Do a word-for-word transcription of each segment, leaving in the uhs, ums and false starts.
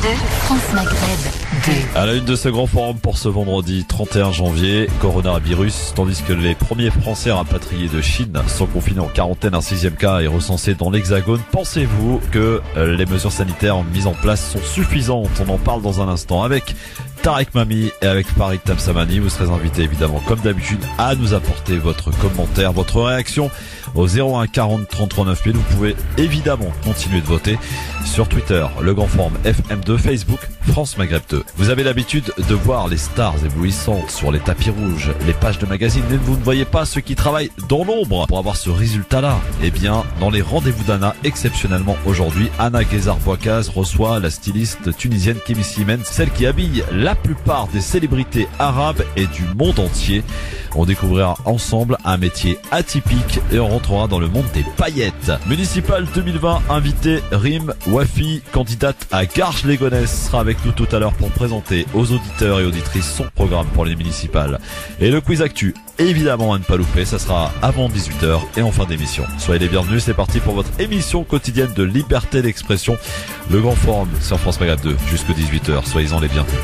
deux, France Maghreb deux. À la une de ce grand forum pour ce vendredi trente et un janvier, coronavirus, tandis que les premiers Français rapatriés de Chine sont confinés en quarantaine, un sixième cas est recensé dans l'Hexagone. Pensez-vous que les mesures sanitaires mises en place sont suffisantes? On en parle dans un instant avec Tarek Mami et avec Farid Tamsamani. Vous serez invités évidemment comme d'habitude à nous apporter votre commentaire, votre réaction au zéro un quarante trente-trois neuf mille. Vous pouvez évidemment continuer de voter sur Twitter, le Grand Forum F M deux, Facebook, France Maghreb deux. Vous avez l'habitude de voir les stars éblouissantes sur les tapis rouges, les pages de magazines, mais vous ne voyez pas ceux qui travaillent dans l'ombre pour avoir ce résultat-là. Eh bien, dans les rendez-vous d'Anna, exceptionnellement aujourd'hui, Anna Guézard-Boicaz reçoit la styliste tunisienne Kémy Slimane, celle qui habille la plupart des célébrités arabes et du monde entier. On découvrira ensemble un métier atypique et on rentrera dans le monde des paillettes. Municipal deux mille vingt, invité Rim Wafi, candidate à Garges-les-Gonesse, sera avec nous tout à l'heure pour présenter aux auditeurs et auditrices son programme pour les municipales. Et le quiz actu, évidemment à ne pas louper, ça sera avant dix-huit heures et en fin d'émission. Soyez les bienvenus, c'est parti pour votre émission quotidienne de liberté d'expression. Le Grand Forum sur France Maghreb deux jusqu'à dix-huit heures, soyez-en les bienvenus.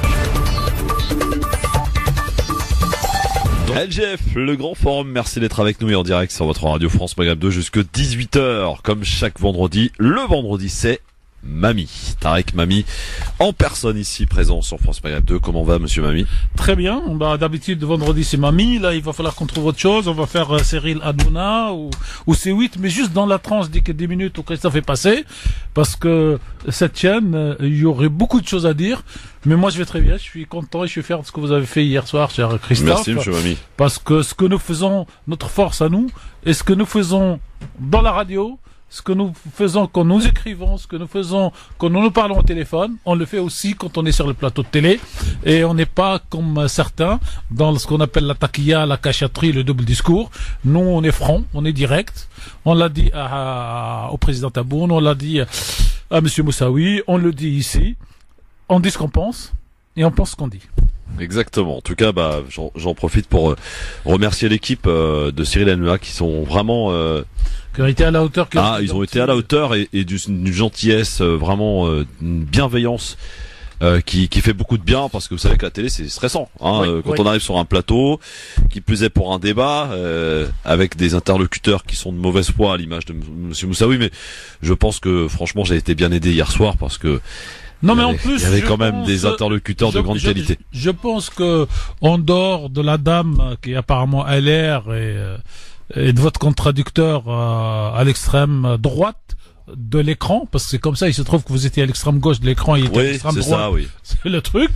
L G F, le Grand Forum, merci d'être avec nous et en direct sur votre radio France Maghreb deux jusqu'à dix-huit heures. Comme chaque vendredi, le vendredi c'est Mami, Tarek Mami, en personne ici présent sur France Maghreb deux. Comment va monsieur Mami? Très bien, bah, d'habitude vendredi c'est Mami, là il va falloir qu'on trouve autre chose, on va faire euh, Cyril Hanouna ou, ou C huit, mais juste dans la tranche dès que dix minutes où Christophe est passé, parce que cette chaîne, euh, il y aurait beaucoup de choses à dire, mais moi je vais très bien, je suis content et je suis fier de ce que vous avez fait hier soir, cher Christophe. Merci monsieur Mami. Parce que ce que nous faisons, notre force à nous, et ce que nous faisons dans la radio, ce que nous faisons quand nous écrivons, ce que nous faisons quand nous nous parlons au téléphone, on le fait aussi quand on est sur le plateau de télé. Et on n'est pas comme certains dans ce qu'on appelle la taquilla, la cachotterie, le double discours. Nous, on est franc, on est direct. On l'a dit à, à, au président Taboun, on l'a dit à monsieur Moussaoui, on le dit ici. On dit ce qu'on pense et on pense ce qu'on dit. Exactement. En tout cas, bah, j'en, j'en profite pour euh, remercier l'équipe euh, de Cyril Hanouna qui sont vraiment... Euh, Qui ont été à la hauteur. Que ah, ils ont été à la hauteur et, et d'une gentillesse, euh, vraiment euh, une bienveillance euh, qui, qui fait beaucoup de bien parce que vous savez que la télé c'est stressant. Hein, oui, euh, quand oui. on arrive sur un plateau, qui plus est pour un débat euh, avec des interlocuteurs qui sont de mauvaise foi à l'image de monsieur Moussaoui, mais je pense que franchement j'ai été bien aidé hier soir parce que non, mais il y avait, en plus, il y avait quand même pense, des interlocuteurs je, de grande je, qualité. Je, je pense que en dehors de la dame qui est apparemment L R et, et de votre contradicteur euh, à l'extrême droite de l'écran, parce que c'est comme ça, il se trouve que vous étiez à l'extrême gauche de l'écran et il était Oui, à l'extrême c'est droite. ça, oui. C'est le truc.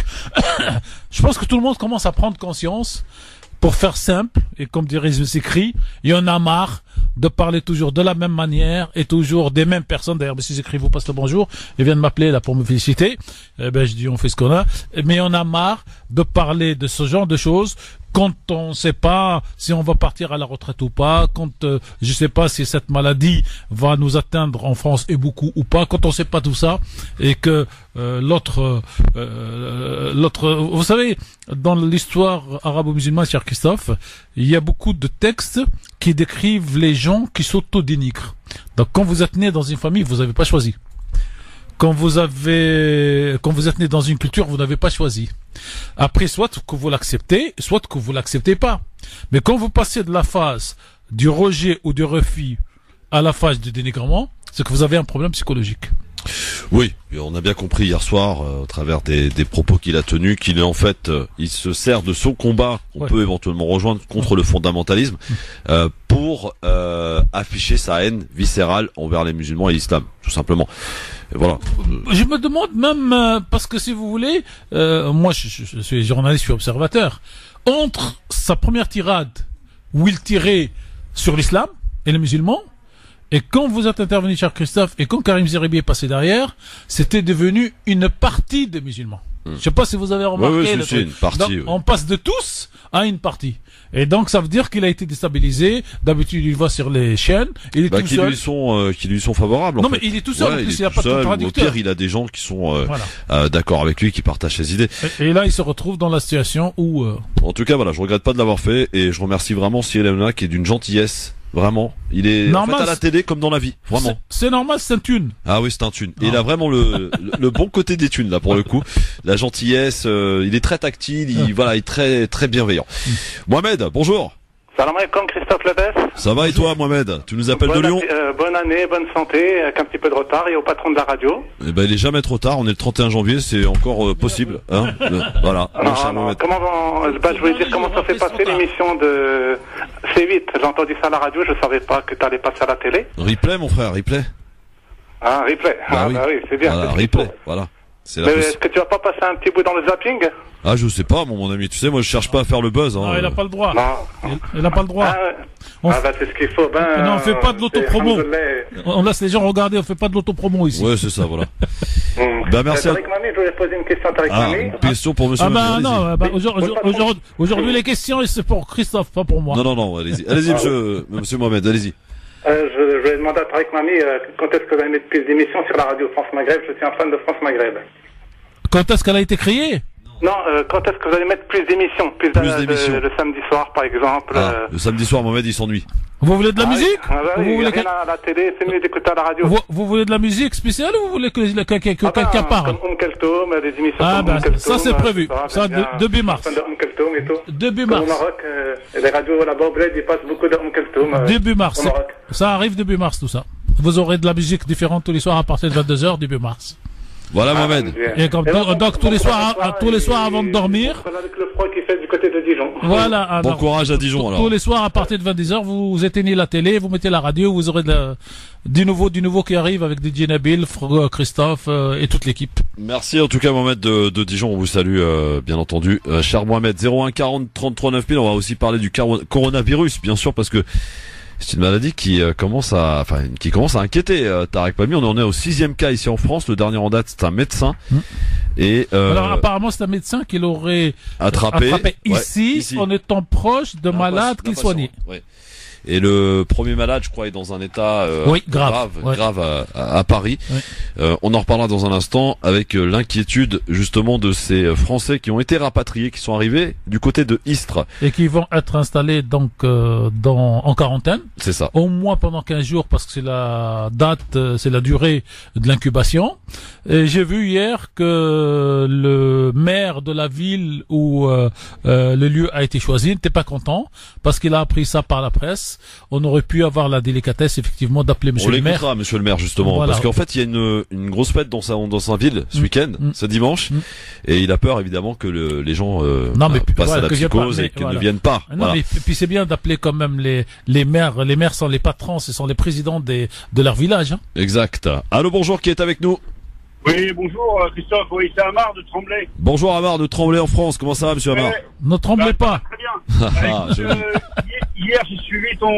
Je pense que tout le monde commence à prendre conscience. Pour faire simple, et comme dirait Zécry, il y en a marre de parler toujours de la même manière et toujours des mêmes personnes. D'ailleurs, M. Zécry vous passe le bonjour. Il vient de m'appeler là pour me féliciter. Eh ben, je dis on fait ce qu'on a. Mais on a marre de parler de ce genre de choses quand on ne sait pas si on va partir à la retraite ou pas, quand euh, je ne sais pas si cette maladie va nous atteindre en France et beaucoup ou pas, quand on ne sait pas tout ça et que euh, l'autre, euh, l'autre, vous savez, dans l'histoire arabo-musulmane, cher Christophe, il y a beaucoup de textes qui décrivent les gens qui s'auto-dénigrent. Donc quand vous êtes né dans une famille, vous n'avez pas choisi. Quand vous avez, quand vous êtes né dans une culture, vous n'avez pas choisi. Après, soit que vous l'acceptez, soit que vous l'acceptez pas. Mais quand vous passez de la phase du rejet ou du refus à la phase du dénigrement, c'est que vous avez un problème psychologique. Oui, et on a bien compris hier soir, euh, au travers des, des propos qu'il a tenus, qu'il est en fait, euh, il se sert de son combat, qu'on ouais. peut éventuellement rejoindre contre ouais. le fondamentalisme, euh, pour euh, afficher sa haine viscérale envers les musulmans et l'islam, tout simplement. Et voilà. Je me demande même, euh, parce que si vous voulez, euh, moi je, je, je suis journaliste, je suis observateur, entre sa première tirade, où il tirait sur l'islam et les musulmans, et quand vous êtes intervenu, cher Christophe, et quand Karim Zeribi est passé derrière, c'était devenu une partie des musulmans. Mmh. Je sais pas si vous avez remarqué. Oui, oui, le c'est une partie. Donc, oui. On passe de tous à une partie. Et donc, ça veut dire qu'il a été déstabilisé. D'habitude, il va sur les chaînes. Il est bah, tout qui seul. Lui sont, euh, qui lui sont favorables. Non, en mais fait. il est tout seul. Ouais, en plus, il, il n'y a pas de seul, contradicteur. Au pire, il a des gens qui sont euh, voilà. euh, d'accord avec lui, qui partagent ses idées. Et, et là, il se retrouve dans la situation où. Euh... En tout cas, voilà, je regrette pas de l'avoir fait et je remercie vraiment Cyril Hanouna qui est d'une gentillesse Vraiment. Il est Normal, en fait à la télé comme dans la vie. Vraiment. C'est normal, c'est un thune. Ah oui, c'est un thune. Et il a vraiment le, le, le bon côté des thunes là pour le coup. La gentillesse, euh, il est très tactile, il, voilà, il est très très bienveillant. Mohamed, bonjour. Salam alaikum, Christophe Lebes. Ça va et toi, Mohamed? Tu nous appelles bonne de Lyon? euh, Bonne année, bonne santé, avec un petit peu de retard, et au patron de la radio. Eh ben, il est jamais trop tard. On est le trente et un janvier, c'est encore euh, possible, hein. Le, voilà. Non, Mon cher non, Mohamed. comment on- bah, je voulais dire comment ça s'est passé l'émission de C huit. J'ai entendu ça à la radio, je savais pas que t'allais passer à la télé. Replay, mon frère, replay. Ah, replay. Bah ah, oui. bah oui, c'est bien. Voilà, c'est ce qu'il replay. faut. Voilà. C'est la Mais possi- est-ce que tu vas pas passer un petit bout dans le zapping? Ah, je sais pas, mon, mon ami. Tu sais, moi, je cherche pas à faire le buzz, hein. Non, il a pas le droit. Non. Il, il a pas le droit. Ah, ouais. On Ah, f- bah c'est ce qu'il faut. Ben, Non, on fait pas de l'autopromo. c'est- alhamdoulilah. On laisse les gens regarder, on fait pas de l'autopromo ici. Ouais, c'est ça, voilà. Hum. Bah, merci Euh, à- Tariq Mami, je voulais poser une question à Tariq Ah, Mami. une question pour monsieur Ah bah Mohamed, allez-y. non, bah, Oui. aujourd'hui, Oui. aujourd'hui, aujourd'hui les questions c'est pour Christophe, pas pour moi. Non, non, non, allez-y. Allez-y, monsieur, monsieur Mohamed, allez-y. Euh, je, je vais demander à Tariq Mami euh, quand est-ce que vous allez mettre plus d'émissions sur la radio France Maghreb. Je suis un fan de France Maghreb. Quand est-ce qu'elle a été créée? Non, euh, quand est-ce que vous allez mettre plus d'émissions Plus, Plus de- d'émissions. de- le samedi soir, par exemple. Ah, euh. le samedi soir, Mohamed, il s'ennuie. Vous voulez de la Ah oui. musique? Ah bah oui, vous, il y a voulez rien que- à la télé, c'est mieux d'écouter à la radio. vous, vous voulez de la musique spéciale ou vous voulez que, que, que, que Ah ben, quelqu'un parle? Comme Om Keltoum, des émissions Ah comme bah, Om Keltoum, ça, c'est euh, prévu. et cetera. Ça, J'aime bien. de- début mars. Je suis fan de Om Keltoum et tout. Début Comme mars. au Maroc, euh, les radios là-bas au bled, ils passent beaucoup de Om Keltoum. euh, Début mars. au Maroc. Ça arrive début mars tout ça. Vous aurez de la musique différente tous les soirs à partir de vingt-deux heures début mars. Voilà, Ah, Mohamed. bien. Et comme- là, donc, on- donc, on tous les prend soirs, ça à- tous les et- soirs avant de dormir. on prend avec le froid qui fait du côté de Dijon. Voilà. Bon alors, courage à Dijon, alors. Tous les soirs à partir de vingt-deux heures, vous, vous éteignez la télé, vous mettez la radio, vous aurez de la- du nouveau, du nouveau qui arrive avec D J Nabil, Fr- Christophe euh, et toute l'équipe. Merci en tout cas Mohamed de, de Dijon, on vous salue euh, bien entendu. Euh, cher Mohamed, zéro un quarante trente-trois neuf mille, on va aussi parler du caro- coronavirus bien sûr parce que c'est une maladie qui euh, commence à enfin qui commence à inquiéter euh, Tariq Mami. On en est au sixième cas ici en France, le dernier en date c'est un médecin Mm. et euh, Alors apparemment c'est un médecin qui l'aurait attrapé, attrapé ouais, ici, ici. en étant proche de malades qu'il L'impression, soignait. ouais. Et le premier malade, je crois, est dans un état euh, Oui, grave, grave, ouais. grave à, à- à Paris. Ouais. Euh, on en reparlera dans un instant avec euh, l'inquiétude justement de ces euh, Français qui ont été rapatriés, qui sont arrivés du côté de Istres. Et qui vont être installés donc euh, dans en quarantaine, C'est ça. au moins pendant quinze jours parce que c'est la date, euh, c'est la durée de l'incubation. Et j'ai vu hier que le maire de la ville où euh, euh, le lieu a été choisi n'était pas content parce qu'il a appris ça par la presse. On aurait pu avoir la délicatesse effectivement d'appeler On monsieur le maire. l'écoutera, monsieur le maire, justement, Voilà. parce qu'en fait, il y a une, une grosse fête dans sa, dans sa ville ce Mm. week-end, Mm. ce dimanche, Mm. et il a peur évidemment que le, les gens euh, Non, mais bah, puis, passent voilà, à la que viennent psychose pas, mais et qu'ils voilà. ne viennent pas. Non, Voilà. mais et puis c'est bien d'appeler quand même les les maires. Les maires sont les patrons, ce sont les présidents des de leur village. Hein. Exact. Allô, bonjour, qui est avec nous? Oui, bonjour euh, Christophe, oui, c'est Amar de Tremblay. Bonjour Amar de Tremblay en France. Comment ça va, monsieur Amar? Ouais, Ne tremblez bah, pas. Très bien. Ah, Écoute, joli. euh, hier, hier, j'ai suivi ton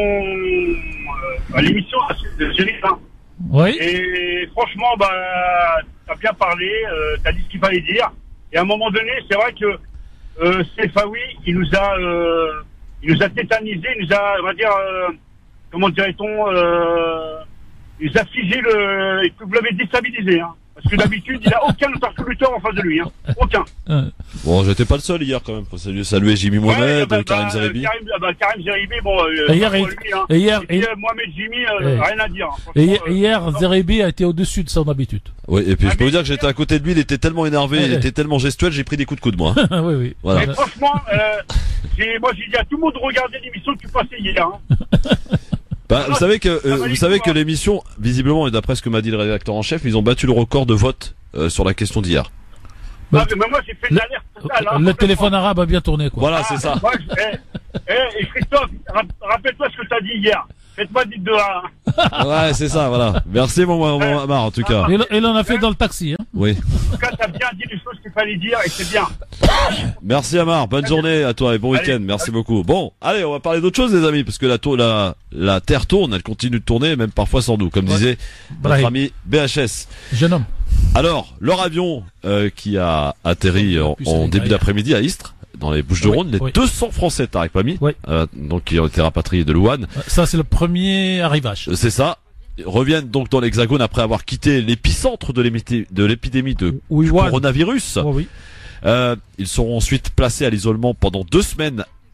euh, l'émission de Cyril. Hein. Oui. Et franchement, bah, t'as bien parlé, euh, t'as dit ce qu'il fallait dire. Et à un moment donné, c'est vrai que euh, Sefawi, il nous a, euh, il nous a tétanisé, il nous a, on va dire, euh, comment dirait-on, euh, il nous a figé le, vous l'avez déstabilisé, hein. Parce que d'habitude, il a aucun interlocuteur en face de lui, hein. Aucun. Euh, Bon, j'étais pas le seul hier quand même. Faut saluer, saluer Jimmy Ouais, Mohamed, bah, Karim bah, Zerebi. Karim, ah bah, Karim Zerebi, bon, euh, Et hier, pas il- pour lui, hein. et hier- Et puis, et- euh, Mohamed Jimmy, euh, et- rien à dire. hein. Et hier, Franchement, euh, hier non. Zerebi a été au-dessus de son habitude. Oui, et puis Ah, je peux mais- vous dire que j'étais à côté de lui, il était tellement énervé, il Ouais. était tellement gestuel, j'ai pris des coups de coude, moi. oui, oui. Voilà. Mais franchement, euh, j'ai- moi j'ai dit à tout le monde de regarder l'émission que tu passais hier. Hein. Bah, vous savez que, euh, va vous les savez coups, que l'émission, visiblement, et d'après ce que m'a dit le rédacteur en chef, ils ont battu le record de vote euh, sur la question d'hier. Bah, Ah, mais moi j'ai fait de l'alerte totale. Hein, Le téléphone arabe a bien tourné, quoi. Voilà, Ah, c'est ça. Moi, je- eh, eh, et Christophe, rap- rappelle-toi ce que tu as dit hier. Faites-moi dites de là. Hein. Ouais, c'est ça, voilà. Merci, mon, mon, mon Amar, en tout cas. Il, il en a fait dans le taxi. Hein. Oui. En tout cas, tu as bien dit les choses qu'il fallait dire et c'est bien. Merci, Amar. Bonne journée à toi et bon Allez. week-end. Merci beaucoup. Bon, allez, on va parler d'autre chose, les amis, parce que la, tour- la, la terre tourne, elle continue de tourner, même parfois sans nous, comme disait notre Brahim. ami B H S. Jeune homme. Alors, leur avion euh, qui a atterri en, Puis en c'est début derrière. d'après-midi à Istres, dans les Bouches-du-Rhône, Oui, les oui. deux cents Français, Tariq Pami, Oui. euh, donc qui ont été rapatriés de Louane, Ça, c'est le premier arrivage. euh, c'est ça, reviennent donc dans l'Hexagone après avoir quitté l'épicentre de l'émité- de l'épidémie de Oui, ouais. coronavirus. Oh, oui. Euh, ils seront ensuite placés à l'isolement pendant deux semaines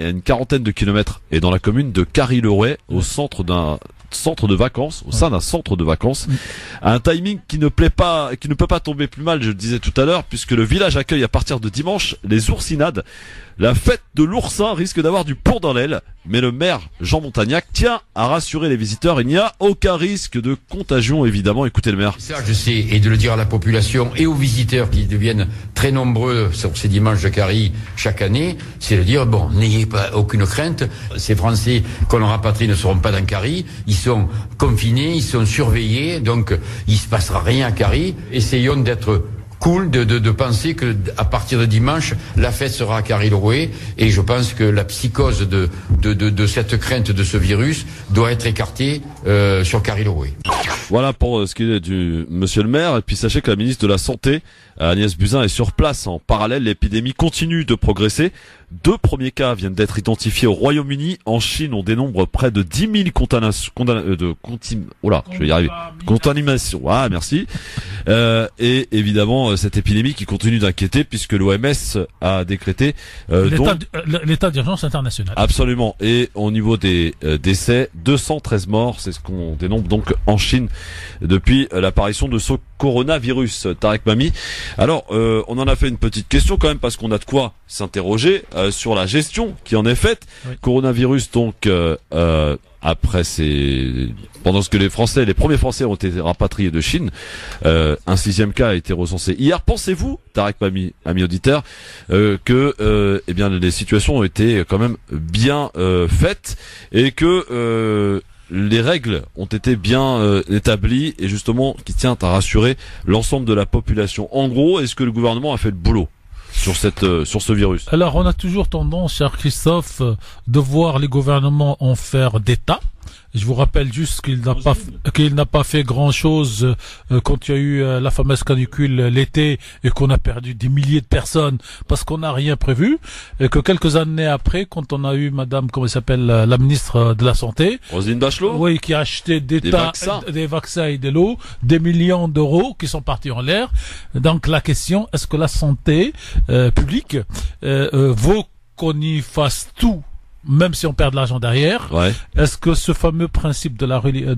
est à une quarantaine de kilomètres et dans la commune de Carry-le-Rouet, au centre d'un centre de vacances, au sein d'un centre de vacances. Un timing qui ne plaît pas, qui ne peut pas tomber plus mal, je le disais tout à l'heure, puisque le village accueille à partir de dimanche les oursinades. La fête de l'oursin risque d'avoir du plomb dans l'aile, mais le maire Jean Montagnac tient à rassurer les visiteurs. Il n'y a aucun risque de contagion, évidemment. Écoutez le maire. Ça, je sais, et de le dire à la population et aux visiteurs qui deviennent très nombreux sur ces dimanches de Carry chaque année, c'est de dire, bon, n'ayez pas aucune crainte. Ces Français qu'on rapatrie ne seront pas dans Carry. Ils sont confinés, ils sont surveillés, donc il se passera rien à Carry. Essayons d'être cool, de, de, de penser que à partir de dimanche, la fête sera à Carry-le-Rouet, et je pense que la psychose de, de, de, de cette crainte de ce virus doit être écartée euh, sur Carry-le-Rouet. Voilà pour ce qui est du monsieur le maire. Et puis sachez que la ministre de la Santé, Agnès Buzyn, est sur place. En parallèle, l'épidémie continue de progresser. Deux premiers cas viennent d'être identifiés au Royaume-Uni. En Chine, on dénombre près de dix mille contaminations, condamna- de contim- oh là, je vais y arriver. Contamination. Ah, merci. Euh, et évidemment, cette épidémie qui continue d'inquiéter puisque l'O M S a décrété euh, l'état, donc, d- l'état d'urgence international. Absolument. Et au niveau des euh, décès, deux cent treize morts, c'est ce qu'on dénombre donc en Chine depuis euh, l'apparition de ce coronavirus. Tarek Mami. Alors, euh, on en a fait une petite question quand même parce qu'on a de quoi s'interroger euh, sur la gestion qui en est faite. Oui. Coronavirus donc euh, euh, après ces pendant ce que les Français, les premiers Français ont été rapatriés de Chine, euh, un sixième cas a été recensé hier. Pensez-vous, Tarek Mami, ami auditeur, euh, que euh, eh bien les situations ont été quand même bien euh, faites et que euh, les règles ont été bien euh, établies et justement qui tient à rassurer l'ensemble de la population. En gros, est-ce que le gouvernement a fait le boulot sur cette euh, sur ce virus? Alors, on a toujours tendance, cher Christophe, de voir les gouvernements en faire d'État. Je vous rappelle juste qu'il n'a pas qu'il n'a pas fait grand-chose euh, quand il y a eu euh, la fameuse canicule l'été et qu'on a perdu des milliers de personnes parce qu'on n'a rien prévu, et que quelques années après, quand on a eu Madame, comment elle s'appelle, la ministre de la Santé, Roselyne Bachelot, oui, qui a acheté des, des, tas, vaccins. des vaccins et de l'eau, des millions d'euros qui sont partis en l'air. Donc la question, est-ce que la santé euh, publique euh, euh, vaut qu'on y fasse tout, même si on perd de l'argent derrière? Ouais. Est-ce que ce fameux principe de la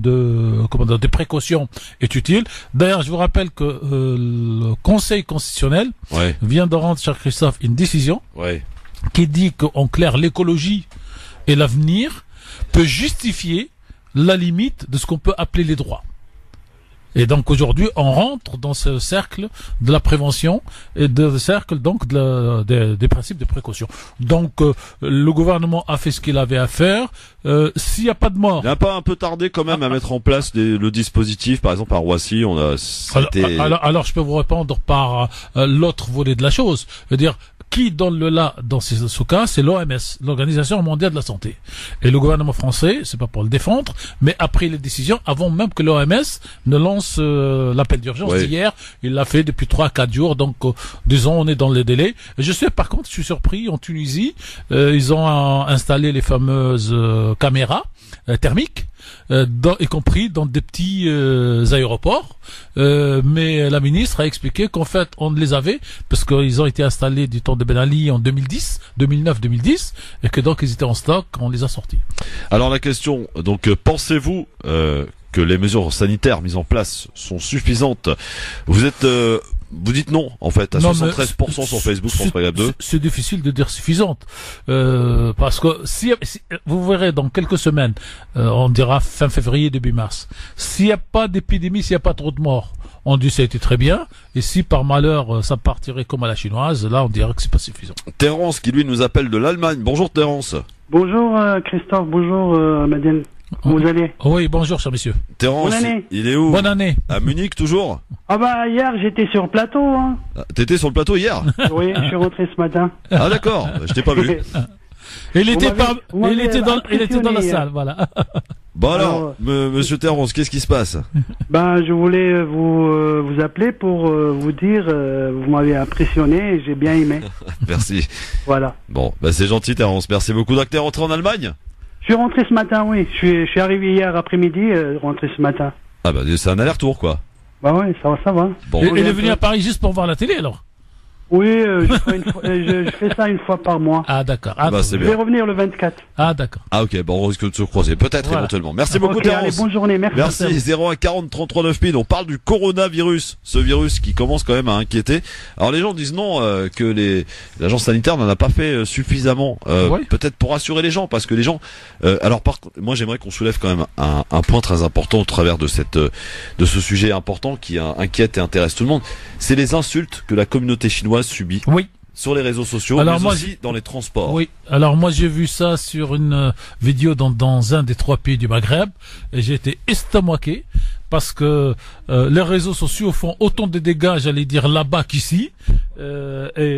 de comment dire, de précaution est utile? D'ailleurs, je vous rappelle que euh, le Conseil constitutionnel ouais. vient de rendre, cher Christophe, une décision ouais. qui dit qu'en clair, l'écologie et l'avenir peut justifier la limite de ce qu'on peut appeler les droits. Et donc aujourd'hui, on rentre dans ce cercle de la prévention et de ce cercle donc de la, de, des principes de précaution. Donc euh, le gouvernement a fait ce qu'il avait à faire. Euh, s'il n'y a pas de mort, il n'a pas un peu tardé quand même à mettre en place des, le dispositif. Par exemple, à Roissy, on a. Alors, alors, alors, je peux vous répondre par euh, l'autre volet de la chose. Je veux dire, qui donne le là dans ce, ce cas, c'est l'O M S, l'Organisation mondiale de la santé. Et le gouvernement français, c'est pas pour le défendre, mais a pris les décisions avant même que l'O M S ne lance euh, l'appel d'urgence. Oui. Hier, il l'a fait depuis trois à quatre jours, donc euh, disons on est dans les délais. Je sais par contre, je suis surpris, en Tunisie, euh, ils ont euh, installé les fameuses euh, caméras euh, thermiques, euh, dans, y compris dans des petits euh, aéroports, euh, mais la ministre a expliqué qu'en fait on les avait parce qu'ils ont été installés du temps de Ben Ali en deux mille dix, deux mille neuf deux mille dix, et que donc ils étaient en stock, on les a sortis. Alors la question, donc euh, pensez-vous euh, que les mesures sanitaires mises en place sont suffisantes? Vous êtes euh, Vous dites non, en fait, à non, soixante-treize pour cent sur Facebook, France Maghreb deux. C'est difficile de dire suffisante, euh, parce que si, si vous verrez dans quelques semaines, euh, on dira fin février, début mars, s'il n'y a pas d'épidémie, s'il n'y a pas trop de morts, on dit ça a été très bien, et si par malheur ça partirait comme à la chinoise, là on dirait que c'est pas suffisant. Terence qui lui nous appelle de l'Allemagne. Bonjour Terence. Bonjour euh, Christophe, bonjour euh, Madiane. Comment vous allez? Oui, bonjour cher monsieur. Terence, bonne année. Il est où? Bonne année. À Munich toujours? Ah bah hier j'étais sur le plateau. Hein. Ah, t'étais sur le plateau hier? Oui, je suis rentré ce matin. Ah d'accord, je t'ai pas vu. Il était par... il était dans, il était dans la salle, voilà. Bon alors, alors me, monsieur Terence, qu'est-ce qui se passe? Ben je voulais vous euh, vous appeler pour euh, vous dire, euh, vous m'avez impressionné et j'ai bien aimé. Merci. Voilà. Bon, bah c'est gentil Terence, merci beaucoup. Donc t'es rentré en Allemagne? Je suis rentré ce matin, oui. Je suis, je suis arrivé hier après-midi, euh, rentré ce matin. Ah bah c'est un aller-retour quoi. Bah ouais, ça va, ça va. Bon. Et il est venu à Paris juste pour voir la télé alors? Oui, euh, je, ferai une fois- euh, je, je fais ça une fois par mois. Ah, d'accord. Ah, Bah, c'est Je bien. vais revenir le vingt-quatre. ah, d'accord. Ah ok, bon on risque de se croiser, peut-être Voilà. éventuellement. Merci beaucoup Ok, allez, Terence. bonne journée, merci. Merci, zéro un quarante trente-trois neuf mille. On parle du coronavirus, ce virus qui commence quand même à inquiéter. Alors les gens disent non, euh, que les l'agence sanitaire n'en a pas fait euh, suffisamment, euh, Oui. peut-être pour rassurer les gens, parce que les gens. Euh, alors par contre, moi j'aimerais qu'on soulève quand même un, un point très important au travers de cette euh, de ce sujet important qui euh, inquiète et intéresse tout le monde. C'est les insultes que la communauté chinoise subit Oui. sur les réseaux sociaux, Alors mais moi, aussi dans les transports. Oui, alors moi j'ai vu ça sur une euh, vidéo dans, dans un des trois pays du Maghreb et j'ai été estomaqué parce que euh, les réseaux sociaux font autant de dégâts, j'allais dire là-bas qu'ici. Euh, et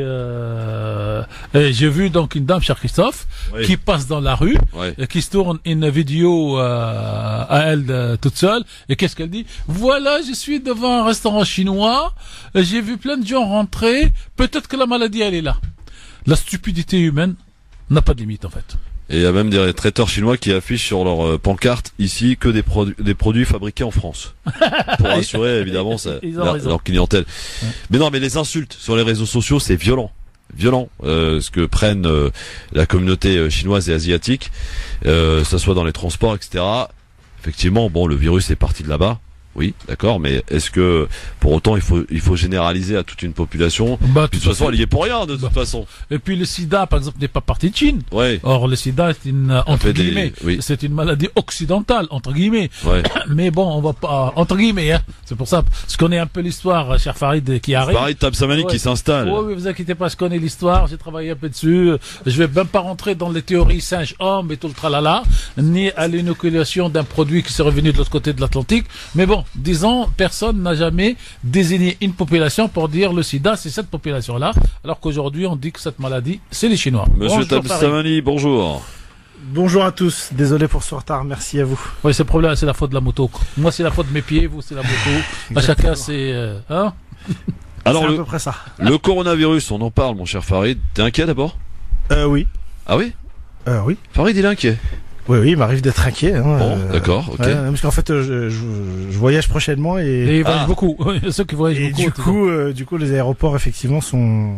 euh, et j'ai vu donc une dame, cher Christophe, Oui. qui passe dans la rue, Ouais. et qui se tourne une vidéo euh, à elle euh, toute seule. Et qu'est-ce qu'elle dit? Voilà, je suis devant un restaurant chinois, et j'ai vu plein de gens rentrer. Peut-être que la maladie elle est là. La stupidité humaine n'a pas de limite en fait. Et il y a même des traiteurs chinois qui affichent sur leur euh, pancarte ici que des, produ- des produits fabriqués en France. Pour assurer évidemment ça, Ils ont leur, raison. leur clientèle. Mais non, mais les insultes sur les réseaux sociaux, c'est violent. Violent, euh, ce que prennent euh, la communauté euh, chinoise et asiatique, euh, que ce soit dans les transports, et cetera. Effectivement, bon, le virus est parti de là-bas. Oui, d'accord, mais est-ce que pour autant il faut il faut généraliser à toute une population? Bah, Puis, de tout à toute façon, fait. elle y est pour rien, de toute Bah. façon. Et puis le sida, par exemple, n'est pas parti de Chine. Ouais, Or, le sida est une, euh, entre fait des- guillemets, oui. c'est une maladie occidentale, entre guillemets. ouais. Mais bon, on va pas, entre guillemets, hein. C'est pour ça, je connais un peu l'histoire, cher Farid, qui arrive. Pareil, Tab Samani Ouais. qui s'installe. Oui, oui, vous inquiétez pas, je connais l'histoire, j'ai travaillé un peu dessus. Je vais même pas rentrer dans les théories singe-homme et tout le tralala, ni à l'inoculation d'un produit qui serait venu de l'autre côté de l'Atlantique. Mais bon, disons, personne n'a jamais désigné une population pour dire le sida, c'est cette population-là, alors qu'aujourd'hui, on dit que cette maladie, c'est les Chinois. Monsieur Bonjour, Tab Farid. Samani, bonjour. Bonjour à tous, désolé pour ce retard, merci à vous. Oui, c'est le problème, c'est la faute de la moto. quoi. Moi, c'est la faute de mes pieds, vous, c'est la moto. À chacun, c'est, euh, hein? Alors C'est à le, peu près ça. le coronavirus, on en parle, mon cher Farid. T'es inquiet d'abord? Euh, oui, Ah oui? euh, oui, Farid, il est inquiet. oui, oui, il m'arrive d'être inquiet. Hein, Bon, euh, d'accord, ok. ouais, parce qu'en fait, euh, je, je, je voyage prochainement et, Et ils voyagent Ah. beaucoup. Ceux qui voyagent et beaucoup. du tu coup, euh, du coup, les aéroports effectivement sont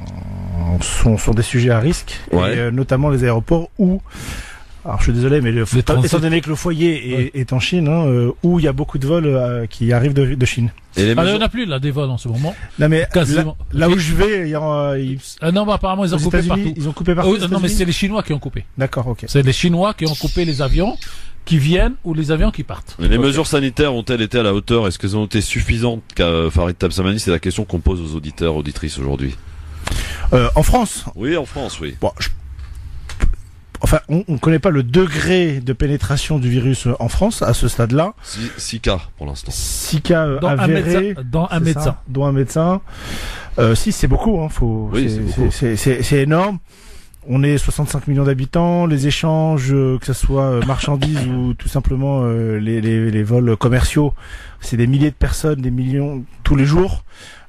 sont, sont des sujets à risque, Ouais. et, euh, notamment les aéroports où, alors je suis désolé, mais le, Les transits. étant donné que le foyer est, Ouais. est en Chine, hein, euh, où il y a beaucoup de vols euh, qui arrivent de, de Chine. Et les Ah, il n'y mesures- en a plus, là, des vols en ce moment. Là, mais là, Quasiment. là où je vais, il y a, euh, ils- Ah non, bah, apparemment, ils ont aux coupé États-Unis, partout. ils ont coupé Ah partout. oui, aux non, mais États-Unis c'est les Chinois qui ont coupé. D'accord, ok. C'est les Chinois qui ont coupé les avions qui viennent ou les avions qui partent. Mais les mesures sanitaires ont-elles été à la hauteur? Est-ce qu'elles ont été suffisantes qu'a Farid Tab Samani? C'est la question qu'on pose aux auditeurs, auditrices aujourd'hui. Euh, en France, Oui, en France, oui. bon, je- enfin, on ne connaît pas le degré de pénétration du virus en France à ce stade-là. six cas pour l'instant. six cas euh, Dans un avérés. médecin. Dans un c'est médecin. ça, dont un médecin. Euh, si, c'est beaucoup. Hein, faut, Oui, c'est- c'est beaucoup. c'est- c'est- c'est énorme. On est soixante-cinq millions d'habitants. Les échanges, euh, que ce soit euh, marchandises ou tout simplement euh, les, les, les vols commerciaux, c'est des milliers de personnes, des millions tous les jours.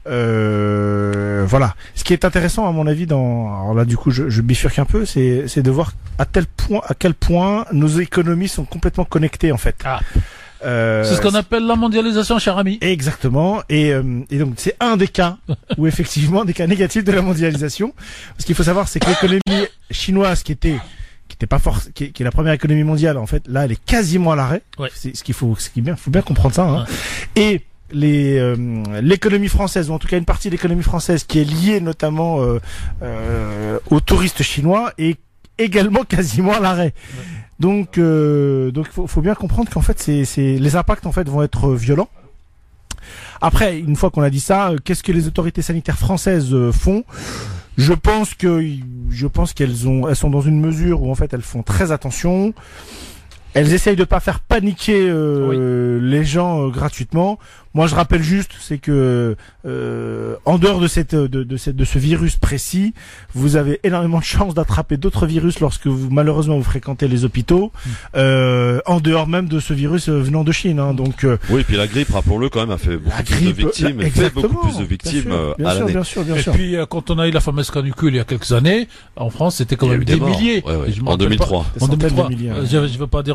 Euh, voilà. Ce qui est intéressant à mon avis, dans, alors là du coup je, je bifurque un peu, c'est, c'est de voir à tel point, à quel point nos économies sont complètement connectées en fait. Ah. Euh, C'est ce qu'on appelle la mondialisation, cher ami. Exactement. Et, euh, et donc c'est un des cas où effectivement des cas négatifs de la mondialisation. Ce qu'il faut savoir, c'est que l'économie chinoise, qui était qui était pas force, qui est, qui est la première économie mondiale, en fait, là, elle est quasiment à l'arrêt. Ouais. C'est ce qu'il faut, ce qui est bien, faut bien comprendre ça. Hein. Ouais. Et les euh, l'économie française, ou en tout cas une partie de l'économie française, qui est liée notamment euh, euh, aux touristes chinois, est également quasiment à l'arrêt. Donc, euh, donc, faut, faut bien comprendre qu'en fait, c'est, c'est, les impacts en fait vont être euh, violents. Après, une fois qu'on a dit ça, euh, qu'est-ce que les autorités sanitaires françaises euh, font? Je pense que, je pense qu'elles ont, elles sont dans une mesure où en fait elles font très attention. Elles essayent de pas faire paniquer euh, les gens euh, gratuitement. Moi, je rappelle juste, c'est que euh, en dehors de cette, de, de cette, de ce virus précis, vous avez énormément de chances d'attraper d'autres virus lorsque vous malheureusement vous fréquentez les hôpitaux. Mmh. Euh, en dehors même de ce virus euh, venant de Chine. Hein, donc euh, Oui, puis la grippe, rappelons-le quand même, a fait beaucoup la plus grippe, de victimes, la- et fait beaucoup exactement, plus de bien victimes sûr, euh, bien à sûr, l'année. bien sûr, bien Et sûr. puis, euh, quand on a eu la fameuse canicule il y a quelques années, en France, c'était quand Il y a même eu des morts. milliers. Ouais, ouais. Et je me En rappelle deux mille trois. pas- En Des deux mille trois. centaines de milliers, Euh, ouais. Je, je veux pas dire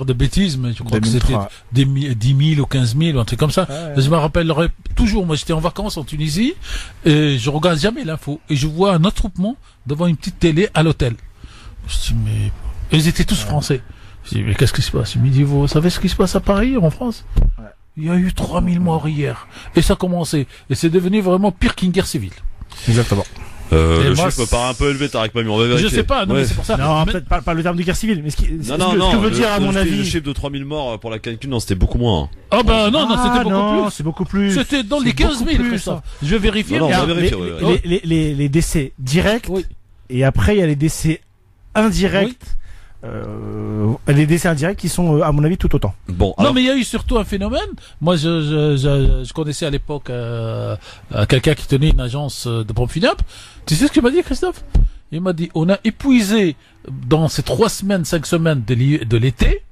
dire de bêtises, mais je crois deux mille trois. que c'était des dix mille ou quinze mille ou un truc comme ça. Ah ouais. Je me rappellerai toujours, moi j'étais en vacances en Tunisie, et je regarde jamais l'info, et je vois un attroupement devant une petite télé à l'hôtel. Je dis, mais, et ils étaient tous ouais. français. Je dis, mais qu'est-ce qui se passe? Il me dit, vous savez ce qui se passe à Paris, en France? Ouais. Il y a eu trois mille morts hier. Et ça a commencé. Et c'est devenu vraiment pire qu'une guerre civile. Exactement. Euh, le chiffre me paraît un peu élevé, Tarek Mami, on va vérifier. Je sais pas, non, ouais. mais c'est pour ça. Non, mais... peut-être pas, pas le terme de guerre civile, mais ce qui, non, ce, non, ce non, que veut le, dire à le, mon le, avis. Le chiffre de trois mille morts pour la canicule, non, c'était beaucoup moins. Ah oh ben non, non, ah, c'était beaucoup non, plus. C'est beaucoup plus. C'était dans les quinze mille, Christophe. Je vais vérifier. Non, non, on va les, vérifier, les, ouais, ouais. les, les, les, les décès directs, oui. Et après il y a les décès indirects. Oui. Euh, les décès indirects qui sont, à mon avis, tout autant. Bon, alors... Non, mais il y a eu surtout un phénomène. Moi, je, je, je, je connaissais à l'époque euh, quelqu'un qui tenait une agence de pompes funèbres. Tu sais ce qu'il m'a dit, Christophe? Il m'a dit, on a épuisé dans ces trois semaines, cinq semaines de l'été,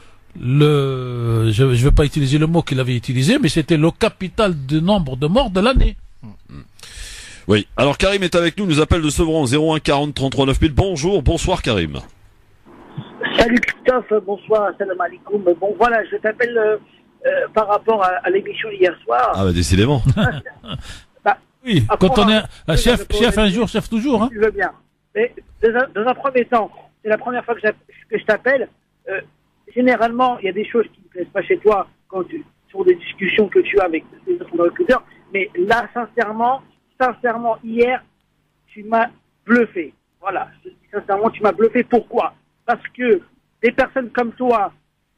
le, je ne vais pas utiliser le mot qu'il avait utilisé, mais c'était le capital du nombre de morts de l'année. Oui. Alors Karim est avec nous, nous appelle de Sevran, zéro un quarante trente-trois neuf mille. Bonjour, bonsoir Karim. Salut Christophe, bonsoir, salam alaikum. Bon voilà, je t'appelle euh, euh, par rapport à, à l'émission d'hier soir. Ah bah décidément. bah, oui, quand on est un chef, chef un jour, chef toujours. Hein. Tu veux bien. Mais dans un, dans un premier temps, c'est la première fois que, que je t'appelle. Euh, généralement, il y a des choses qui ne plaisent pas chez toi quand tu, sur des discussions que tu as avec les autres recruteurs. Mais là, sincèrement, sincèrement, hier, tu m'as bluffé. Voilà, je dis sincèrement, tu m'as bluffé. Pourquoi ? Parce que des personnes comme toi,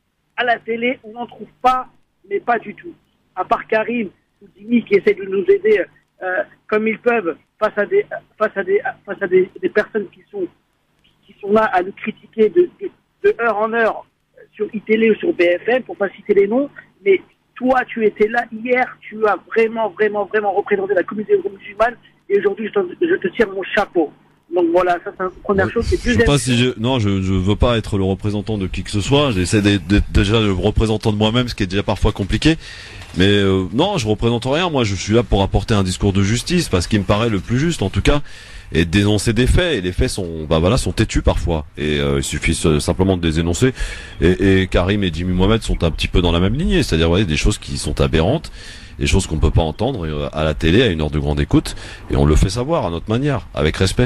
à la télé, on n'en trouve pas, mais pas du tout. À part Karim ou Dimi qui essaient de nous aider euh, comme ils peuvent face à des face à des face à des, des personnes qui sont qui sont là à nous critiquer de, de, de heure en heure sur I T L ou sur B F M pour pas citer les noms. Mais toi, tu étais là hier, tu as vraiment vraiment vraiment représenté la communauté musulmane et aujourd'hui je, je te tire mon chapeau. Donc voilà, ça c'est la première chose. Je sais pas si je, non, je, je veux pas être le représentant de qui que ce soit. J'essaie d'être, d'être déjà le représentant de moi-même, ce qui est déjà parfois compliqué. Mais euh, non, je représente rien. Moi, je suis là pour apporter un discours de justice, parce qu'il me paraît le plus juste, en tout cas, et de dénoncer des faits. Et les faits sont, bah voilà, sont têtus parfois. Et euh, il suffit simplement de les énoncer. Et, et Karim et Jimmy Mohamed sont un petit peu dans la même lignée, c'est-à-dire, ouais, des choses qui sont aberrantes, des choses qu'on peut pas entendre à la télé à une heure de grande écoute, et on le fait savoir à notre manière, avec respect.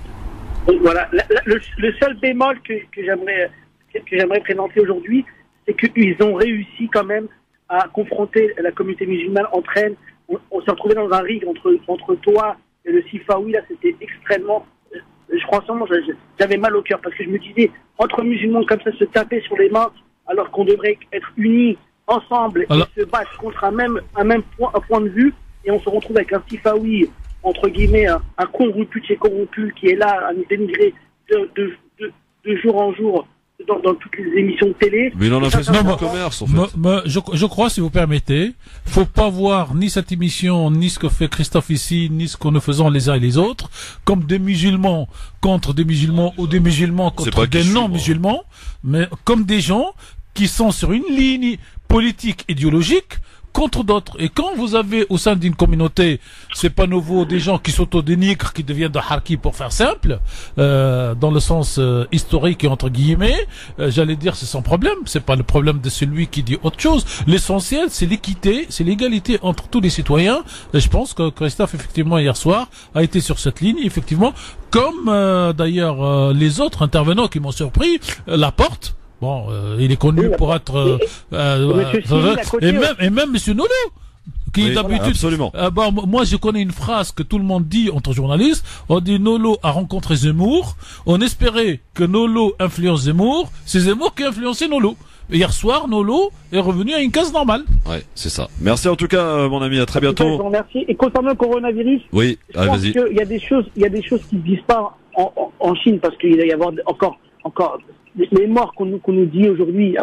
Donc voilà, la, la, le, le seul bémol que, que j'aimerais que, que j'aimerais présenter aujourd'hui, c'est qu'ils ont réussi quand même à confronter la communauté musulmane entre elles. On, on s'est retrouvé dans un ring entre entre toi et le Sifawi, là, c'était extrêmement. Je crois sûrement, j'avais mal au cœur parce que je me disais, entre musulmans comme ça se taper sur les mains alors qu'on devrait être unis ensemble alors... et se battre contre un même un même point un point de vue, et on se retrouve avec un Sifawi, entre guillemets, un, un corrompu de chez corrompu qui est là à nous dénigrer de, de, de, de jour en jour dans, dans toutes les émissions de télé. Mais il en a fait son commerce, en fait. Me, me, je, je crois, si vous permettez, faut pas voir ni cette émission, ni ce que fait Christophe ici, ni ce que nous faisons les uns et les autres, comme des musulmans contre des musulmans ou des musulmans contre des non-musulmans, mais comme des gens qui sont sur une ligne politique idéologique contre d'autres. Et quand vous avez au sein d'une communauté, c'est pas nouveau, des gens qui s'autodénigrent, qui deviennent de harki pour faire simple, euh, dans le sens euh, historique et entre guillemets, euh, j'allais dire c'est sans problème. C'est pas le problème de celui qui dit autre chose. L'essentiel, c'est l'équité, c'est l'égalité entre tous les citoyens. Et je pense que Christophe, effectivement, hier soir, a été sur cette ligne, effectivement, comme euh, d'ailleurs euh, les autres intervenants qui m'ont surpris, euh, Laporte. Bon, euh, il est connu oui, pour être euh, euh, euh, et même et même Monsieur Nolo, qui oui, d'habitude. Absolument. Euh, bon, moi, je connais une phrase que tout le monde dit entre journalistes. On dit Nolo a rencontré Zemmour. On espérait que Nolo influence Zemmour. C'est Zemmour qui a influencé Nolo. Hier soir, Nolo est revenu à une case normale. Ouais, c'est ça. Merci en tout cas, euh, mon ami. À très bientôt. Cas, merci. Et concernant le coronavirus, oui, je allez, pense qu'il y a des choses, il y a des choses qui ne disent pas en, en, en Chine parce qu'il va y avoir encore, encore. Les morts qu'on nous, qu'on nous dit aujourd'hui,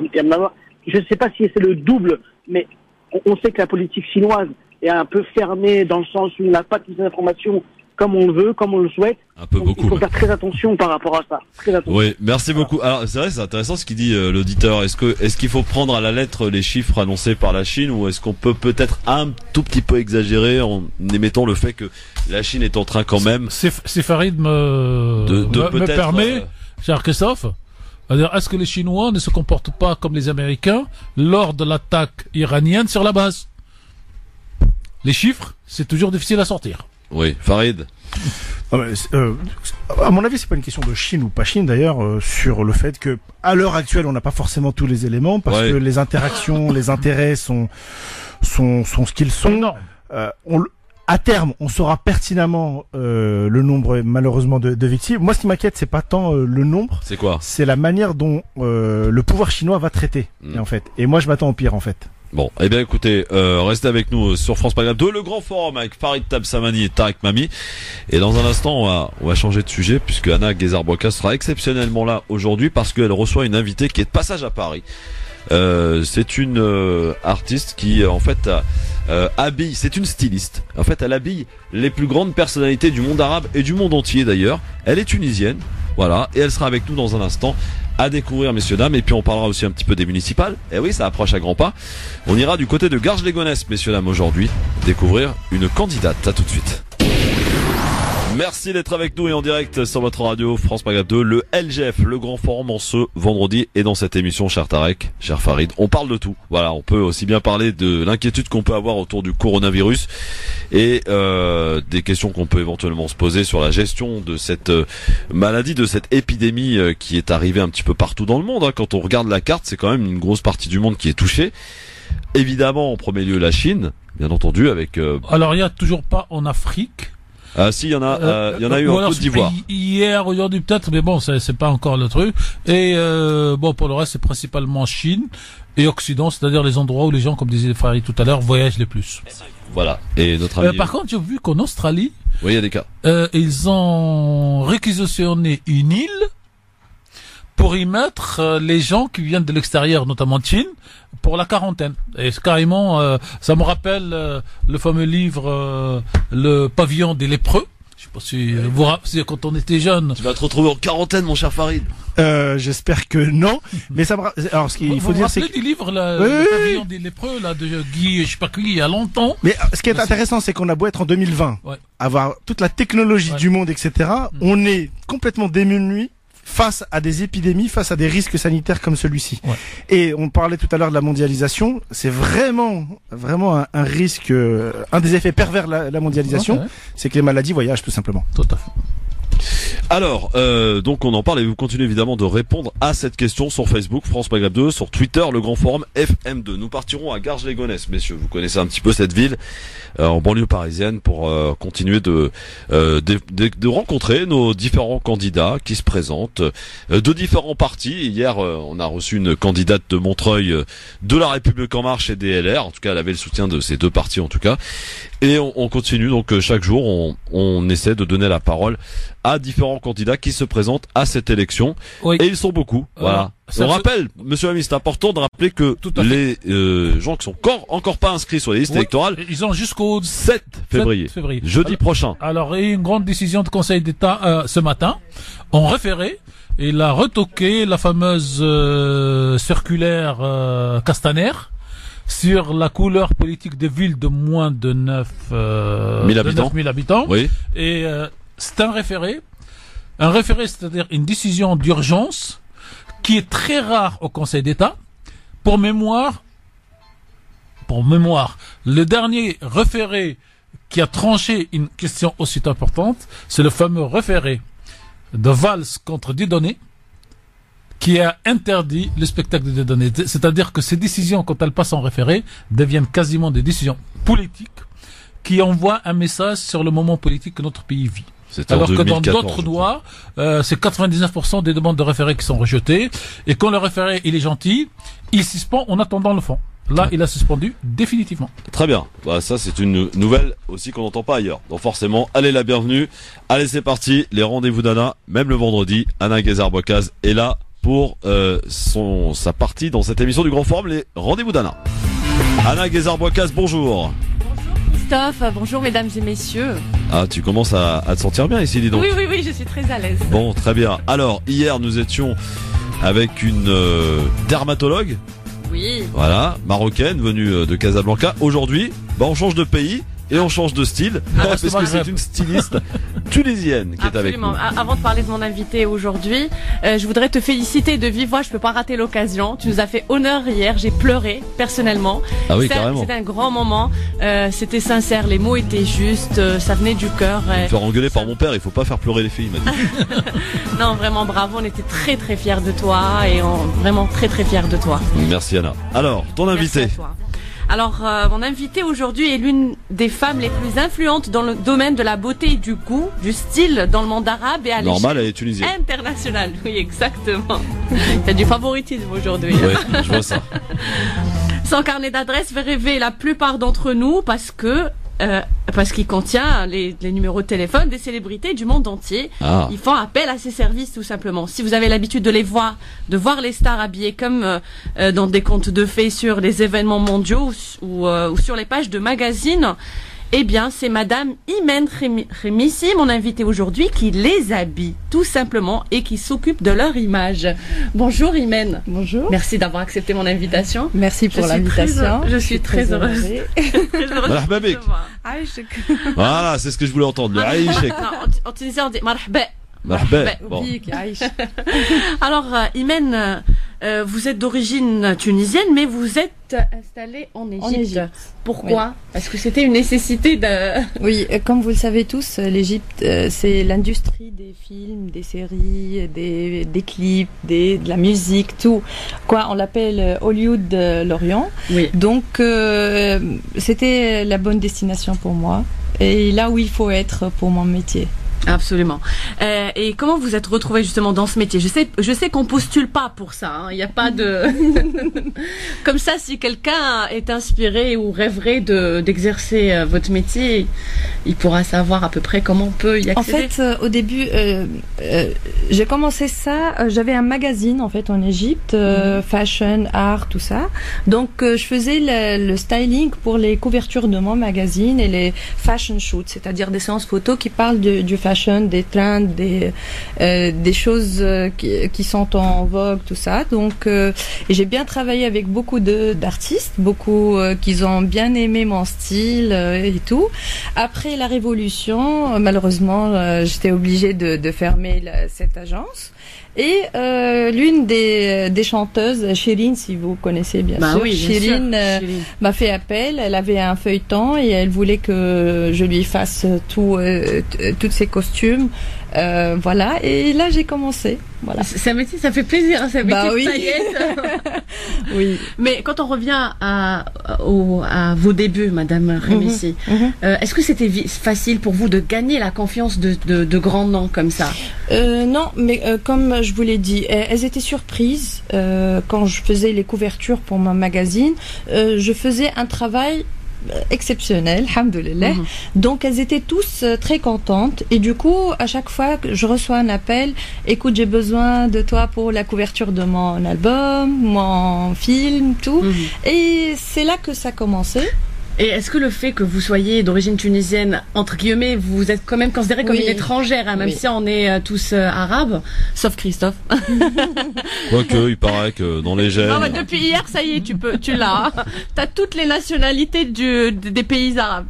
je ne sais pas si c'est le double, mais on, on sait que la politique chinoise est un peu fermée dans le sens où on n'a pas toutes les informations comme on le veut, comme on le souhaite. Un peu Donc, beaucoup. Il faut faire très attention par rapport à ça. Très attention. Oui, merci voilà. beaucoup. Alors c'est vrai, c'est intéressant ce qu'il dit euh, l'auditeur. Est-ce que est-ce qu'il faut prendre à la lettre les chiffres annoncés par la Chine, ou est-ce qu'on peut peut-être un tout petit peu exagérer en émettant le fait que la Chine est en train quand même. C'est, c'est Farid me, de, de me, me permet, euh... cher Christophe. C'est-à-dire, est-ce que les Chinois ne se comportent pas comme les Américains lors de l'attaque iranienne sur la base? Les chiffres, c'est toujours difficile à sortir. Oui, Farid. Ah mais, euh, à mon avis, c'est pas une question de Chine ou pas Chine d'ailleurs, euh, sur le fait que à l'heure actuelle, on n'a pas forcément tous les éléments parce ouais. que les interactions, les intérêts sont sont sont ce qu'ils sont. Non. Euh, on, à terme, on saura pertinemment euh, le nombre malheureusement de, de victimes. Moi, ce qui m'inquiète, c'est pas tant euh, le nombre, C'est quoi? c'est la manière dont euh, le pouvoir chinois va traiter. Mm. Et en fait, et moi, je m'attends au pire en fait. Bon, eh bien écoutez, euh, restez avec nous sur France Maghreb deux, le grand forum avec Farid Tabsamani et Tarek Mami. Et dans un instant, on va, on va changer de sujet puisque Anna Guezar-Bocas sera exceptionnellement là aujourd'hui parce qu'elle reçoit une invitée qui est de passage à Paris. Euh, c'est une euh, artiste qui en fait euh, habille, c'est une styliste. En fait, elle habille les plus grandes personnalités du monde arabe et du monde entier d'ailleurs. Elle est tunisienne, voilà, et elle sera avec nous dans un instant. À découvrir, messieurs, dames, et puis on parlera aussi un petit peu des municipales. Et oui, ça approche à grands pas. On ira du côté de Garges-les-Gonesse, messieurs, dames, aujourd'hui, découvrir une candidate. À tout de suite. Merci d'être avec nous et en direct sur votre radio France Maghreb deux, le L G F, le grand forum en ce vendredi. Et dans cette émission, cher Tarek, cher Farid, on parle de tout. Voilà, on peut aussi bien parler de l'inquiétude qu'on peut avoir autour du coronavirus et euh, des questions qu'on peut éventuellement se poser sur la gestion de cette euh, maladie, de cette épidémie euh, qui est arrivée un petit peu partout dans le monde. Hein. Quand on regarde la carte, c'est quand même une grosse partie du monde qui est touchée. Évidemment, en premier lieu, la Chine, bien entendu, avec... Euh... Alors, il n'y a toujours pas en Afrique. Ah si, il y en a, euh, il y en a eu en Côte d'Ivoire. Hier, aujourd'hui peut-être, mais bon, c'est, c'est pas encore le truc. Et euh, bon, pour le reste, c'est principalement Chine et Occident, c'est-à-dire les endroits où les gens, comme disait Farid tout à l'heure, voyagent les plus. Voilà. Et notre ami... Euh, par contre, j'ai vu qu'en Australie, oui, il y a des cas. Euh, ils ont réquisitionné une île pour y mettre euh, les gens qui viennent de l'extérieur, notamment de Chine, pour la quarantaine. Et c'est carrément, euh, ça me rappelle euh, le fameux livre euh, Le pavillon des lépreux. Je sais pas si euh, vous rappelez, quand on était jeune. Tu vas te retrouver en quarantaine, mon cher Farid. Euh, j'espère que non. Mais ça me ra... alors ce qu'il vous faut vous dire c'est que... que du livre là, oui, Le oui, pavillon oui. des lépreux là de Guy, je sais pas qui, il y a longtemps. Mais ce qui est intéressant, c'est qu'on a beau être en deux mille vingt, ouais. avoir toute la technologie ouais. du monde, et cetera. Mm. On est complètement démunis face à des épidémies, face à des risques sanitaires comme celui-ci. Ouais. Et on parlait tout à l'heure de la mondialisation. C'est vraiment, vraiment un, un risque, euh, un des effets pervers de la, la mondialisation, okay. c'est que les maladies voyagent tout simplement. Tout à fait. Alors, euh, donc on en parle et vous continuez évidemment de répondre à cette question sur Facebook, France Maghreb deux, sur Twitter, le grand forum F M deux. Nous partirons à Garges-les-Gonesse, messieurs. Vous connaissez un petit peu cette ville euh, en banlieue parisienne pour euh, continuer de, euh, de, de, de rencontrer nos différents candidats qui se présentent euh, de différents partis. Hier, euh, on a reçu une candidate de Montreuil euh, de La République En Marche et D L R. En tout cas, elle avait le soutien de ces deux partis en tout cas. Et on, on continue donc euh, chaque jour, on, on essaie de donner la parole à différents candidats qui se présentent à cette élection. Oui. Et ils sont beaucoup. Euh, voilà. On rappelle, monsieur Ami, c'est important de rappeler que les euh, gens qui sont encore, encore pas inscrits sur les listes oui. électorales, ils ont jusqu'au sept février, sept février. jeudi alors, prochain. Alors, il y a eu une grande décision du Conseil d'État euh, ce matin, en référé. Il a retoqué la fameuse euh, circulaire euh, Castaner sur la couleur politique des villes de moins de neuf mille habitants. habitants. Oui. Et euh, c'est un référé. Un référé, c'est-à-dire une décision d'urgence qui est très rare au Conseil d'État. Pour mémoire, pour mémoire, le dernier référé qui a tranché une question aussi importante, c'est le fameux référé de Valls contre Dieudonné, qui a interdit le spectacle de Dieudonné. C'est-à-dire que ces décisions, quand elles passent en référé, deviennent quasiment des décisions politiques qui envoient un message sur le moment politique que notre pays vit. C'est Alors que dans d'autres lois, euh, c'est quatre-vingt-dix-neuf pour cent des demandes de référé qui sont rejetées. Et quand le référé, il est gentil, il suspend en attendant le fond. Là, il a suspendu définitivement. Très bien. Bah, ça, c'est une nouvelle aussi qu'on n'entend pas ailleurs. Donc forcément, allez la bienvenue. Allez, c'est parti. Les rendez-vous d'Anna, même le vendredi. Anna Guezar-Bocas est là pour euh, son sa partie dans cette émission du Grand Forum, les rendez-vous d'Anna. Anna Guezar-Bocas, bonjour. Christophe, bonjour mesdames et messieurs. Ah, tu commences à, à te sentir bien ici, dis donc. Oui, oui, oui, je suis très à l'aise. Bon, très bien. Alors, hier, nous étions avec une euh, dermatologue. Oui. Voilà, marocaine, venue de Casablanca. Aujourd'hui, bah, on change de pays. et on change de style parce que c'est une styliste tunisienne qui Absolument. est avec nous. Avant de parler de mon invité aujourd'hui, euh, je voudrais te féliciter de vive voix. Je peux pas rater l'occasion. Tu nous as fait honneur hier. J'ai pleuré personnellement. Ah oui, C'était- carrément. C'était un grand moment. Euh, c'était sincère. Les mots étaient justes. euh, Ça venait du cœur. Je euh. vais me faire engueuler par mon père, il faut pas faire pleurer les filles, il m'a dit. Non, vraiment bravo. On était très très fiers de toi et on, vraiment très très fiers de toi. Merci Anna. Alors, ton invité. Merci à toi. Alors, euh, mon invité aujourd'hui est l'une des femmes les plus influentes dans le domaine de la beauté et du goût, du style dans le monde arabe et à Normal, elle l'échelle est tunisienne. internationale. Oui, exactement. T'as du favoritisme aujourd'hui. Ouais, je vois ça. Son carnet d'adresses fait rêver la plupart d'entre nous parce que euh, parce qu'il contient les, les numéros de téléphone des célébrités du monde entier. Ah. Ils font appel à ses services tout simplement. Si vous avez l'habitude de les voir, de voir les stars habillées comme euh, euh, dans des contes de fées sur les événements mondiaux ou, ou, euh, ou sur les pages de magazines, eh bien c'est Madame Imen Remi- Remissi, mon invitée aujourd'hui, qui les habille tout simplement et qui s'occupe de leur image. Bonjour Imen. Bonjour. Merci d'avoir accepté mon invitation. Merci pour Je suis l'invitation. très- Je suis très heureuse. honorée. Très heureuse Marhaba de te bik. voir. Voilà, c'est ce que je voulais entendre. Le Aïchek. Non, en- en tunisien on dit marhaba. Marhaba. Bon. Alors euh, Imen, euh, euh, vous êtes d'origine tunisienne, mais vous êtes installée en Égypte. En Égypte. Pourquoi Oui. Parce que c'était une nécessité de... Oui, euh, comme vous le savez tous, euh, l'Égypte, euh, c'est l'industrie des films, des séries, des, des clips, des, de la musique, tout. Quoi, on l'appelle euh, Hollywood de l'Orient. Oui. Donc, euh, c'était la bonne destination pour moi. Et là où il faut être pour mon métier. Absolument. Euh, et comment vous êtes retrouvée justement dans ce métier? Je sais, je sais qu'on postule pas pour ça. hein. Il n'y a pas de comme ça. Si quelqu'un est inspiré ou rêverait de d'exercer euh, votre métier, il pourra savoir à peu près comment on peut y accéder. En fait, euh, au début, euh, euh, j'ai commencé ça. euh, J'avais un magazine en fait en Égypte, euh, fashion, art, tout ça. Donc, euh, je faisais le, le styling pour les couvertures de mon magazine et les fashion shoots, c'est-à-dire des séances photos qui parlent de, du fashion, des trends, des euh, des choses euh, qui, qui sont en vogue, tout ça. Donc, euh, et j'ai bien travaillé avec beaucoup de d'artistes, beaucoup euh, qui ont bien aimé mon style euh, et tout. Après la Révolution, euh, malheureusement, euh, j'étais obligée de, de fermer la- cette agence. Et euh, l'une des, des chanteuses, Chérine, si vous connaissez bien Bah sûr, oui, bien Chérine, sûr. euh, Chérine. m'a fait appel. Elle avait un feuilleton et elle voulait que je lui fasse tout, euh, t- tous ses costumes. Euh, voilà. Et là, j'ai commencé. Voilà. C'est un métier, ça fait plaisir. hein, C'est un métier Bah de oui. paillettes. Oui. Mais quand on revient à, au, à vos débuts, Madame Remissi, Mhm. euh, est-ce que c'était vi- facile pour vous de gagner la confiance de, de, de grands noms comme ça? Euh, non, mais euh, comme je vous l'ai dit, euh, elles étaient surprises euh, quand je faisais les couvertures pour mon magazine. Euh, je faisais un travail euh, exceptionnel, alhamdoulilah. Mhm. Donc elles étaient tous euh, très contentes et du coup à chaque fois que je reçois un appel, écoute, j'ai besoin de toi pour la couverture de mon album, mon film, tout. Mhm. Et c'est là que ça a commencé. Et est-ce que le fait que vous soyez d'origine tunisienne, entre guillemets, vous êtes quand même considérée comme Oui. une étrangère, hein, même Oui. si on est euh, tous euh, arabes, sauf Christophe. Quoique, il paraît que dans les gènes. Non, mais depuis hier, ça y est, tu peux, tu l'as. hein. T'as toutes les nationalités du, des pays arabes.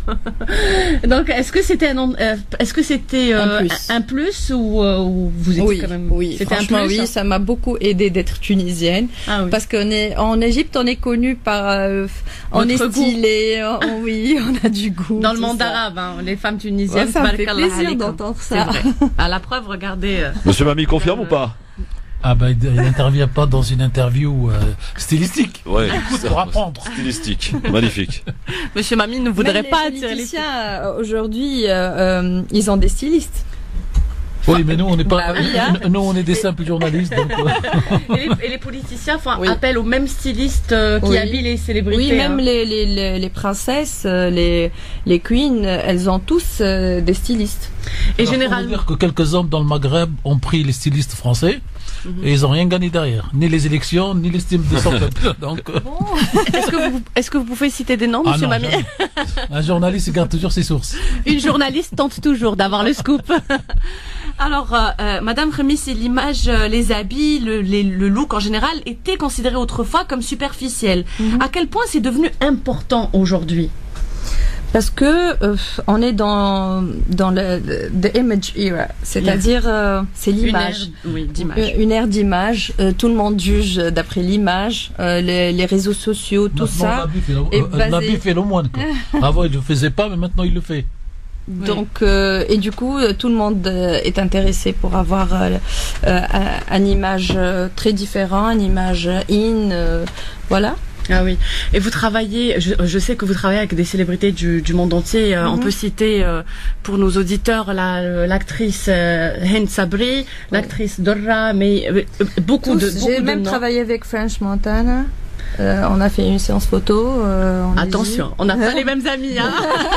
Donc, est-ce que c'était un, en- euh, est-ce que c'était euh, Un plus. un plus ou, euh, ou vous étiez Oui, quand même. oui, C'était un franchement plus. oui, ça m'a beaucoup aidé d'être tunisienne. Ah oui. Parce qu'en est, en Égypte, on est connu par, euh, on Votre est goût. stylé, on- oui, on a du goût. Dans le tout monde ça. arabe, hein, les femmes tunisiennes, Ouais, ça me fait tabarakallah plaisir alaykum. d'entendre C'est ça. vrai. À la preuve, regardez. euh, Monsieur Mamie confirme ou pas? Ah ben, il n'intervient pas dans une interview euh, stylistique. Ouais. Écoute, pour apprendre. Stylistique. Magnifique. Monsieur Mamie ne voudrait Même pas les attirer les politiciens, euh, aujourd'hui, euh, euh, ils ont des stylistes. Oui, mais nous, on n'est pas, Bah oui, hein. nous, on est des simples journalistes. Donc, euh, Et les, et les politiciens font Oui. appel aux mêmes stylistes euh, qui Oui. habillent les célébrités. Oui, même hein. les, les, les, les princesses, euh, les, les queens, euh, elles ont tous euh, des stylistes. Et alors, généralement. faut dire que quelques hommes dans le Maghreb ont pris les stylistes français Mhm. et ils n'ont rien gagné derrière. Ni les élections, ni l'estime de son peuple. Donc, euh, Est-ce que vous, est-ce que vous pouvez citer des noms, ah Monsieur non, Mamie? jamais. Un journaliste, il garde toujours ses sources. Une journaliste tente toujours d'avoir le scoop. Alors, euh, euh, Madame Remissi, l'image, euh, les habits, le, les- le look en général était considéré autrefois comme superficiel. Mhm. À quel point c'est devenu important aujourd'hui? Parce que euh, on est dans dans le, le the image era, c'est-à-dire euh, c'est l'image, une ère, oui, d'image. Une, une ère d'image. Euh, tout le monde juge d'après l'image, euh, les, les réseaux sociaux, tout ça. Nabi fait le moine. Avant il le faisait pas, mais maintenant il le fait. Donc euh, et du coup euh, tout le monde euh, est intéressé pour avoir euh, euh, une image euh, très différente, une image in, euh, voilà. Ah oui. Et vous travaillez, je, je sais que vous travaillez avec des célébrités du, du monde entier. Euh, mm-hmm. On peut citer euh, pour nos auditeurs la, l'actrice euh, Hind Sabri, l'actrice Dorra, mais euh, beaucoup Tous, de beaucoup J'ai de même noms. travaillé avec French Montana. Euh, on a fait une séance photo. Euh, en Attention, Égypte. on n'a pas les mêmes amis. Hein.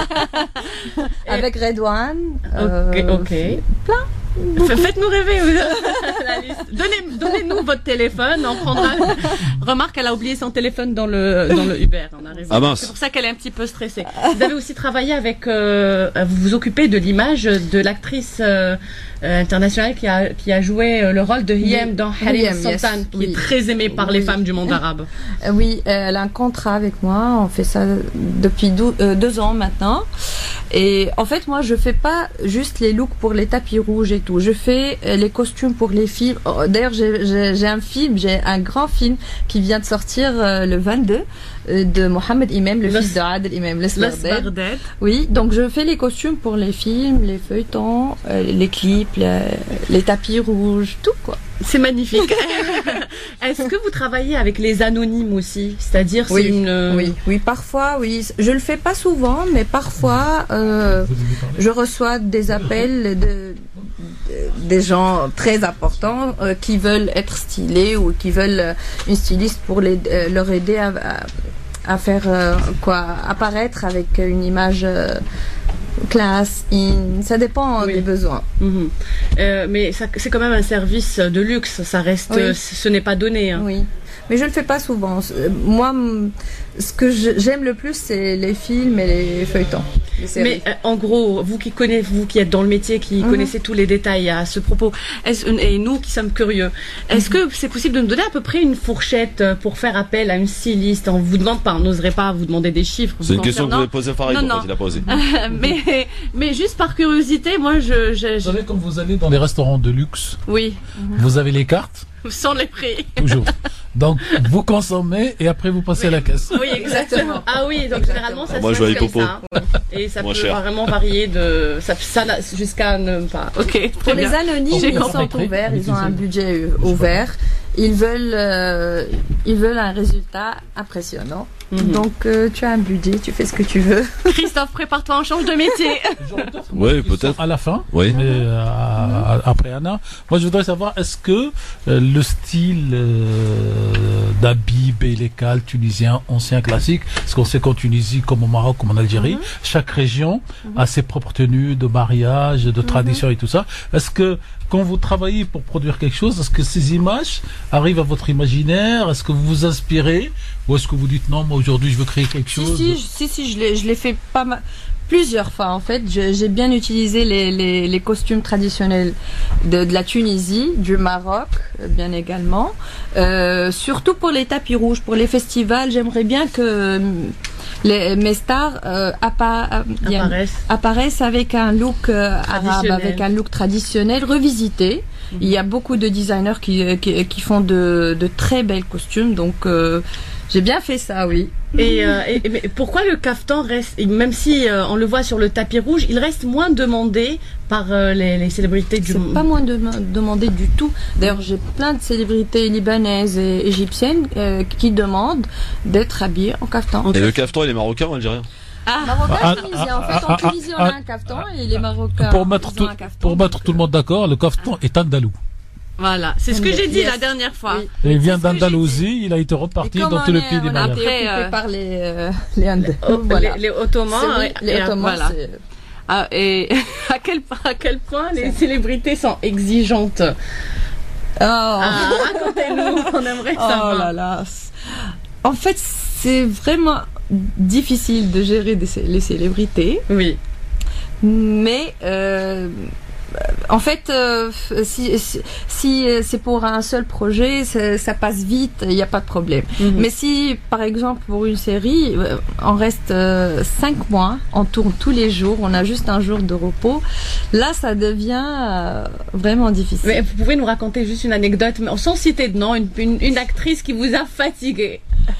Avec Redouane. Ok, euh, ok. Plein. Faites-nous rêver. La liste. Donnez, donnez-nous votre téléphone. On prendra. Remarque, elle a oublié son téléphone dans le dans le Uber. On arrive. Ah mince. C'est pour ça qu'elle est un petit peu stressée. Vous avez aussi travaillé avec. Euh, vous vous occupez de l'image de l'actrice euh, euh, internationale qui a qui a joué le rôle de Hiem dans Harim Sultan, yes, qui oui. est très aimée par oui. les femmes du monde arabe. Euh, oui, elle a un contrat avec moi. On fait ça depuis dou- euh, deux ans maintenant. Et en fait, moi, je fais pas juste les looks pour les tapis rouges et tout. Je fais les costumes pour les films. D'ailleurs, j'ai, j'ai, j'ai un film, j'ai un grand film qui vient de sortir euh, le vingt-deux euh, de Mohamed Imam, le, le fils de Adel Imam, l'Esbarded. Oui, donc je fais les costumes pour les films, les feuilletons, euh, les clips, les, les tapis rouges, tout quoi. C'est magnifique. Est-ce que vous travaillez avec les anonymes aussi? C'est-à-dire, oui, c'est une... Oui, oui, parfois, oui. Je le fais pas souvent, mais parfois, euh, je reçois des appels de, de des gens très importants euh, qui veulent être stylés ou qui veulent euh, une styliste pour les, euh, leur aider à, à, à faire euh, quoi, apparaître avec une image euh, classe, in, ça dépend oui. des besoins. Mmh. Euh, mais ça, c'est quand même un service de luxe, ça reste, oui. ce n'est pas donné. Hein. Oui, mais je le fais pas souvent. Moi, ce que j'aime le plus, c'est les films et les feuilletons. Les mais euh, en gros, vous qui connaissez, vous qui êtes dans le métier, qui mmh. connaissez tous les détails à ce propos, est-ce, et nous qui sommes curieux, est-ce mmh. que c'est possible de nous donner à peu près une fourchette pour faire appel à une styliste? On vous demande pas, on n'oserait pas vous demander des chiffres. C'est une question que vous avez posée à Farid, en fait, il a posé. mais, mais juste par curiosité, moi, je, je, je... Vous savez, quand vous allez dans les restaurants de luxe, oui, vous avez les cartes. Sans les prix. Toujours. Donc, vous consommez et après vous passez oui. à la caisse. Oui, exactement. Ah oui, donc généralement ça Moi, se passe comme ça. Hein. Et ça Moins peut cher. vraiment varier de ça, ça jusqu'à ne pas. Ok. Pour les anonymes, ils sont ouverts, ils ont un budget ouvert. Ils veulent, euh, ils veulent un résultat impressionnant. Mm-hmm. Donc, euh, tu as un budget, tu fais ce que tu veux. Christophe, prépare-toi, on change de métier. Oui, peut-être. À la fin. Oui. Mais, euh, à, à, après Anna, moi je voudrais savoir, est-ce que euh, le style euh, d'Habib et les cals tunisiens anciens classiques, parce qu'on sait qu'en Tunisie, comme au Maroc, comme en Algérie, mm-hmm. chaque région mm-hmm. a ses propres tenues de mariage, de mm-hmm. tradition et tout ça. Est-ce que quand vous travaillez pour produire quelque chose, est-ce que ces images arrivent à votre imaginaire? Est-ce que vous vous inspirez? Ou est-ce que vous dites non, moi aujourd'hui je veux créer quelque chose? Si, si, si, si je l'ai, je l'ai fait pas mal, plusieurs fois en fait. Je, j'ai bien utilisé les, les, les costumes traditionnels de, de la Tunisie, du Maroc, bien également. Euh, surtout pour les tapis rouges, pour les festivals, j'aimerais bien que les, mes stars euh, appa, apparaissent. apparaissent avec un look euh, arabe, avec un look traditionnel revisité. Mm-hmm. Il y a beaucoup de designers qui, qui, qui font de, de très belles costumes, donc euh, j'ai bien fait ça, oui. Et, euh, et mais pourquoi le caftan reste, même si euh, on le voit sur le tapis rouge, il reste moins demandé par euh, les, les célébrités du monde? C'est pas moins de, demandé du tout. D'ailleurs, j'ai plein de célébrités libanaises et égyptiennes euh, qui demandent d'être habillées en caftan. Et le caftan, il est marocain ou algérien? Ah, marocain, ah, tunisien. Ah, en fait, en Tunisie, on a un caftan et les Marocains. Pour mettre, tout, pour mettre tout le monde d'accord, le caftan est andalou. Voilà, c'est ce que j'ai dit yes. la dernière fois. Oui. Il vient d'Andalousie, il a été reparti dans tous les pays des Maghreb. Après, euh, par les euh, les, Andalous, oh, voilà. les, les Ottomans, oui, les Ottomans. Voilà. Ah, et à quel à quel point les célébrités sont exigeantes. Oh. Ah, racontez-nous, on aimerait savoir. Oh là là. En fait, c'est vraiment difficile de gérer des, les célébrités. Oui. Mais euh, en fait, euh, si, si, si c'est pour un seul projet, ça passe vite, il n'y a pas de problème. Mm-hmm. Mais si, par exemple, pour une série, on reste euh, cinq mois, on tourne tous les jours, on a juste un jour de repos, là, ça devient euh, vraiment difficile. Mais vous pouvez nous raconter juste une anecdote, mais sans citer de nom, une, une, une actrice qui vous a fatigué.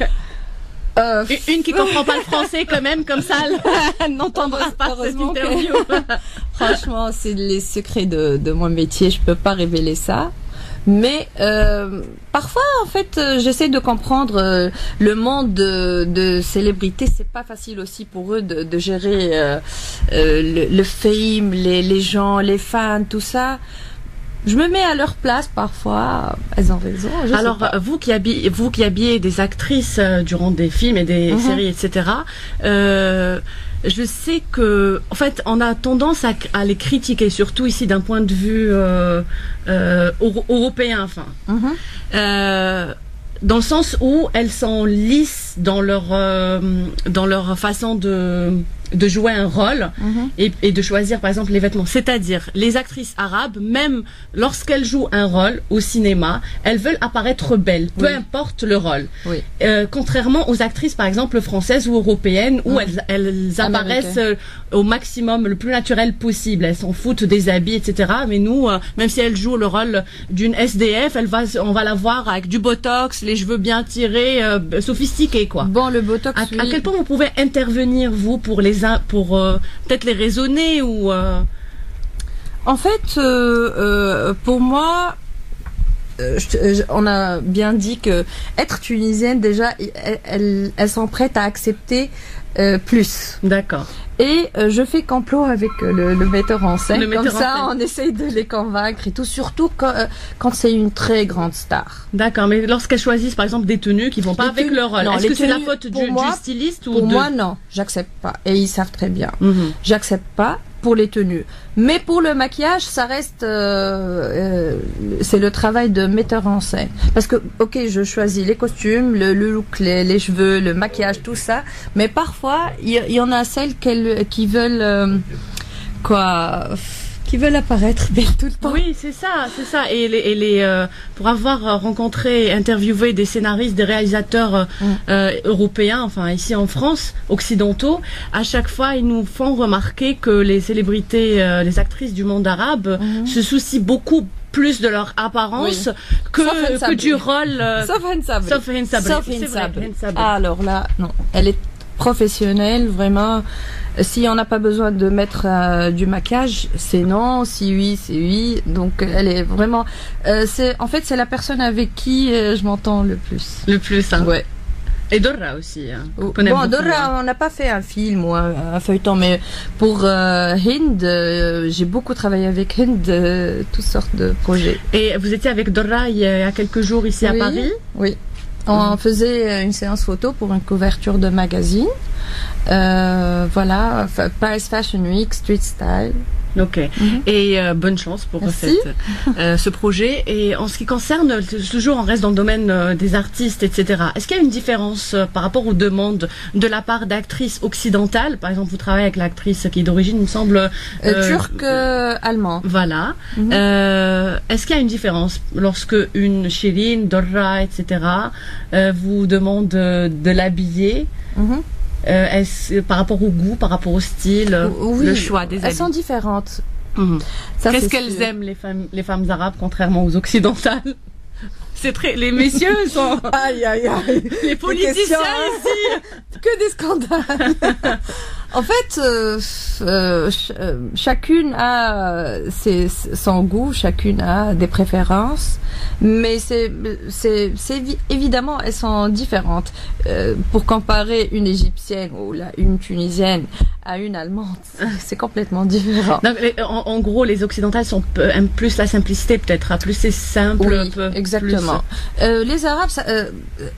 Euh, une, une qui comprend pas le français quand même, comme ça, elle n'entendra pas cette interview. Franchement, c'est les secrets de, de mon métier, je peux pas révéler ça. Mais euh, parfois, en fait, euh, j'essaie de comprendre euh, le monde de, de célébrités. C'est pas facile aussi pour eux de, de gérer euh, euh, le, le fame, les, les gens, les fans, tout ça. Je me mets à leur place parfois, elles ont raison. Je Alors sais pas. vous qui habillez, vous qui habillez des actrices euh, durant des films et des mm-hmm. séries, et cetera. Euh, je sais que, en fait, on a tendance à, à les critiquer, surtout ici d'un point de vue euh, euh, euro- européen, enfin. Mm-hmm. Euh, dans le sens où elles sont lisses dans leur euh, dans leur façon de de jouer un rôle mm-hmm. et, et de choisir par exemple les vêtements. C'est-à-dire les actrices arabes, même lorsqu'elles jouent un rôle au cinéma, elles veulent apparaître belles, peu oui. importe le rôle. Oui. Euh, contrairement aux actrices par exemple françaises ou européennes où mm. elles, elles apparaissent euh, au maximum, le plus naturel possible. Elles s'en foutent des habits, et cetera. Mais nous, euh, même si elles jouent le rôle d'une S D F, elle va, on va la voir avec du botox, les cheveux bien tirés, euh, sophistiqués quoi. Bon, le botox. À, oui. à quel point vous pouvez intervenir vous pour les pour euh, peut-être les raisonner ou euh... En fait, euh, euh, pour moi, euh, je, je, on a bien dit que être tunisienne déjà, elles, elles, elles sont prêtes à accepter euh, plus. D'accord. Et euh, je fais complot avec euh, le, le metteur en scène. Le Comme metteur ça, en scène. On essaye de les convaincre et tout, surtout quand, euh, quand c'est une très grande star. D'accord, mais lorsqu'elles choisissent par exemple des tenues qui vont pas les avec tenues, leur rôle, est-ce que c'est la faute du, moi, du styliste ou Pour de... moi, non, j'accepte pas. Et ils savent très bien. Mm-hmm. J'accepte pas pour les tenues. Mais pour le maquillage, ça reste, euh, euh, c'est le travail de metteur en scène. Parce que, ok, je choisis les costumes, le, le look, les, les cheveux, le maquillage, tout ça. Mais parfois, il y, y en a celles qu'elles, qui veulent, euh, quoi, qui veulent apparaître belle tout le temps. Oui, c'est ça, c'est ça. Et les, et les euh, pour avoir rencontré, interviewé des scénaristes, des réalisateurs euh, mm. euh, européens, enfin ici en France, occidentaux, à chaque fois ils nous font remarquer que les célébrités, euh, les actrices du monde arabe mm. se soucient beaucoup plus de leur apparence oui. que, que du rôle. Euh, Sauf Hend Sabri. Sauf Hend Sabri. Sauf Hend Sabri. Ah, alors là, non, elle est professionnelle, vraiment. Si on n'a pas besoin de mettre euh, du maquillage, c'est non. Si oui, c'est oui. Donc elle est vraiment. Euh, c'est en fait c'est la personne avec qui euh, je m'entends le plus. Le plus, hein. Ouais. Et Dora aussi. Hein, bon, Dora, beaucoup, on n'a pas fait un film ou un, un feuilleton, mais pour euh, Hind, euh, j'ai beaucoup travaillé avec Hind, euh, toutes sortes de projets. Et vous étiez avec Dora il y a quelques jours ici oui, à Paris. Oui. On mmh. faisait une séance photo pour une couverture de magazine. Euh, voilà, Paris Fashion Week, Street Style. Ok. Mm-hmm. Et euh, bonne chance pour cette, euh, ce projet. Et en ce qui concerne, toujours on reste dans le domaine euh, des artistes, et cetera. Est-ce qu'il y a une différence euh, par rapport aux demandes de la part d'actrices occidentales? Par exemple, vous travaillez avec l'actrice qui est d'origine, il me semble, euh, euh, turque euh, allemand. Voilà. Mm-hmm. Euh, est-ce qu'il y a une différence lorsque une Shirin, Dora, et cetera euh, vous demande de, de l'habiller? Mm-hmm. Euh, est-ce, par rapport au goût, par rapport au style, oui, le choix des habits? Elles sont différentes. Mmh. Ça, Qu'est-ce qu'elles sûr. aiment, les femmes, les femmes arabes, contrairement aux occidentales? C'est très, les messieurs sont. Aïe, aïe, aïe. Les politiciens ici. Que des scandales. En fait, euh, euh, ch- euh, chacune a ses, son goût, chacune a des préférences, mais c'est, c'est, c'est évidemment elles sont différentes. Euh, pour comparer une égyptienne ou la, une tunisienne à une allemande, c'est complètement différent. Donc, en, en gros, les occidentales sont aiment plus la simplicité, peut-être, plus c'est simple. Oui, peu, exactement. Euh, les Arabes, ça, euh,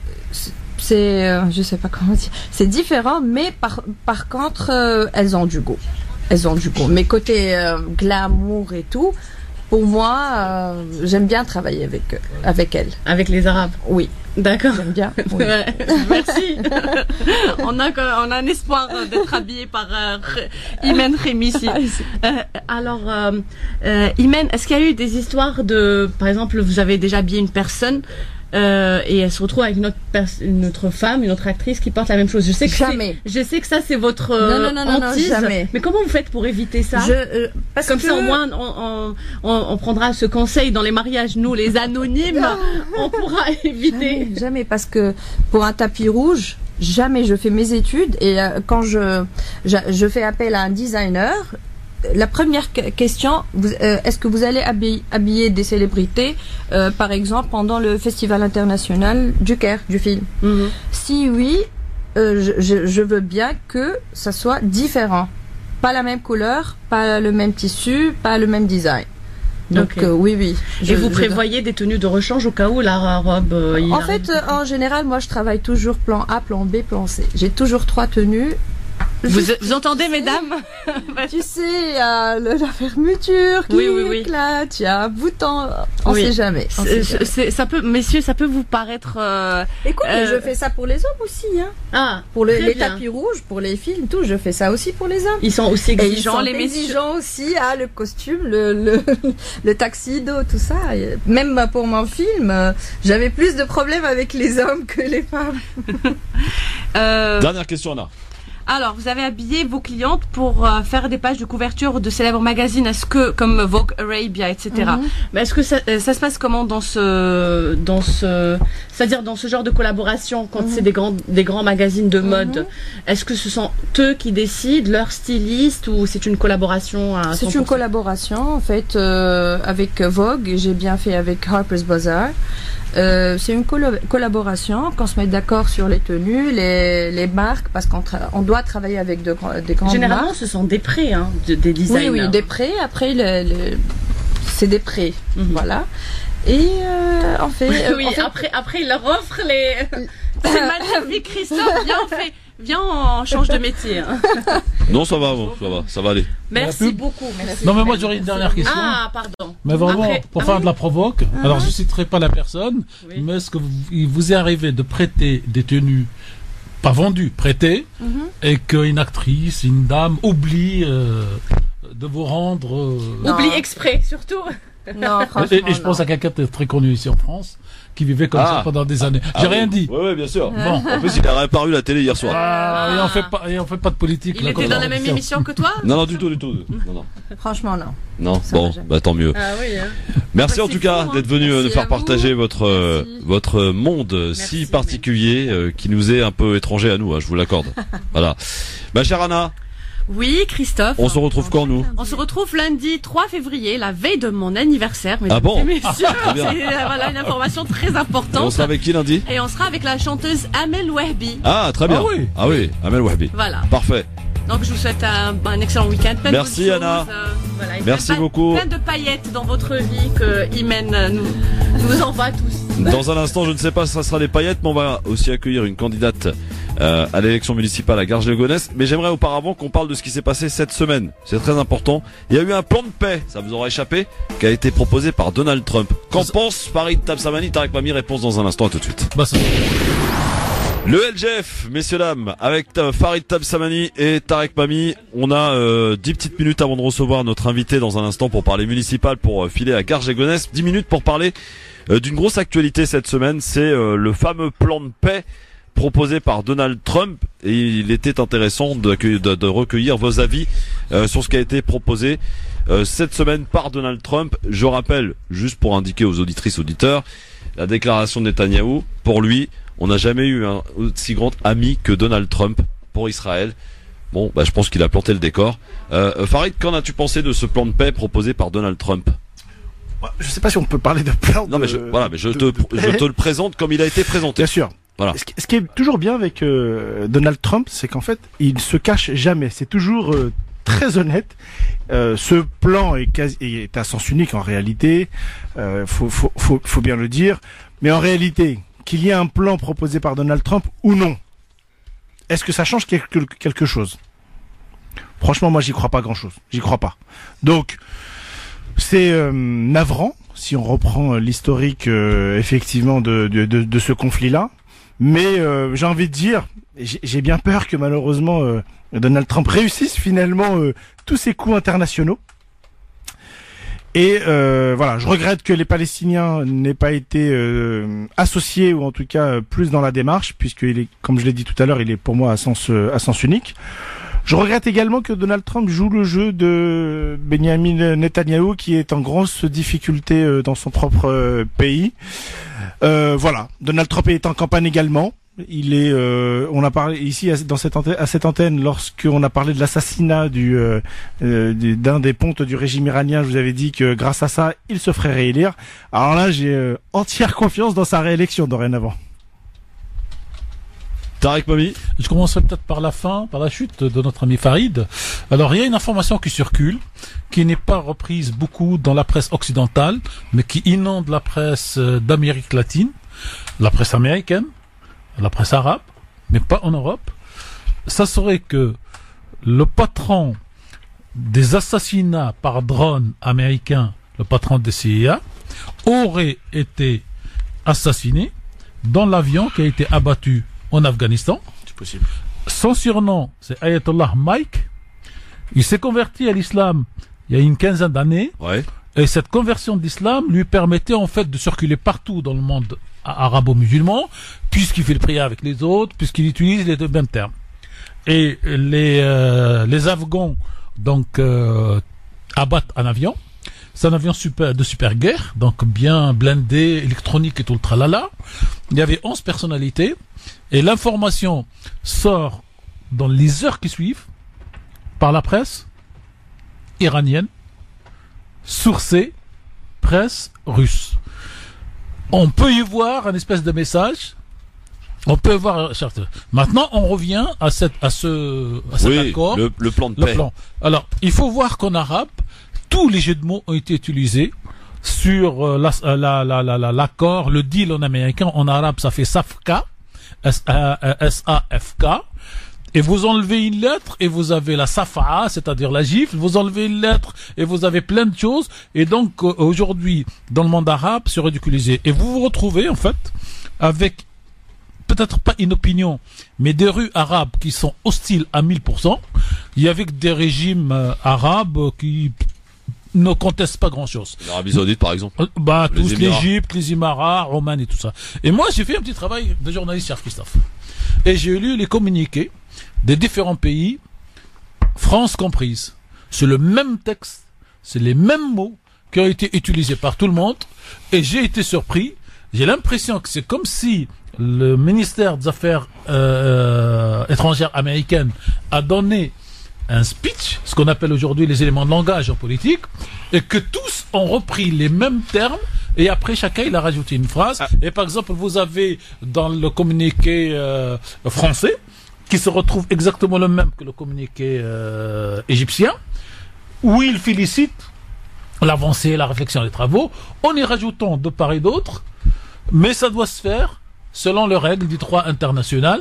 c'est, euh, je sais pas comment dire, c'est différent, mais par, par contre, euh, elles ont du goût. Elles ont du goût. Mais côté euh, glamour et tout, pour moi, euh, j'aime bien travailler avec eux, avec elles. Avec les Arabes. Oui. D'accord. J'aime bien. Oui. Ouais, merci. on a on a un espoir d'être habillé par euh, Imen Remissi. Euh, alors, euh, euh, Imen, est-ce qu'il y a eu des histoires de, par exemple, vous avez déjà habillé une personne euh, et elle se retrouve avec une autre, pers- une autre femme, une autre actrice qui porte la même chose. Je sais que jamais. Je sais que ça c'est votre euh, non, non, non, non, hantise. Non, jamais. Mais comment vous faites pour éviter ça? Je, euh, parce Comme que... ça au moins on, on, on, on prendra ce conseil dans les mariages. Nous les anonymes, on pourra éviter. Jamais, jamais, parce que pour un tapis rouge, jamais je fais mes études et euh, quand je, je je fais appel à un designer. La première question, vous, euh, est-ce que vous allez habiller, habiller des célébrités, euh, par exemple, pendant le Festival international du Caire, du film? Mm-hmm. Si oui, euh, je, je, je veux bien que ça soit différent. Pas la même couleur, pas le même tissu, pas le même design. Donc okay. euh, oui, oui. Je, Et vous prévoyez je... des tenues de rechange au cas où la robe... Euh, en fait, euh, en général, moi, je travaille toujours plan A, plan B, plan C. J'ai toujours trois tenues. Vous, vous entendez, mesdames? Tu sais, il y a le, la fermeture qui oui, oui, oui. éclate, il y a un bouton, on oui. sait jamais. On c'est, sait jamais. C'est, ça peut, messieurs, ça peut vous paraître... Euh, Écoute, euh, je fais ça pour les hommes aussi. Hein. Ah, pour le, les bien. tapis rouges, pour les films, tout, je fais ça aussi pour les hommes. Ils sont aussi exigeants, Et ils sont les messieurs. exigeants aussi, ah, le costume, le, le, le tuxedo, tout ça. Même pour mon film, j'avais plus de problèmes avec les hommes que les femmes. euh... Dernière question, Anna. Alors, vous avez habillé vos clientes pour euh, faire des pages de couverture de célèbres magazines, est-ce que, comme Vogue Arabia, et cetera. Mm-hmm. Mais est-ce que ça, ça se passe comment dans ce, dans ce, c'est-à-dire dans ce genre de collaboration quand mm-hmm. c'est des grands, des grands magazines de mode? Mm-hmm. Est-ce que ce sont eux qui décident, leur styliste, ou c'est une collaboration à C'est une collaboration, en fait, euh, avec Vogue. J'ai bien fait avec Harper's Bazaar. Euh, c'est une collo- collaboration, qu'on se met d'accord sur les tenues, les, les marques, parce qu'on tra- on doit travailler avec de, des grandes Généralement, marques. ce sont des prêts, hein, de, des designers. Oui, oui, des prêts. Après, le, le, c'est des prêts, mm-hmm. voilà. Et euh, on fait. Oui, on fait... après, après, il leur offre les. C'est magnifique, Christophe. Viens, on fait. Viens, on change de métier. Non, ça va, bon, ça va, ça va aller. Merci beaucoup. Merci. Non, mais moi j'aurais une dernière question. Ah, pardon. Mais vraiment, Après, pour ah faire oui. de la provoque, uh-huh. alors je citerai pas la personne, oui. mais est-ce que vous, il vous est arrivé de prêter des tenues pas vendues, prêtées, uh-huh. et qu'une actrice, une dame oublie euh, de vous rendre... Euh, oublie exprès, surtout. Non, franchement, et, et je pense non. à quelqu'un de très connu ici en France qui vivait comme ah. ça pendant des années. Ah, J'ai oui. rien dit. Oui, oui, bien sûr. Bon. En plus, il a réapparu à la télé hier soir. Ah, et on fait pas, et on fait pas de politique. Il là, était dans la même ça. émission que toi? Non, non, du tout, du tout. Non, non. Franchement, non. Non, ça bon, bah tant mieux. Ah, oui, hein. Merci bah, en tout cas fou, hein. d'être venu Merci nous faire partager vous. votre euh, votre monde Merci, si particulier euh, qui nous est un peu étranger à nous, hein, je vous l'accorde. Voilà. Ma chère Anna. Oui, Christophe. On se retrouve quand, nous? On se retrouve lundi trois février, la veille de mon anniversaire. Ah bon? Messieurs, ah, c'est euh, voilà, une information très importante. Et on sera avec qui lundi? Et on sera avec la chanteuse Amel Wahbi. Ah, très bien. Ah oui, ah, oui. Amel Wahbi. Voilà. Parfait. Donc je vous souhaite un, un excellent week-end. Plein Merci de Anna. choses, euh, voilà, Merci plein, beaucoup. Plein de paillettes dans votre vie que Imen nous, nous envoie tous. Dans un instant, je ne sais pas si ça sera des paillettes, mais on va aussi accueillir une candidate euh, à l'élection municipale à Garges-les-Gonesse. Mais j'aimerais auparavant qu'on parle de ce qui s'est passé cette semaine. C'est très important. Il y a eu un plan de paix, ça vous aura échappé, qui a été proposé par Donald Trump. Qu'en ça... pense Farid Tabsamani? Tarek Mami, réponse dans un instant, à tout de suite. Bah, ça... Le L G F, messieurs dames, avec euh, Farid Tabsamani et Tarek Mami, on a euh, dix petites minutes avant de recevoir notre invité dans un instant pour parler municipal, pour euh, filer à Garges-les-Gonesse. dix minutes pour parler euh, d'une grosse actualité cette semaine, c'est euh, le fameux plan de paix proposé par Donald Trump, et il était intéressant de, de, de recueillir vos avis euh, sur ce qui a été proposé euh, cette semaine par Donald Trump. Je rappelle, juste pour indiquer aux auditrices auditeurs, la déclaration de Netanyahou, pour lui, on n'a jamais eu un aussi grand ami que Donald Trump pour Israël. Bon, bah, je pense qu'il a planté le décor. Euh, Farid, qu'en as-tu pensé de ce plan de paix proposé par Donald Trump? Je sais pas si on peut parler de plan. Non, mais je, de, voilà, mais je de, te, de je te le présente comme il a été présenté. Bien sûr. Voilà. Ce, qui, ce qui est toujours bien avec euh, Donald Trump, c'est qu'en fait, il se cache jamais. C'est toujours euh, très honnête. Euh, ce plan est, quasi, est à sens unique en réalité. Euh, faut, faut, faut, faut bien le dire. Mais en réalité, qu'il y ait un plan proposé par Donald Trump ou non, est-ce que ça change quelque, quelque chose? Franchement, moi, j'y crois pas grand-chose. J'y crois pas. Donc, c'est euh, navrant, si on reprend l'historique euh, effectivement de, de, de, de ce conflit-là. Mais euh, j'ai envie de dire, j'ai, j'ai bien peur que malheureusement euh, Donald Trump réussisse finalement euh, tous ses coups internationaux. Et euh, voilà, je regrette que les Palestiniens n'aient pas été euh, associés, ou en tout cas euh, plus dans la démarche, puisqu'il est, comme je l'ai dit tout à l'heure, il est pour moi à sens, euh, à sens unique. Je regrette également que Donald Trump joue le jeu de Benjamin Netanyahou, qui est en grosse difficulté euh, dans son propre euh, pays. Euh, voilà, Donald Trump est en campagne également. Il est, euh, on a parlé ici dans cette antenne, à cette antenne, lorsqu'on a parlé de l'assassinat du, euh, euh, d'un des pontes du régime iranien. Je vous avais dit que grâce à ça, il se ferait réélire. Alors là, j'ai euh, entière confiance dans sa réélection dorénavant. Tarek Mami. Je commencerai peut-être par la fin, par la chute de notre ami Farid. Alors, il y a une information qui circule, qui n'est pas reprise beaucoup dans la presse occidentale, mais qui inonde la presse d'Amérique latine, la presse américaine, la presse arabe, mais pas en Europe. Ça serait que le patron des assassinats par drone américain, le patron des C I A, aurait été assassiné dans l'avion qui a été abattu en Afghanistan. C'est possible. Son surnom, c'est Ayatollah Mike. Il s'est converti à l'islam il y a une quinzaine d'années. Ouais. Et cette conversion d'islam lui permettait en fait de circuler partout dans le monde arabo-musulman, puisqu'il fait le prière avec les autres, puisqu'il utilise les deux mêmes termes. Et les, euh, les Afghans, donc, euh, abattent un avion. C'est un avion super, de super guerre, donc bien blindé, électronique et tout le tralala. Il y avait onze personnalités. Et l'information sort dans les heures qui suivent par la presse iranienne, sourcée, presse russe. On peut y voir un espèce de message. On peut voir. Maintenant, on revient à cette, à ce, à cet oui, accord. Le, le plan de le paix. Plan. Alors, il faut voir qu'en arabe, tous les jeux de mots ont été utilisés sur euh, la, la, la, la, la, l'accord, le deal en américain. En arabe, ça fait Safka, S A F K. Et vous enlevez une lettre et vous avez la safa, c'est-à-dire la gifle. Vous enlevez une lettre et vous avez plein de choses. Et donc, euh, aujourd'hui, dans le monde arabe, c'est ridiculisé. Et vous vous retrouvez, en fait, avec peut-être pas une opinion, mais des rues arabes qui sont hostiles à mille pour cent. Il y avait des régimes euh, arabes qui ne contestent pas grand-chose. L'Arabie Saoudite, par exemple. Euh, bah, Les tous Émirats. l'Égypte, les Émirats, Oman et tout ça. Et moi, j'ai fait un petit travail de journaliste, cher Christophe. Et j'ai lu les communiqués des différents pays, France comprise. C'est le même texte, c'est les mêmes mots qui ont été utilisés par tout le monde. Et j'ai été surpris. J'ai l'impression que c'est comme si le ministère des Affaires euh, étrangères américaines a donné un speech, ce qu'on appelle aujourd'hui les éléments de langage en politique, et que tous ont repris les mêmes termes, et après chacun il a rajouté une phrase. Ah. Et par exemple, vous avez dans le communiqué euh, français, qui se retrouve exactement le même que le communiqué euh, égyptien, où il félicite l'avancée, la réflexion, les travaux, en y rajoutant de part et d'autre, mais ça doit se faire selon les règles du droit international.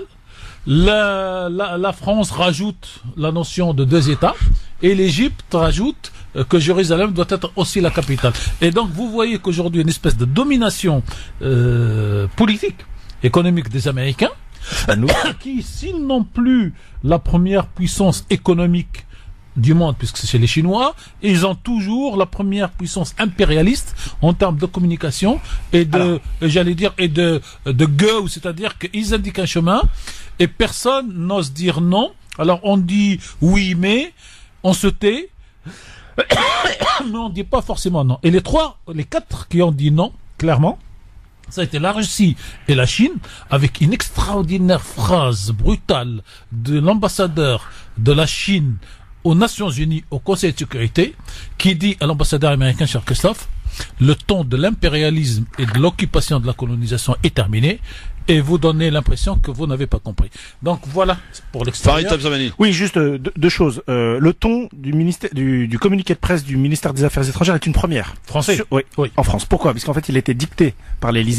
La, la, la France rajoute la notion de deux États et l'Égypte rajoute euh, que Jérusalem doit être aussi la capitale. Et donc vous voyez qu'aujourd'hui une espèce de domination euh, politique, économique des Américains, qui, s'ils n'ont plus la première puissance économique du monde, puisque c'est chez les Chinois, ils ont toujours la première puissance impérialiste en termes de communication et de, Alors, j'allais dire, et de, de go, c'est-à-dire qu'ils indiquent un chemin et personne n'ose dire non. Alors on dit oui, mais on se tait, mais on ne dit pas forcément non. Et les trois, les quatre qui ont dit non, clairement, ça a été la Russie et la Chine, avec une extraordinaire phrase brutale de l'ambassadeur de la Chine aux Nations Unies, au Conseil de sécurité, qui dit à l'ambassadeur américain, cher Christophe, le temps de l'impérialisme et de l'occupation de la colonisation est terminé, et vous donnez l'impression que vous n'avez pas compris. Donc voilà pour l'extérieur. Oui, juste euh, deux, deux choses. Euh, le ton du ministère, du, du communiqué de presse du ministère des Affaires étrangères est une première. Français. Sur, oui, oui, en France. Pourquoi? Parce qu'en fait, il a été dicté par l'Élysée.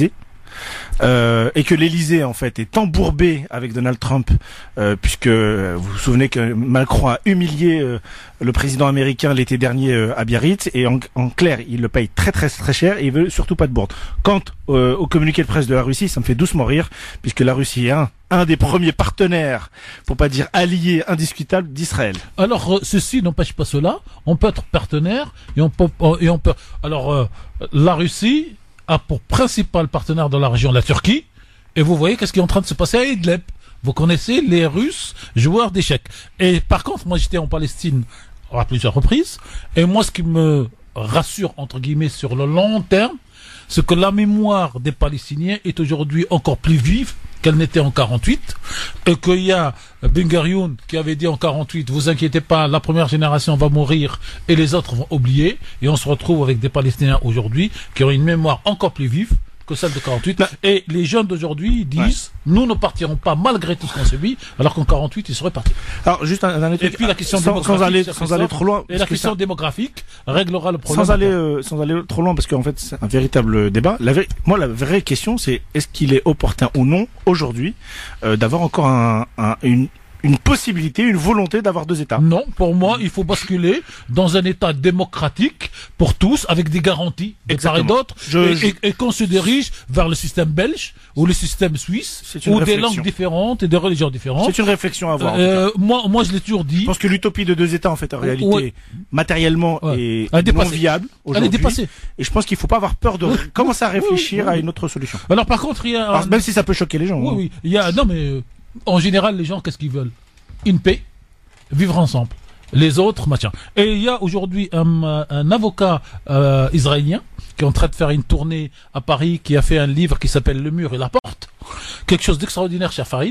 euh, et que l'Élysée en fait est embourbé avec Donald Trump, euh, puisque euh, vous vous souvenez que Macron a humilié euh, le président américain l'été dernier euh, à Biarritz, et en, en clair, il le paye très très très cher et il veut surtout pas de bourde. Quant euh, au communiqué de presse de la Russie, ça me fait doucement rire, puisque la Russie est un, un des premiers partenaires, pour pas dire alliés indiscutables d'Israël. Alors euh, ceci n'empêche pas cela. On peut être partenaire et on peut et on peut. Alors euh, la Russie a pour principal partenaire dans la région la Turquie, et vous voyez qu'est-ce qui est en train de se passer à Idlib. Vous connaissez les Russes joueurs d'échecs. Et par contre, moi j'étais en Palestine à plusieurs reprises, et moi ce qui me rassure entre guillemets sur le long terme, c'est que la mémoire des Palestiniens est aujourd'hui encore plus vive qu'elle n'était en quarante-huit, et qu'il y a Ben Gurion qui avait dit en quarante-huit, vous inquiétez pas, la première génération va mourir et les autres vont oublier, et on se retrouve avec des Palestiniens aujourd'hui qui ont une mémoire encore plus vive que celle de quarante-huit, bah, et les jeunes d'aujourd'hui disent, ouais, nous ne partirons pas malgré tout ce qu'on subit, alors qu'en quarante-huit ils seraient partis. Alors juste un, un dernier truc, et puis la question sans, sans aller sans aller ça, trop loin, et la question ça, démographique réglera le problème. Sans aller euh, sans aller trop loin, parce qu'en fait c'est un véritable débat. La vé- moi la vraie question c'est, est-ce qu'il est opportun ou non aujourd'hui euh, d'avoir encore un, un une une possibilité, une volonté d'avoir deux États? Non, pour moi, il faut basculer dans un État démocratique pour tous, avec des garanties de part et d'autre, et, je... et, et qu'on se dirige vers le système belge ou le système suisse, ou des langues différentes et des religions différentes. C'est une réflexion à avoir. Euh, moi, moi, je l'ai toujours dit. Je pense que l'utopie de deux États, en fait, en réalité, ouais, matériellement, ouais, est non viable aujourd'hui. Elle est dépassée. Et je pense qu'il ne faut pas avoir peur de commencer à réfléchir oui, oui, oui. à une autre solution. Alors, par contre, il y a... Alors, même si ça peut choquer les gens. Oui, hein. oui. Il y a... Non, mais... En général, les gens, qu'est-ce qu'ils veulent? Une paix, vivre ensemble. Les autres, machin. Et il y a aujourd'hui un, un avocat euh, israélien qui est en train de faire une tournée à Paris, qui a fait un livre qui s'appelle Le mur et la porte. Quelque chose d'extraordinaire, cher Farid.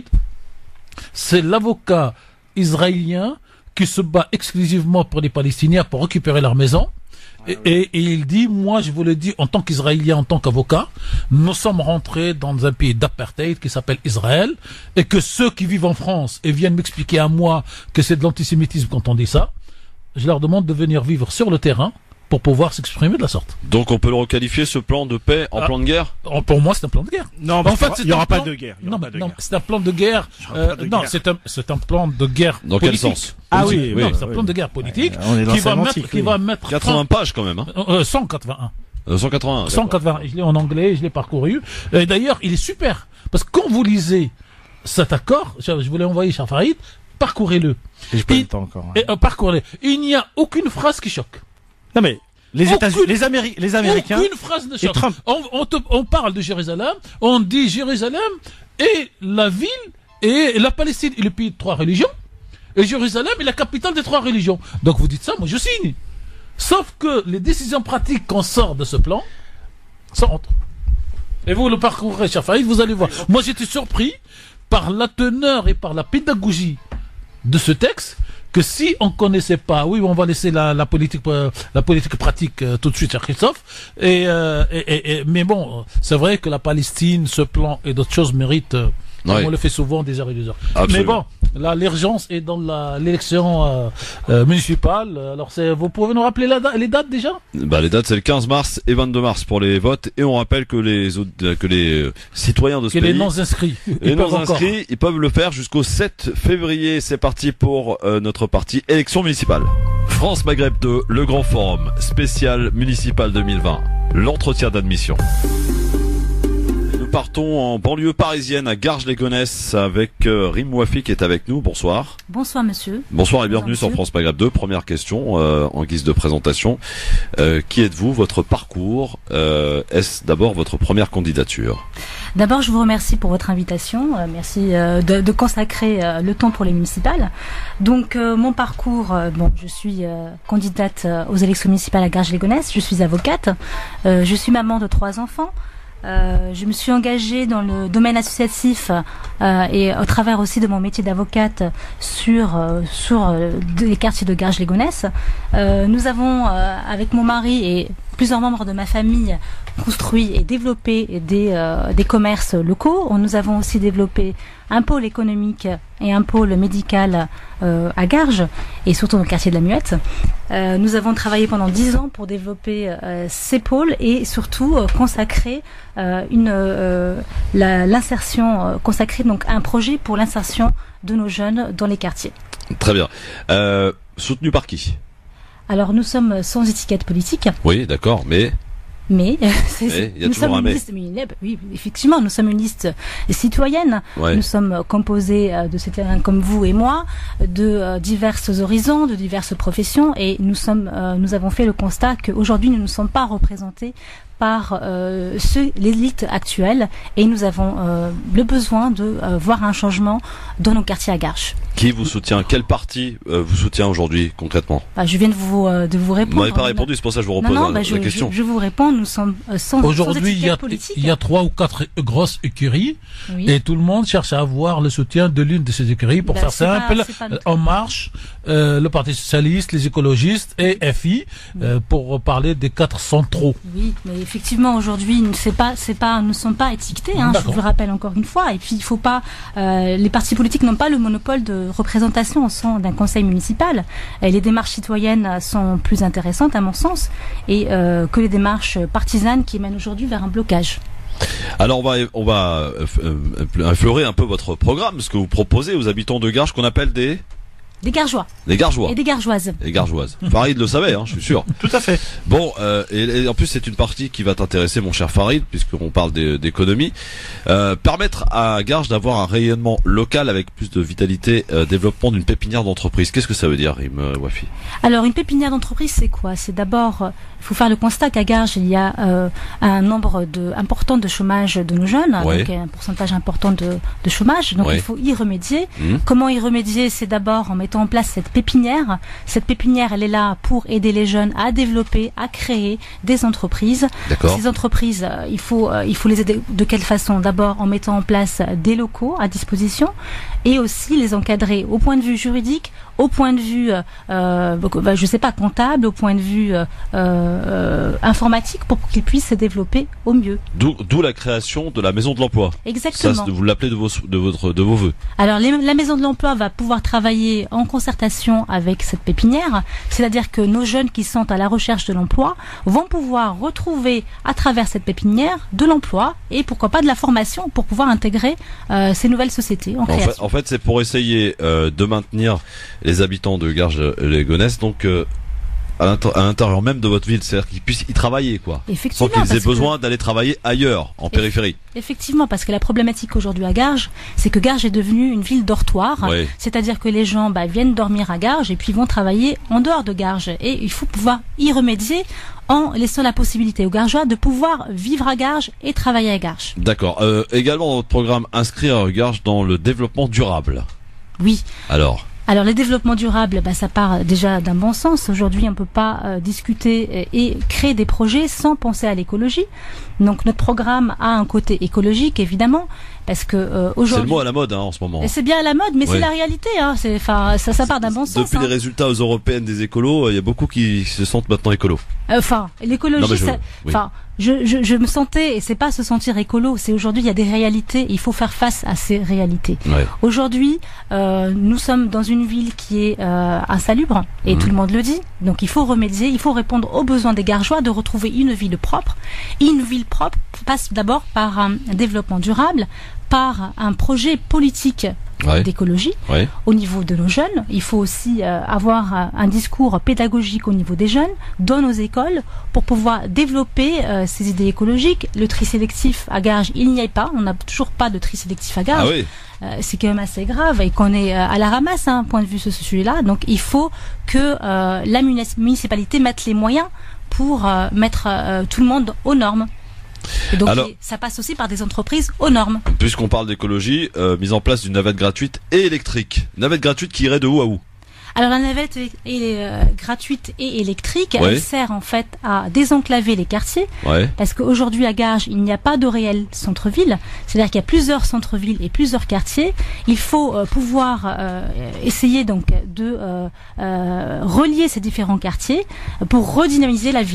C'est l'avocat israélien qui se bat exclusivement pour les Palestiniens pour récupérer leur maison. Et, et, et il dit, moi je vous le dis en tant qu'Israélien, en tant qu'avocat, nous sommes rentrés dans un pays d'apartheid qui s'appelle Israël, et que ceux qui vivent en France et viennent m'expliquer à moi que c'est de l'antisémitisme quand on dit ça, je leur demande de venir vivre sur le terrain pour pouvoir s'exprimer de la sorte. Donc on peut le requalifier, ce plan de paix, en ah, plan de guerre? Pour moi, c'est un plan de guerre. Non, en fait, il n'y aura pas de guerre. Non, non, c'est un plan de guerre. Euh, non, c'est un, c'est un plan de guerre Dans politique. Quel sens? Ah oui, oui, non, c'est un oui. plan de guerre politique ouais, qui, va mettre, qui va mettre quatre-vingts pages quand même. Hein. Euh, cent quatre-vingt-un. Euh, cent quatre-vingts. cent quatre-vingts. Je l'ai en anglais, je l'ai parcouru. Et d'ailleurs, il est super. Parce que quand vous lisez cet accord, je vous l'ai envoyé, cher Farid, parcourez-le. Et j'ai pas le temps encore. Hein. Et, euh, parcourez-le. Il n'y a aucune phrase qui choque. Non mais, les États-Unis, les, Améri- les Américains. Aucune phrase ne choque. On, on, te, on parle de Jérusalem, on dit Jérusalem et la ville et la Palestine est le pays de trois religions, et Jérusalem est la capitale des trois religions. Donc vous dites ça, moi je signe. Sauf que les décisions pratiques qu'on sort de ce plan, ça entre. Et vous le parcourrez, cher Farid, vous allez voir. Moi j'étais surpris par la teneur et par la pédagogie de ce texte, que si on connaissait pas, oui, on va laisser la, la politique, euh, la politique pratique euh, tout de suite, cher Christophe. Et, euh, et, et, et mais bon, c'est vrai que la Palestine, ce plan et d'autres choses méritent. Euh, oui. On le fait souvent des heures et des heures. Absolument. Mais bon, là, l'urgence est dans la, l'élection euh, euh, municipale. Alors, c'est, vous pouvez nous rappeler la, les dates déjà? Bah, les dates, c'est le quinze mars et vingt-deux mars pour les votes. Et on rappelle que les autres, que les euh, citoyens de ce que pays, les non-inscrits, les non-inscrits, ils peuvent le faire jusqu'au sept février. C'est parti pour euh, notre partie élection municipale. France Maghreb deux, le grand forum spécial municipal deux mille vingt. L'entretien d'admission. Nous partons en banlieue parisienne à Garges-les-Gonesse avec euh, Rim Mouafi qui est avec nous. Bonsoir. Bonsoir monsieur. Bonsoir et bienvenue Bonsoir, sur France Maghreb deux. Première question euh, en guise de présentation. Euh, qui êtes-vous? Votre parcours? euh, Est-ce d'abord votre première candidature? D'abord, je vous remercie pour votre invitation. Euh, merci euh, de, de consacrer euh, le temps pour les municipales. Donc, euh, mon parcours, euh, bon, je suis euh, candidate euh, aux élections municipales à Garges-les-Gonesse. Je suis avocate. Euh, je suis maman de trois enfants. Euh, je me suis engagée dans le domaine associatif euh, et au travers aussi de mon métier d'avocate sur euh, sur euh, les quartiers de Garges-les-Gonesse. Euh, nous avons euh, avec mon mari et plusieurs membres de ma famille construit et développé des, euh, des commerces locaux. Nous avons aussi développé un pôle économique et un pôle médical euh, à Garges, et surtout dans le quartier de la Muette. Euh, nous avons travaillé pendant dix ans pour développer euh, ces pôles et surtout euh, consacrer euh, une euh, la, l'insertion, euh, consacrer donc un projet pour l'insertion de nos jeunes dans les quartiers. Très bien. Euh, soutenu par qui? Alors nous sommes sans étiquette politique. Oui, d'accord, mais... Mais, c'est, mais il y a nous toujours sommes un une mais. liste, oui, effectivement, nous sommes une liste citoyenne. Ouais. Nous sommes composés de citoyens comme vous et moi, de euh, diverses horizons, de diverses professions, et nous sommes, euh, nous avons fait le constat qu'aujourd'hui nous ne sommes pas représentés par euh, ceux, l'élite actuelle, et nous avons euh, le besoin de euh, voir un changement dans nos quartiers à Garches. Qui vous soutient? Quel parti euh, vous soutient aujourd'hui concrètement? Bah, je viens de vous euh, de vous répondre. Vous m'avez pas répondu, c'est pour ça que je vous repose non, non, la, bah, la je, question. Je, je vous réponds, nous sommes euh, sans, Aujourd'hui, sans il y a, étiquette politique. il y a trois ou quatre grosses écuries, Oui. et tout le monde cherche à avoir le soutien de l'une de ces écuries. Pour Bah, faire c'est pas- simple, c'est pas euh, notre- En Marche, euh, le Parti Socialiste, les écologistes et F I, euh, pour parler des quatre centraux. Oui, mais effectivement aujourd'hui, c'est pas, c'est pas, nous ne sommes pas étiquetés. Hein, je D'accord. vous le rappelle encore une fois. Et puis il faut pas, euh, les partis politiques n'ont pas le monopole de représentation au sein d'un conseil municipal. Et les démarches citoyennes sont plus intéressantes à mon sens, et euh, que les démarches partisanes qui mènent aujourd'hui vers un blocage. Alors on va on va euh, euh, effleurer un peu votre programme, ce que vous proposez aux habitants de Garges, qu'on appelle des Des Gargeois des Gargeois. et des Gargeoises. Les Gargeoises. Farid le savait, hein, je suis sûr. Tout à fait. Bon, euh, et, et en plus c'est une partie qui va t'intéresser, mon cher Farid, puisqu'on parle d'é- d'économie. Euh, permettre à Garges d'avoir un rayonnement local avec plus de vitalité, euh, développement d'une pépinière d'entreprise. Qu'est-ce que ça veut dire, Rim euh, Wafi? Alors une pépinière d'entreprise, c'est quoi? C'est d'abord, euh, il faut faire le constat qu'à Garges, il y a euh, un nombre de, important de chômage de nos jeunes, Ouais. donc un pourcentage important de, de chômage, donc Ouais. il faut y remédier. Mmh. Comment y remédier? C'est d'abord en mettant en place cette pépinière. Cette pépinière, elle est là pour aider les jeunes à développer, à créer des entreprises. D'accord. Ces entreprises, euh, il faut, euh, il faut les aider de quelle façon? D'abord en mettant en place des locaux à disposition, et aussi les encadrer au point de vue juridique, au point de vue, euh, bah, je sais pas, comptable, au point de vue euh, euh, informatique, pour qu'ils puissent se développer au mieux. D'où d'où la création de la maison de l'emploi. Exactement. Ça, c'est- vous l'appelez de vos de votre de vos vœux. Alors, les- la Maison de l'Emploi va pouvoir travailler en concertation avec cette pépinière, c'est-à-dire que nos jeunes qui sont à la recherche de l'emploi vont pouvoir retrouver à travers cette pépinière de l'emploi, et pourquoi pas de la formation pour pouvoir intégrer euh, ces nouvelles sociétés en En création. fait, en fait, c'est pour essayer euh, de maintenir les habitants de Garges-les-Gonesse, donc euh, à l'inter- à l'intérieur même de votre ville, c'est-à-dire qu'ils puissent y travailler, quoi. Sans Effectivement, qu'ils aient parce que- besoin d'aller travailler ailleurs, en périphérie. Effectivement, parce que la problématique aujourd'hui à Garges, c'est que Garges est devenue une ville dortoir, Oui. c'est-à-dire que les gens bah, viennent dormir à Garges et puis vont travailler en dehors de Garges. Et il faut pouvoir y remédier en laissant la possibilité aux Gargeois de pouvoir vivre à Garges et travailler à Garges. D'accord. Euh, également dans votre programme, inscrire Garges dans le développement durable. Oui. Alors, Alors le développement durable, bah, ça part déjà d'un bon sens. Aujourd'hui, on ne peut pas euh, discuter et, et créer des projets sans penser à l'écologie. Donc notre programme a un côté écologique, évidemment, parce que euh, c'est aujourd'hui... le mot à la mode hein, en ce moment. Et c'est bien à la mode, mais Oui. c'est la réalité. Hein. C'est, enfin, ça, ça part d'un bon sens. Depuis hein. les résultats aux européennes des écolos, il y a beaucoup qui se sentent maintenant écolos. Enfin, Non, l'écologie, mais je- ça- oui. enfin, je, je, je me sentais, et c'est pas se sentir écolo, c'est aujourd'hui il y a des réalités, et il faut faire face à ces réalités. Ouais. Aujourd'hui, euh, nous sommes dans une ville qui est euh, insalubre, et Mhm. tout le monde le dit. Donc il faut remédier, il faut répondre aux besoins des Gargeois de retrouver une ville propre. Et une ville propre passe d'abord par un développement durable, par un projet politique Ouais. d'écologie Ouais. au niveau de nos jeunes. Il faut aussi euh, avoir un, un discours pédagogique au niveau des jeunes dans nos écoles pour pouvoir développer euh, ces idées écologiques. Le tri sélectif à Garges, il n'y a pas. On n'a toujours pas de tri sélectif à Garges. Ah oui. Euh, c'est quand même assez grave et qu'on est euh, à la ramasse, hein, point de vue sur ce sujet-là. Donc il faut que euh, la munici- municipalité mette les moyens pour euh, mettre euh, tout le monde aux normes. Et donc Alors- et ça passe aussi par des entreprises aux normes. Puisqu'on parle d'écologie, euh, mise en place d'une navette gratuite et électrique. Navette gratuite qui irait de où à où? Alors la navette est, est, euh, gratuite et électrique. Ouais. Elle sert en fait à désenclaver les quartiers. Ouais. Parce qu'aujourd'hui à Garges, il n'y a pas de réel centre-ville. C'est-à-dire qu'il y a plusieurs centres-villes et plusieurs quartiers. Il faut euh, pouvoir euh, essayer donc de euh, euh, relier ces différents quartiers pour redynamiser la ville.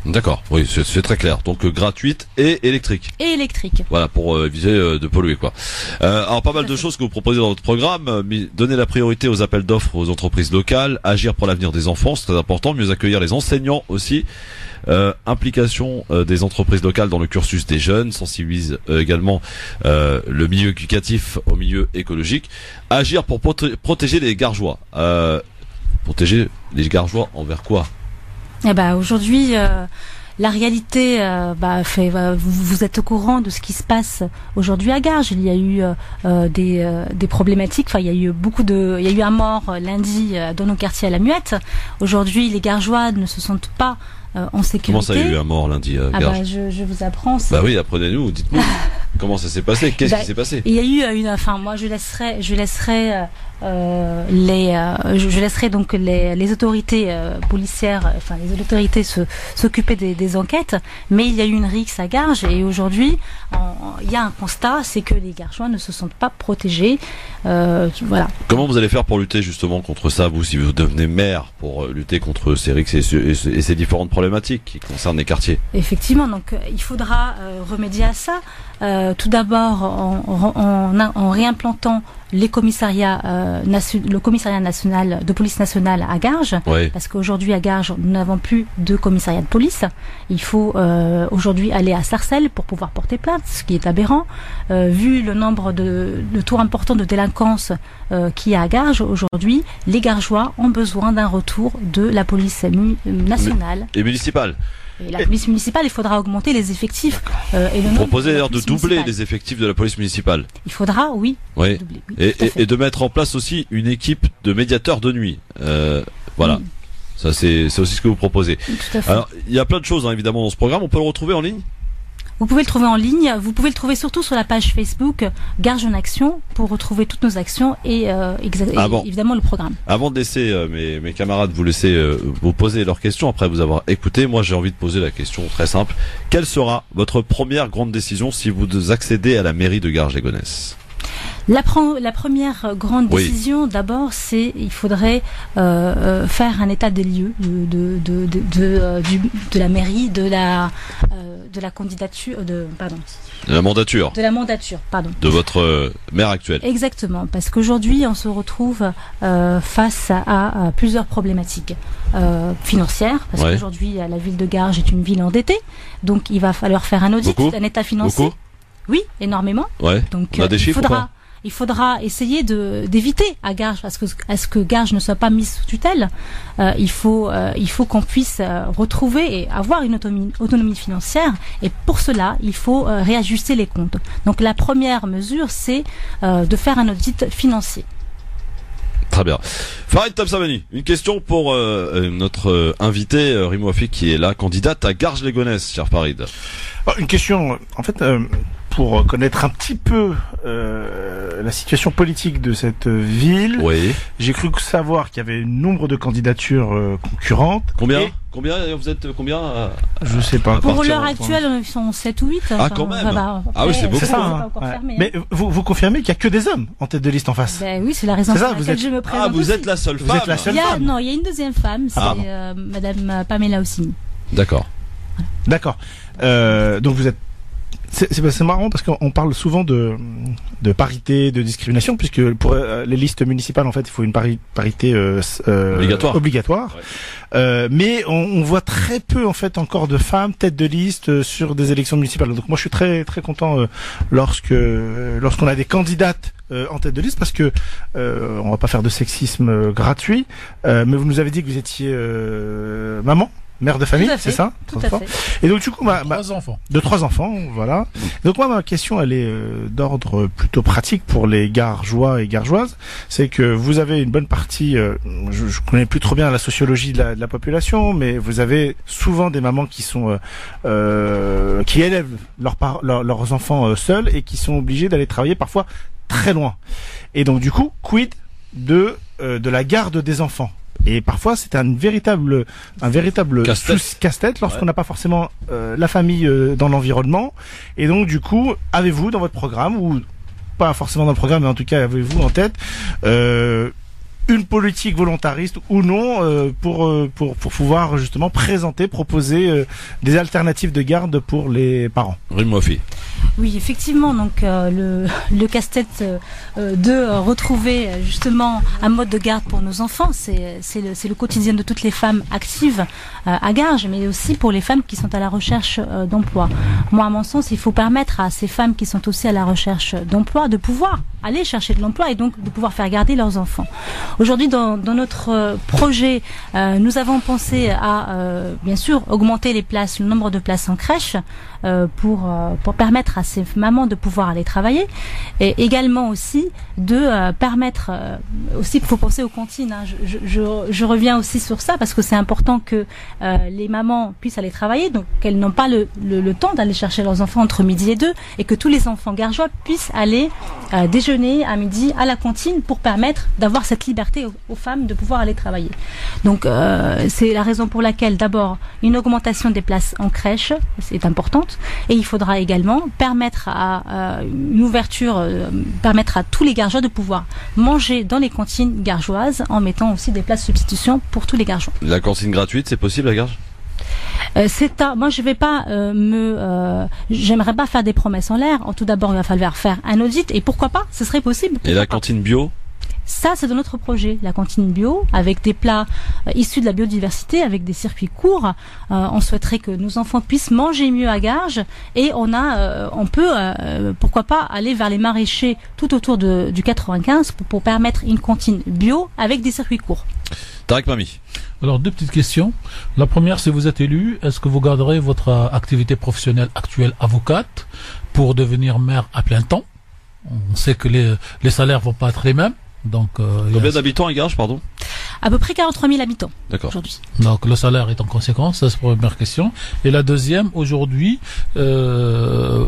D'accord, oui, c'est, c'est très clair. Donc euh, gratuite et électrique. Et électrique. Voilà, pour euh, éviter euh, de polluer, quoi. Euh, alors pas mal de choses que vous proposez dans votre programme. Euh, mais donner la priorité aux appels d'offres aux entreprises locales, agir pour l'avenir des enfants, c'est très important. Mieux accueillir les enseignants aussi. Euh, implication euh, des entreprises locales dans le cursus des jeunes, sensibilise euh, également euh, le milieu éducatif au milieu écologique. Agir pour proté- protéger les gargeois. Euh, protéger les gargeois envers quoi? Eh ben aujourd'hui, euh, la réalité, euh, bah, fait, bah, vous, vous êtes au courant de ce qui se passe aujourd'hui à Garges. Il y a eu euh, des, euh, des problématiques. Enfin, il y a eu beaucoup de, il y a eu un mort euh, lundi euh, dans nos quartiers à la Muette. Aujourd'hui, les Gargeois ne se sentent pas euh, en sécurité. Comment ça, il y a eu un mort lundi à Ah Garges? bah, je, je vous apprends. C'est... Bah oui, apprenez-nous, dites-nous. Comment ça s'est passé? Qu'est-ce bah, qui s'est passé? Il y a eu euh, une, enfin, moi, je laisserai, je laisserai. Euh, Euh, les, euh, je, je laisserai donc les, les autorités euh, policières, euh, enfin les autorités se, s'occuper des, des enquêtes, mais il y a eu une rixe à Garges et aujourd'hui en, en, il y a un constat, c'est que les Gargeois ne se sentent pas protégés. Euh, voilà. Comment vous allez faire pour lutter justement contre ça, vous, si vous devenez maire, pour lutter contre ces rixes et, et, et ces différentes problématiques qui concernent les quartiers? Effectivement, donc euh, il faudra euh, remédier à ça. Euh, tout d'abord en, en, en, en réimplantant les commissariats, euh, nation, le commissariat national de police nationale à Garges, oui. Parce qu'aujourd'hui à Garges nous n'avons plus de commissariat de police. Il faut euh, aujourd'hui aller à Sarcelles pour pouvoir porter plainte, ce qui est aberrant. Euh, vu le nombre de, de taux importants de délinquance euh, qu'il y a à Garges aujourd'hui, les Gargeois ont besoin d'un retour de la police mu- nationale et municipale. Et la police municipale, il faudra augmenter les effectifs. Euh, et le Vous proposez d'ailleurs de doubler municipale. les effectifs de la police municipale. Il faudra, oui. Oui. Doubler, oui et, et, et de mettre en place aussi une équipe de médiateurs de nuit. Euh, voilà. Oui. Ça, c'est, c'est aussi ce que vous proposez. Tout à fait. Alors, il y a plein de choses, hein, évidemment, dans ce programme. On peut le retrouver en ligne? Vous pouvez le trouver en ligne. Vous pouvez le trouver surtout sur la page Facebook Garges en Action pour retrouver toutes nos actions et, euh, exa- ah et bon. évidemment le programme. Avant de laisser euh, mes, mes camarades vous laisser euh, vous poser leurs questions après vous avoir écouté, moi j'ai envie de poser la question très simple. Quelle sera votre première grande décision si vous accédez à la mairie de Garges-les-Gonesse? La, pre- la première grande oui. décision, d'abord, c'est il faudrait euh, euh, faire un état des lieux de de de de, de, euh, du, de la mairie, de la euh, de la candidature, de pardon. De la mandature. De la mandature, pardon. De votre euh, maire actuelle. Exactement, parce qu'aujourd'hui, on se retrouve euh, face à, à, à plusieurs problématiques euh, financières, parce ouais. qu'aujourd'hui, la ville de Garges est une ville endettée, donc il va falloir faire un audit, Beaucoup un état financier. Beaucoup Oui, énormément. Ouais. Donc, on a des euh, chiffres il faudra, ou pas il faudra essayer de d'éviter à Garges, à ce que à ce que Garges ne soit pas mise sous tutelle. Euh, il faut euh, il faut qu'on puisse euh, retrouver et avoir une autonomie, autonomie financière. Et pour cela, il faut euh, réajuster les comptes. Donc la première mesure, c'est euh, de faire un audit financier. Très bien. Farid Tabsamani, une question pour euh, notre euh, invité euh, Rimo Afik qui est là, candidate à Garges-les-Gonesse, cher Farid. Oh, une question, en fait, euh, pour connaître un petit peu euh, la situation politique de cette ville, oui. J'ai cru savoir qu'il y avait un nombre de candidatures euh, concurrentes. Combien et... Combien vous êtes combien à, Je sais pas. Pour l'heure actuelle, ils sont sept ou huit. Ah, quand même. Ça va. Après, ah oui, c'est beaucoup. C'est ça, hein. Pas ouais. fermé, hein. Mais vous, vous confirmez qu'il y a que des hommes en tête de liste en face. Ben oui, c'est la raison c'est pour ça, laquelle êtes... je me présente. Ah, vous aussi. êtes la seule vous femme. Êtes la seule il y a, femme. Non, il y a une deuxième femme, c'est ah, euh, Madame Pamela Ossini. D'accord. Voilà. D'accord. Euh, donc vous êtes. C'est, c'est, c'est marrant parce qu'on parle souvent de, de parité, de discrimination, puisque pour euh, les listes municipales, en fait, il faut une pari, parité euh, euh, obligatoire. obligatoire. Ouais. Euh, mais on, on voit très peu, en fait, encore de femmes tête de liste euh, sur des élections municipales. Donc moi, je suis très très content euh, lorsque euh, lorsqu'on a des candidates euh, en tête de liste, parce que euh, on va pas faire de sexisme euh, gratuit. Euh, mais vous nous avez dit que vous étiez euh, maman. Mère de famille, c'est ça? Tout à fait. Et donc du coup, ma, ma, trois enfants. De trois enfants, voilà. Donc moi, ma question, elle est euh, d'ordre plutôt pratique pour les Gargeois et Gargeoises. C'est que vous avez une bonne partie, euh, je, je connais plus trop bien la sociologie de la, de la population, mais vous avez souvent des mamans qui sont euh, euh, qui élèvent leurs par, leur, leurs enfants euh, seuls et qui sont obligés d'aller travailler parfois très loin. Et donc du coup, quid de euh, de la garde des enfants? Et parfois, c'est un véritable, un véritable casse-tête, souci, casse-tête lorsqu'on n'a ouais. pas forcément euh, la famille euh, dans l'environnement. Et donc, du coup, avez-vous dans votre programme, ou pas forcément dans le programme, mais en tout cas, avez-vous en tête euh, une politique volontariste ou non euh, pour, euh, pour pour pouvoir justement présenter, proposer euh, des alternatives de garde pour les parents. Rimofi. Oui, effectivement, donc euh, le, le casse-tête euh, de euh, retrouver euh, justement un mode de garde pour nos enfants, c'est c'est le, c'est le quotidien de toutes les femmes actives euh, à Garges, mais aussi pour les femmes qui sont à la recherche euh, d'emploi. Moi, à mon sens, il faut permettre à ces femmes qui sont aussi à la recherche d'emploi de pouvoir aller chercher de l'emploi et donc de pouvoir faire garder leurs enfants. Aujourd'hui, dans, dans notre euh, projet, euh, nous avons pensé à, euh, bien sûr, augmenter les places, le nombre de places en crèche euh, pour euh, pour permettre à ces mamans de pouvoir aller travailler, et également aussi de euh, permettre euh, aussi, il faut penser aux cantines. Hein. Je, je, je reviens aussi sur ça parce que c'est important que euh, les mamans puissent aller travailler, donc qu'elles n'ont pas le, le, le temps d'aller chercher leurs enfants entre midi et deux, et que tous les enfants gargeois puissent aller euh, déjeuner à midi à la cantine pour permettre d'avoir cette liberté aux, aux femmes de pouvoir aller travailler. Donc euh, c'est la raison pour laquelle d'abord une augmentation des places en crèche c'est importante, et il faudra également permettre à euh, une ouverture, euh, permettre à tous les gargeois de pouvoir manger dans les cantines gargeoises en mettant aussi des places de substitution pour tous les gargeois. La cantine gratuite, c'est possible à Garges? Euh, c'est à, moi je vais pas euh, me, euh, j'aimerais pas faire des promesses en l'air. En tout d'abord, il va falloir faire un audit, et pourquoi pas, ce serait possible. Et la cantine bio? Ça, c'est de notre projet, la cantine bio, avec des plats euh, issus de la biodiversité, avec des circuits courts. Euh, on souhaiterait que nos enfants puissent manger mieux à Garges, et on a, euh, on peut, euh, pourquoi pas, aller vers les maraîchers tout autour de, du quatre-vingt-quinze pour, pour permettre une cantine bio avec des circuits courts. Tarek Mami. Alors, deux petites questions. La première, si vous êtes élu, est-ce que vous garderez votre euh, activité professionnelle actuelle avocate pour devenir maire à plein temps? On sait que les, les salaires vont pas être les mêmes. Donc, euh, combien a... d'habitants à Garges, pardon? À peu près quarante-trois mille habitants. D'accord. Aujourd'hui. Donc le salaire est en conséquence, ça c'est la première question. Et la deuxième, aujourd'hui, euh,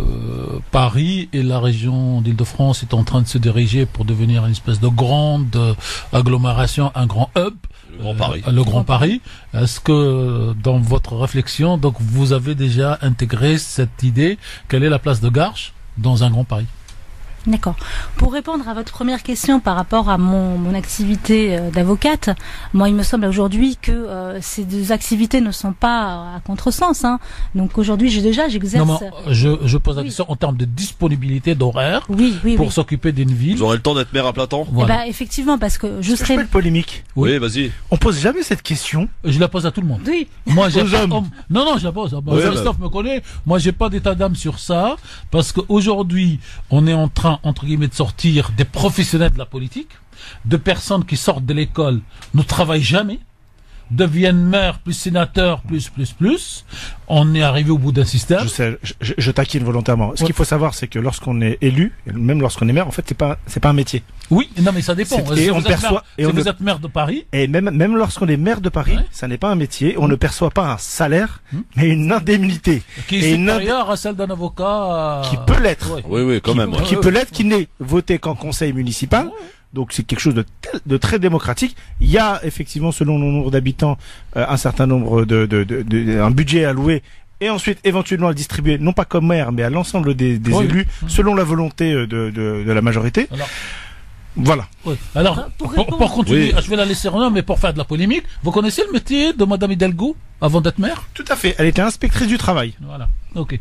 Paris et la région d'Île-de-France est en train de se diriger pour devenir une espèce de grande agglomération, un grand hub. Le Grand Paris. Euh, le Grand Paris. Est-ce que dans votre réflexion, donc vous avez déjà intégré cette idée, quelle est la place de Garges dans un Grand Paris? D'accord. Pour répondre à votre première question par rapport à mon, mon activité euh, d'avocate, moi il me semble aujourd'hui que euh, ces deux activités ne sont pas à contresens. Hein. Donc aujourd'hui j'ai déjà j'exerce. Non, mais je, je pose la oui. question en termes de disponibilité d'horaire oui, oui, pour oui. s'occuper d'une ville. Vous aurez le temps d'être maire à plein temps? Voilà. Eh ben, effectivement, parce que je Est-ce que serai. je peux être polémique? Oui, oui vas-y. On pose jamais cette question. Je la pose à tout le monde. Oui. Moi, j'ai Aux pas... hommes. Non, non, je la pose. Bon, Oui, Christophe me connaît. Moi, j'ai pas d'état d'âme sur ça, parce qu'aujourd'hui, on est en train, entre guillemets, de sortir des professionnels de la politique, de personnes qui sortent de l'école, ne travaillent jamais, deviennent maires, plus sénateurs, plus, plus, plus. On est arrivé au bout d'un système. Je sais, je, je, je taquine volontairement. Ce Ouais. qu'il faut savoir, c'est que lorsqu'on est élu, et même lorsqu'on est maire, en fait, c'est pas, c'est pas un métier. Oui, non, mais ça dépend. C'est- Si et vous on êtes perçoit- maire- et si on vous ne- êtes maire de Paris, Et même, même lorsqu'on est maire de Paris, Ouais. ça n'est pas un métier. On Mmh. ne perçoit pas un salaire, Mmh. mais une indemnité. qui Et est une ind- supérieure à celle d'un avocat, euh, qui peut l'être. ouais. Oui, oui, quand qui, même. ouais. qui peut l'être, qui n'est voté qu'en conseil municipal. Donc c'est quelque chose de, tel- de très démocratique. Il y a effectivement, selon le nombre d'habitants, euh, un certain nombre de, de, de, de- un budget alloué, et ensuite éventuellement à le distribuer, non pas comme maire, mais à l'ensemble des, des Oui. élus, selon la volonté euh, de, de, de la majorité. Alors, Voilà. ouais. Alors, Pour- pour pour, répondre- pour continuer, Oui. je vais la laisser en mais pour faire de la polémique, vous connaissez le métier de Madame Hidalgo avant d'être maire? Tout à fait. Elle était inspectrice du travail. Voilà. Ok.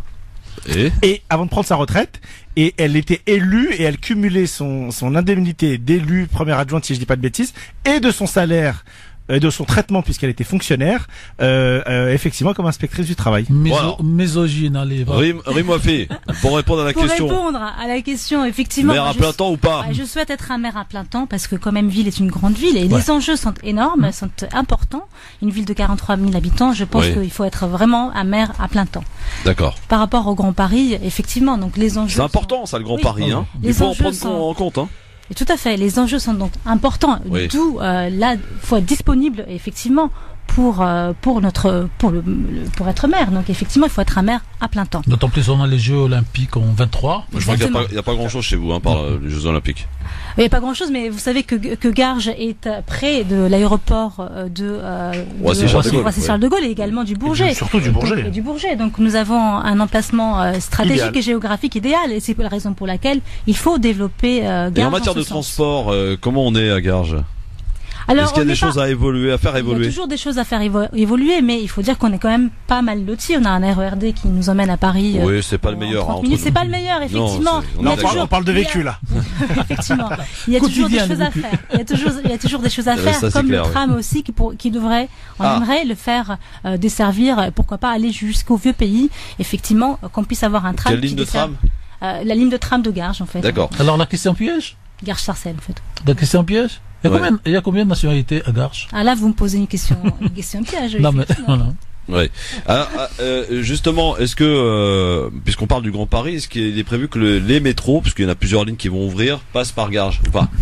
Et Et avant de prendre sa retraite, et elle était élue et elle cumulait son, son indemnité d'élue, première adjointe si je dis pas de bêtises, et de son salaire, euh, de son traitement puisqu'elle était fonctionnaire, euh, euh, effectivement comme inspectrice du travail. Miso- Voilà. Misogyne, allez, va. Rim, Rimofi, pour répondre à la Pour question, répondre à la question, effectivement. maire moi, à je- plein temps ou pas? Ah, Je souhaite être un maire à plein temps parce que quand même ville est une grande ville et Ouais. les enjeux sont énormes, sont importants. Une ville de quarante-trois mille habitants, je pense Oui. qu'il faut être vraiment un maire à plein temps. D'accord. Par rapport au Grand Paris, effectivement, donc les enjeux. C'est important, ça, le Grand Oui. Paris. Hein. Les Il faut en enjeux prendre sont- en compte. Hein. Et tout à fait, les enjeux sont donc importants. Oui. D'où euh, là, faut être disponible effectivement pour euh, pour notre pour le, le- pour être maire. Donc effectivement, il faut être un maire à plein temps. D'autant plus on a les Jeux Olympiques en vingt-trois. Je crois qu'il n'y a, Exactement. pas- il y a pas grand-chose chez vous hein, par euh, les Jeux Olympiques. Il n'y a pas grand-chose, mais vous savez que, que Garges est euh, près de l'aéroport euh, de, euh, de Roissy-Charles de Gaulle, Roissy-Charles de Gaulle et également du Bourget. Et surtout du Bourget. Et du Bourget. Donc nous avons un emplacement euh, stratégique Idéal. et géographique idéal. Et c'est la raison pour laquelle il faut développer euh, Garges. Et en matière ce de sens. transport, euh, comment on est à Garges? Alors, est-ce qu'il y a des pas... choses à évoluer, à faire évoluer? Il y a toujours des choses à faire évo- évoluer, mais il faut dire qu'on est quand même pas mal lotis. On a un R E R D qui nous emmène à Paris. Oui, c'est pas le meilleur. Hein, minutes, c'est pas le meilleur, effectivement. Non, on, parle, on parle de vécu là. Effectivement, il y a toujours des choses à faire. Il y a toujours, il y a toujours des choses à faire, ça, comme clair, le tram oui. aussi qui, pour, qui devrait, on ah. aimerait le faire euh, desservir. Pourquoi pas aller jusqu'au vieux pays, effectivement, qu'on puisse avoir un tram. Quelle ligne de tram? euh, La ligne de tram de Garges, en fait. D'accord. Alors la question piège? Garges-Sarcelles, en fait. La question piège? Il y, a ouais. combien, il y a combien de nationalités à Garges? Ah là, vous me posez une question, une question piège. Non mais voilà. Ouais. Alors, euh, justement, est-ce que, euh, puisqu'on parle du Grand Paris, est-ce qu'il est prévu que le, les métros, parce qu'il y en a plusieurs lignes qui vont ouvrir, passent par Garges ou pas?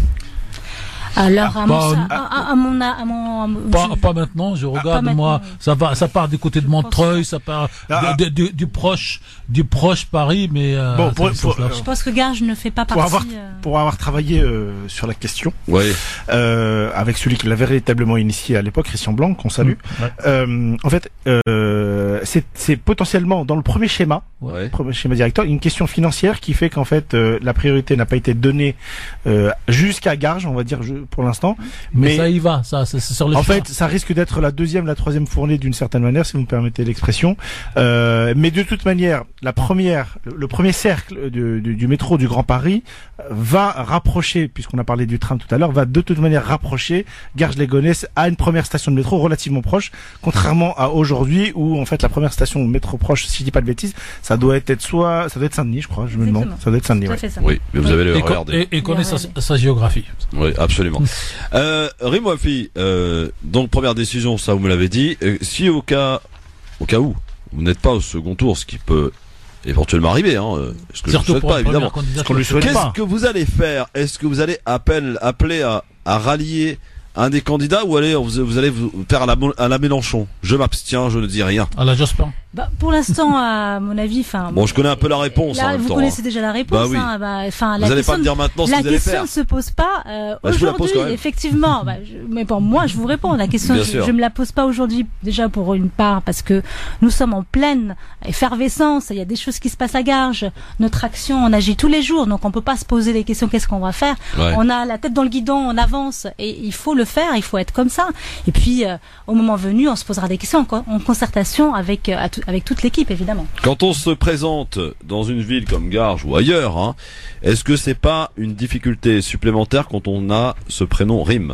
Alors, à, mon, à, à, à mon, à mon, pas, je... pas maintenant. Je regarde ah, moi, ça va, ça part du côté de Montreuil, ça part ah, du, du, du proche, du proche Paris, mais euh, bon, pour, pour, pour, je pense que Garges ne fait pas pour partie. Avoir, euh... Pour avoir travaillé euh, sur la question, ouais. euh, avec celui qui l'avait véritablement initié à l'époque, Christian Blanc, qu'on salue. Mmh, ouais. euh, en fait, euh, c'est, c'est potentiellement dans le premier schéma, ouais. premier schéma directeur, une question financière qui fait qu'en fait euh, la priorité n'a pas été donnée euh, jusqu'à Garges, on va dire. Je, pour l'instant, mais, mais ça y va, ça, c'est sur le en chemin. fait, ça risque d'être la deuxième, la troisième fournée d'une certaine manière, si vous me permettez l'expression. Euh, mais de toute manière, la première, le premier cercle du, du, du métro du Grand Paris va rapprocher, puisqu'on a parlé du tram tout à l'heure, va de toute manière rapprocher Garges-les-Gonesse à une première station de métro relativement proche, contrairement à aujourd'hui où en fait la première station de métro proche, si je dis pas de bêtises, ça doit être soit, ça doit être Saint-Denis, je crois, je me demande, ça doit être Saint-Denis. Ouais. Oui, mais vous avez le et, regardé. Et, et connaît sa, sa géographie. Oui, absolument. euh, Rim Wafi, euh, donc première décision, ça vous me l'avez dit. Euh, si au cas, au cas où vous n'êtes pas au second tour, ce qui peut éventuellement arriver, hein, ce que surtout je ne souhaite pas évidemment. Ce qu'on lui souhaite Qu'est-ce pas. que vous allez faire? Est-ce que vous allez appel, appeler à, à rallier un des candidats ou allez, vous, vous allez vous faire à la, à la Mélenchon? Je m'abstiens, je ne dis rien. À la Jospin. Bah, pour l'instant, à mon avis, enfin. Bon, je connais un peu la réponse. Là, en même vous temps, connaissez hein. déjà la réponse. Bah oui. Hein, bah, enfin, vous la n'allez question, pas me dire maintenant ce que vous allez faire. La question ne se pose pas euh, bah, aujourd'hui. Effectivement, bah, je, mais bon, moi, je vous réponds. La question, Bien je, sûr. je me la pose pas aujourd'hui. Déjà pour une part parce que nous sommes en pleine effervescence. Il y a des choses qui se passent à Garges. Notre action, on agit tous les jours, donc on peut pas se poser les questions. Qu'est-ce qu'on va faire? Ouais. On a la tête dans le guidon, on avance et il faut le faire. Il faut être comme ça. Et puis, euh, au moment venu, on se posera des questions en, en concertation avec euh, avec toute l'équipe, évidemment. Quand on se présente dans une ville comme Garges ou ailleurs, hein, est-ce que c'est pas une difficulté supplémentaire quand on a ce prénom Rim?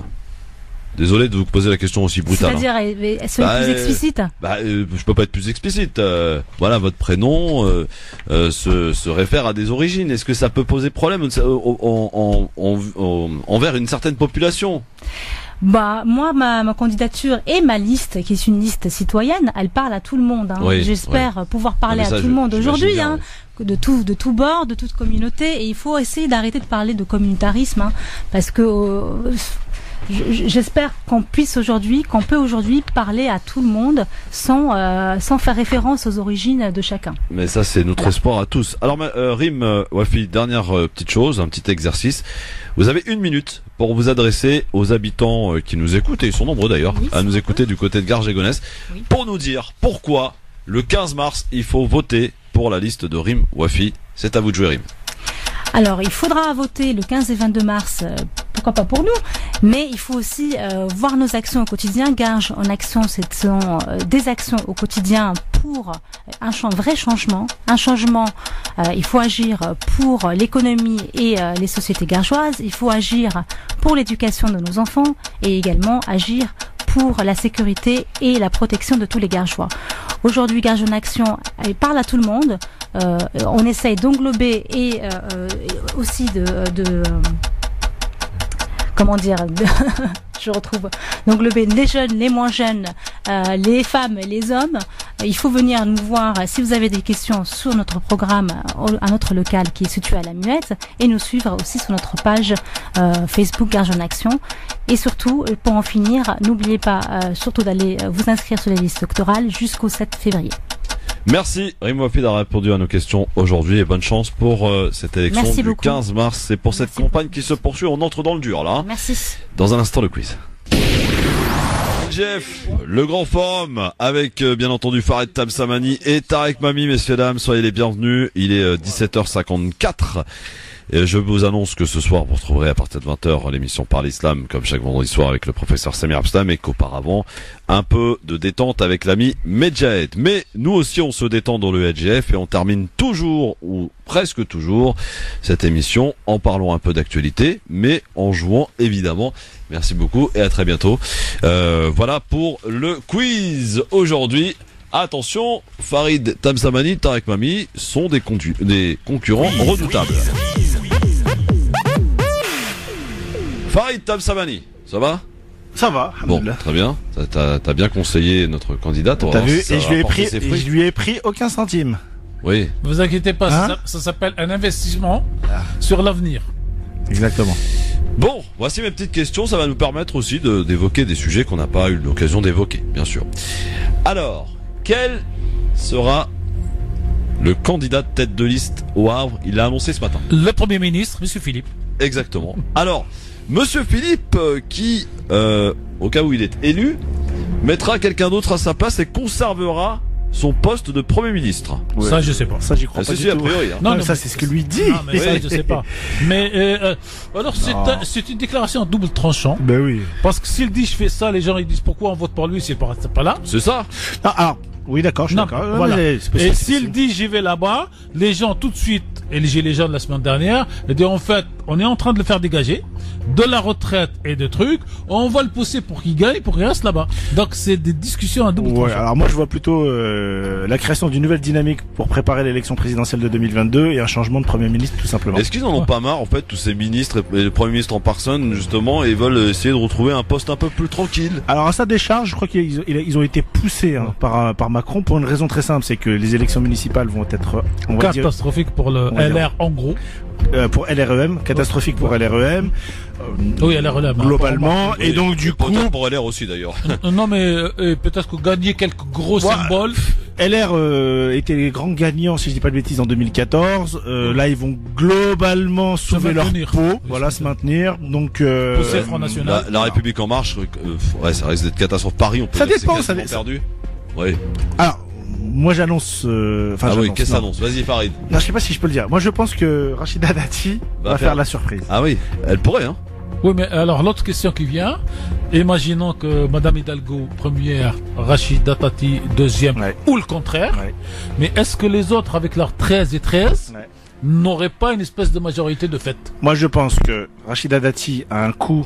Désolé de vous poser la question aussi brutale. C'est-à-dire, hein. est-ce bah, plus explicite? Bah, euh, je peux pas être plus explicite. Euh, voilà, votre prénom euh, euh, se, se réfère à des origines. Est-ce que ça peut poser problème en, en, en, en, envers une certaine population? Bah moi ma, ma candidature et ma liste qui est une liste citoyenne, elle parle à tout le monde. Hein. Oui, J'espère oui. pouvoir parler ça, à tout je, le monde aujourd'hui, bien, hein, oui. de tout de tout bord, de toute communauté. Et il faut essayer d'arrêter de parler de communautarisme, hein, parce que euh, j'espère qu'on puisse aujourd'hui, qu'on peut aujourd'hui parler à tout le monde sans euh, sans faire référence aux origines de chacun. Mais ça c'est notre voilà. espoir à tous. Alors euh, Rim euh, Wafi, dernière euh, petite chose, un petit exercice. Vous avez une minute pour vous adresser aux habitants euh, qui nous écoutent, et ils sont nombreux d'ailleurs, oui, à nous écouter du côté de Garges-les-Gonesse, oui. pour nous dire pourquoi le quinze mars il faut voter pour la liste de Rim Wafi. C'est à vous de jouer, Rim. Alors, il faudra voter le quinze et vingt-deux mars, euh, pourquoi pas pour nous, mais il faut aussi euh, voir nos actions au quotidien. Garges en action, ce sont euh, des actions au quotidien pour un ch- vrai changement. Un changement, euh, il faut agir pour l'économie et euh, les sociétés gargeoises, il faut agir pour l'éducation de nos enfants et également agir pour la sécurité et la protection de tous les Gargeois. Aujourd'hui, Garges en action, elle parle à tout le monde. Euh, on essaye d'englober et euh, aussi de, de euh, comment dire, de je retrouve d'englober les jeunes, les moins jeunes, euh, les femmes et les hommes. Il faut venir nous voir si vous avez des questions sur notre programme, à notre local qui est situé à la Muette, et nous suivre aussi sur notre page euh, Facebook Garges en action. Et surtout, pour en finir, n'oubliez pas euh, surtout d'aller vous inscrire sur les listes électorales jusqu'au sept février. Merci Rim Wafi d'avoir répondu à nos questions aujourd'hui et bonne chance pour euh, cette élection Merci du beaucoup. quinze mars. C'est pour cette Merci campagne beaucoup. qui se poursuit. On entre dans le dur là. Merci. Dans un instant le quiz. Jeff, le grand forum avec euh, bien entendu Farid Tamsamani et Tarek Mami, messieurs dames, soyez les bienvenus. Il est euh, dix-sept heures cinquante-quatre. Et je vous annonce que ce soir, vous retrouverez à partir de vingt heures l'émission Par l'Islam, comme chaque vendredi soir avec le professeur Samir Abstam, et qu'auparavant, un peu de détente avec l'ami Medjahed. Mais nous aussi, on se détend dans le L G F et on termine toujours, ou presque toujours, cette émission en parlant un peu d'actualité, mais en jouant évidemment. Merci beaucoup et à très bientôt. Euh, voilà pour le quiz aujourd'hui. Attention, Farid Tamsamani, Tarek Mami sont des, des concurrents oui, redoutables. Oui, oui, Farid Tamsamani, ça va? Ça va. Bon, très bien. T'as, t'as bien conseillé notre candidate. T'as vu? Et je lui ai pris, et je lui ai pris aucun centime. Oui. Ne vous inquiétez pas, hein? ça, ça s'appelle un investissement ah. sur l'avenir. Exactement. Bon, voici mes petites questions. Ça va nous permettre aussi de, d'évoquer des sujets qu'on n'a pas eu l'occasion d'évoquer, bien sûr. Alors, quel sera le candidat de tête de liste au Havre? Il l'a annoncé ce matin. Le Premier ministre, Monsieur Philippe. Exactement. Alors, Monsieur Philippe, euh, qui, euh, au cas où il est élu, mettra quelqu'un d'autre à sa place et conservera son poste de Premier ministre. Ouais. Ça, je sais pas. Ça, j'y crois ah, pas si, du si, tout. A priori, hein. Non, non, mais ça, c'est ce que lui dit. Non, mais oui. Ça, je sais pas. Mais euh, alors, c'est, un, c'est une déclaration en double tranchant. Ben oui. Parce que s'il dit je fais ça, les gens ils disent pourquoi on vote pour lui s'il n'est pas là. C'est ça. Non, alors, oui, d'accord, je suis non, d'accord. Voilà. Mais et s'il dit j'y vais là-bas, les gens tout de suite, et les gilets jaunes la semaine dernière, et disent en fait, on est en train de le faire dégager de la retraite et de trucs, on va le pousser pour qu'il gagne, pour qu'il reste là-bas. Donc c'est des discussions à double ouais, tranchant. Alors moi je vois plutôt euh, la création d'une nouvelle dynamique pour préparer l'élection présidentielle de deux mille vingt-deux et un changement de Premier ministre tout simplement. Est-ce qu'ils en ont ouais. pas marre en fait tous ces ministres et le Premier ministre en personne justement et veulent essayer de retrouver un poste un peu plus tranquille? Alors à sa décharge, je crois qu'ils ils ont été poussés hein, ouais. par par Macron pour une raison très simple, c'est que les élections municipales vont être on va catastrophiques dire, pour le L R dire, en gros. Euh, pour L R E M, catastrophique ouais. pour L R E M. Euh, oui, L R E M. Globalement, et donc du coup. Pour L R aussi d'ailleurs. non, mais euh, peut-être que gagner quelques gros ouais. symboles. L R euh, était les grands gagnants, si je dis pas de bêtises, en deux mille quatorze. Euh, ouais. Là, ils vont globalement sauver leur peau, oui, voilà, se maintenir. Donc, euh, pousser le Front National. La, la République en marche, euh, ouais, ça risque d'être catastrophe. Paris, on peut ça dire dépend, c'est ça dépend. Perdu. Oui. Alors. Moi j'annonce. Euh, ah oui, qu'est-ce que annonce? Vas-y, Farid. Non, je sais pas si je peux le dire. Moi je pense que Rachida Dati va, va faire... faire la surprise. Ah oui, elle pourrait, hein. Oui, mais alors l'autre question qui vient, imaginons que Madame Hidalgo première, Rachida Dati deuxième, ouais. ou le contraire. Ouais. Mais est-ce que les autres, avec leurs treize et treize, ouais. n'auraient pas une espèce de majorité de fait? Moi je pense que Rachida Dati a un coup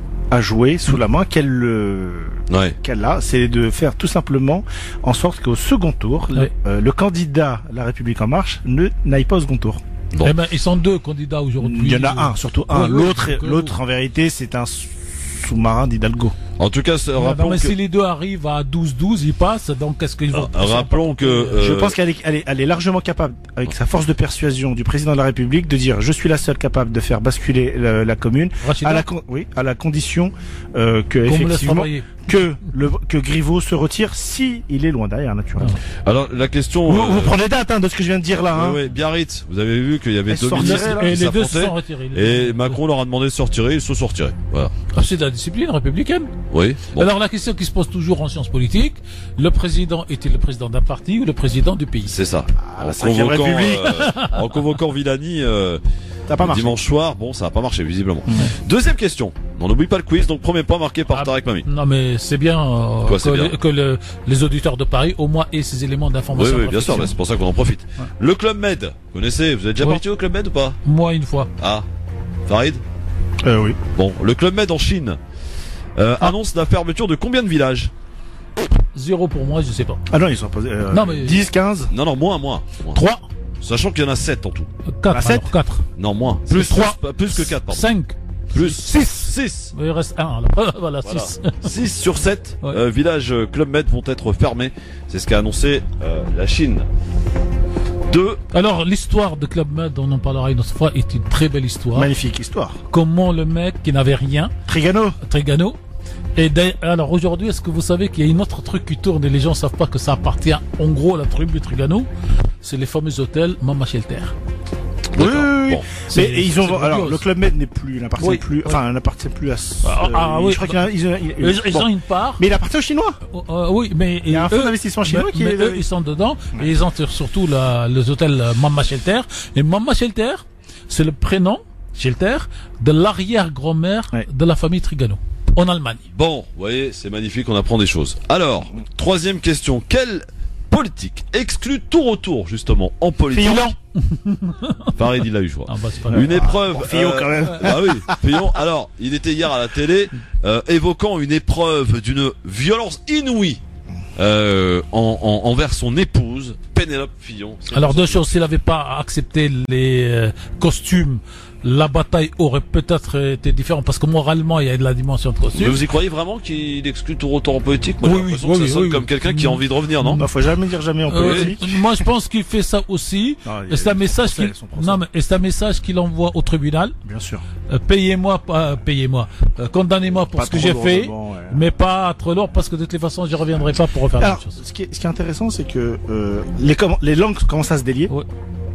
à jouer sous la main qu'elle euh, ouais. qu'elle a, c'est de faire tout simplement en sorte qu'au second tour, ouais. le, euh, le candidat La République en Marche ne n'aille pas au second tour. Bon. Eh ben, ils sont deux candidats aujourd'hui. Il y en a un, surtout un. Ouais, l'autre, ouais, l'autre en vérité, c'est un sous-marin d'Hidalgo. En tout cas, ouais, rappelons non, mais que... si les deux arrivent à douze douze, ils passent, donc qu'est-ce qu'ils vont... Euh, rappelons que... Euh... Je pense qu'elle est, elle est, elle est largement capable, avec sa force de persuasion du président de la République, de dire je suis la seule capable de faire basculer la, la commune, à la, con... oui, à la condition euh, que, Qu'on effectivement, que, le, que Griveaux se retire si il est loin derrière, naturellement. Ah. Alors, la question... Vous, euh... vous prenez date hein, de ce que je viens de dire là. Hein. Oui, oui, Biarritz, vous avez vu qu'il y avait elle deux ministres et qui les deux se sont retirés. Et Macron leur a demandé de se retirer, ils se sont retirés. Voilà. Ah, c'est de la discipline républicaine. Oui. Bon. Alors, la question qui se pose toujours en sciences politiques, le président était le président d'un parti ou le président du pays? C'est ça. Ah, en, convoquant, euh, en convoquant Villani euh, dimanche soir, bon, ça n'a pas marché visiblement. Mmh. Deuxième question. On n'oublie pas le quiz, donc premier point marqué par ah, Tarek Mami. Non mais c'est bien, euh, Quoi, c'est que, bien. Le, que le, les auditeurs de Paris au moins aient ces éléments d'information. Oui, oui bien sûr, bah, c'est pour ça qu'on en profite. Ouais. Le Club Med, vous connaissez, vous êtes déjà oui. parti au Club Med ou pas? Moi une fois. Ah, Farid euh, Oui. Bon, le Club Med en Chine euh, ah. annonce la fermeture de combien de villages? Zéro pour moi, je sais pas. Ah non, ils sont pas... Euh, non, mais... dix, quinze Non, non, moins, moins. trois Sachant qu'il y en a sept en tout. quatre, sept alors, quatre. Non, moins. Plus trois. Plus, plus que quatre, pardon. cinq. Plus six. six. Il reste un, alors. voilà, six. six sur sept ouais. euh, villages Club Med vont être fermés. C'est ce qu'a annoncé euh, la Chine. Deux. Alors, l'histoire de Club Med, on en parlera une autre fois, est une très belle histoire. Magnifique histoire. Comment le mec qui n'avait rien. Trigano. Trigano. Et alors aujourd'hui, est-ce que vous savez qu'il y a une autre truc qui tourne et les gens savent pas que ça appartient en gros à la tribu de Trigano? C'est les fameux hôtels Mama Shelter. Oui, oui, oui. Bon. Mais et ils ont alors le Club Med n'est plus, n'appartient oui, plus, oui. enfin n'appartient plus à. Ah, euh, ah oui. Je crois qu'ils ont, ils, ils, ils bon. ont une part. Mais il appartient aux Chinois. Euh, oui, mais il y a un fonds d'investissement chinois mais, qui mais est. Eux, ils sont dedans ouais. et ils ont surtout la, les hôtels Mama Shelter. Et Mama Shelter, c'est le prénom, Schilter, de l'arrière-grand-mère Ouais. de la famille Trigano, en Allemagne. Bon, vous voyez, c'est magnifique, on apprend des choses. Alors, troisième question. Quelle politique exclut tout retour, justement, en politique? Fillon. Farid, il a eu, je vois. Ah bah, c'est pas grave. Une épreuve. Bon, Fillon, quand même. Ah oui, Fillon. Alors, il était hier à la télé, euh, évoquant une épreuve d'une violence inouïe, euh, en, en- envers son épouse, Pénélope Fillon. C'est Alors pour deux ça choses, s'il n'avait pas accepté les euh, costumes, la bataille aurait peut-être été différente, parce que moralement, il y a de la dimension de que- Mais costume. vous y croyez vraiment qu'il exclut tout retour en politique? Moi, Oui, j'ai oui, l'impression oui, que ça oui, sonne oui. comme quelqu'un qui a envie de revenir, non? Non, faut jamais dire jamais en Euh, politique. moi, je pense qu'il fait ça aussi. Non, il y a Et c'est un son message procès, qu'il, son procès. non, mais et c'est un message qu'il envoie au tribunal. Bien sûr. Euh, payez-moi, pas, euh, payez-moi, euh, condamnez-moi pour Pas ce que trop j'ai lourd, fait, bon, ouais. mais pas trop lourd, parce que de toute façon, je reviendrai pas pour refaire la Alors, même chose. ce qui est, ce qui est intéressant, c'est que euh, les, comm- les langues commencent à se délier. Ouais.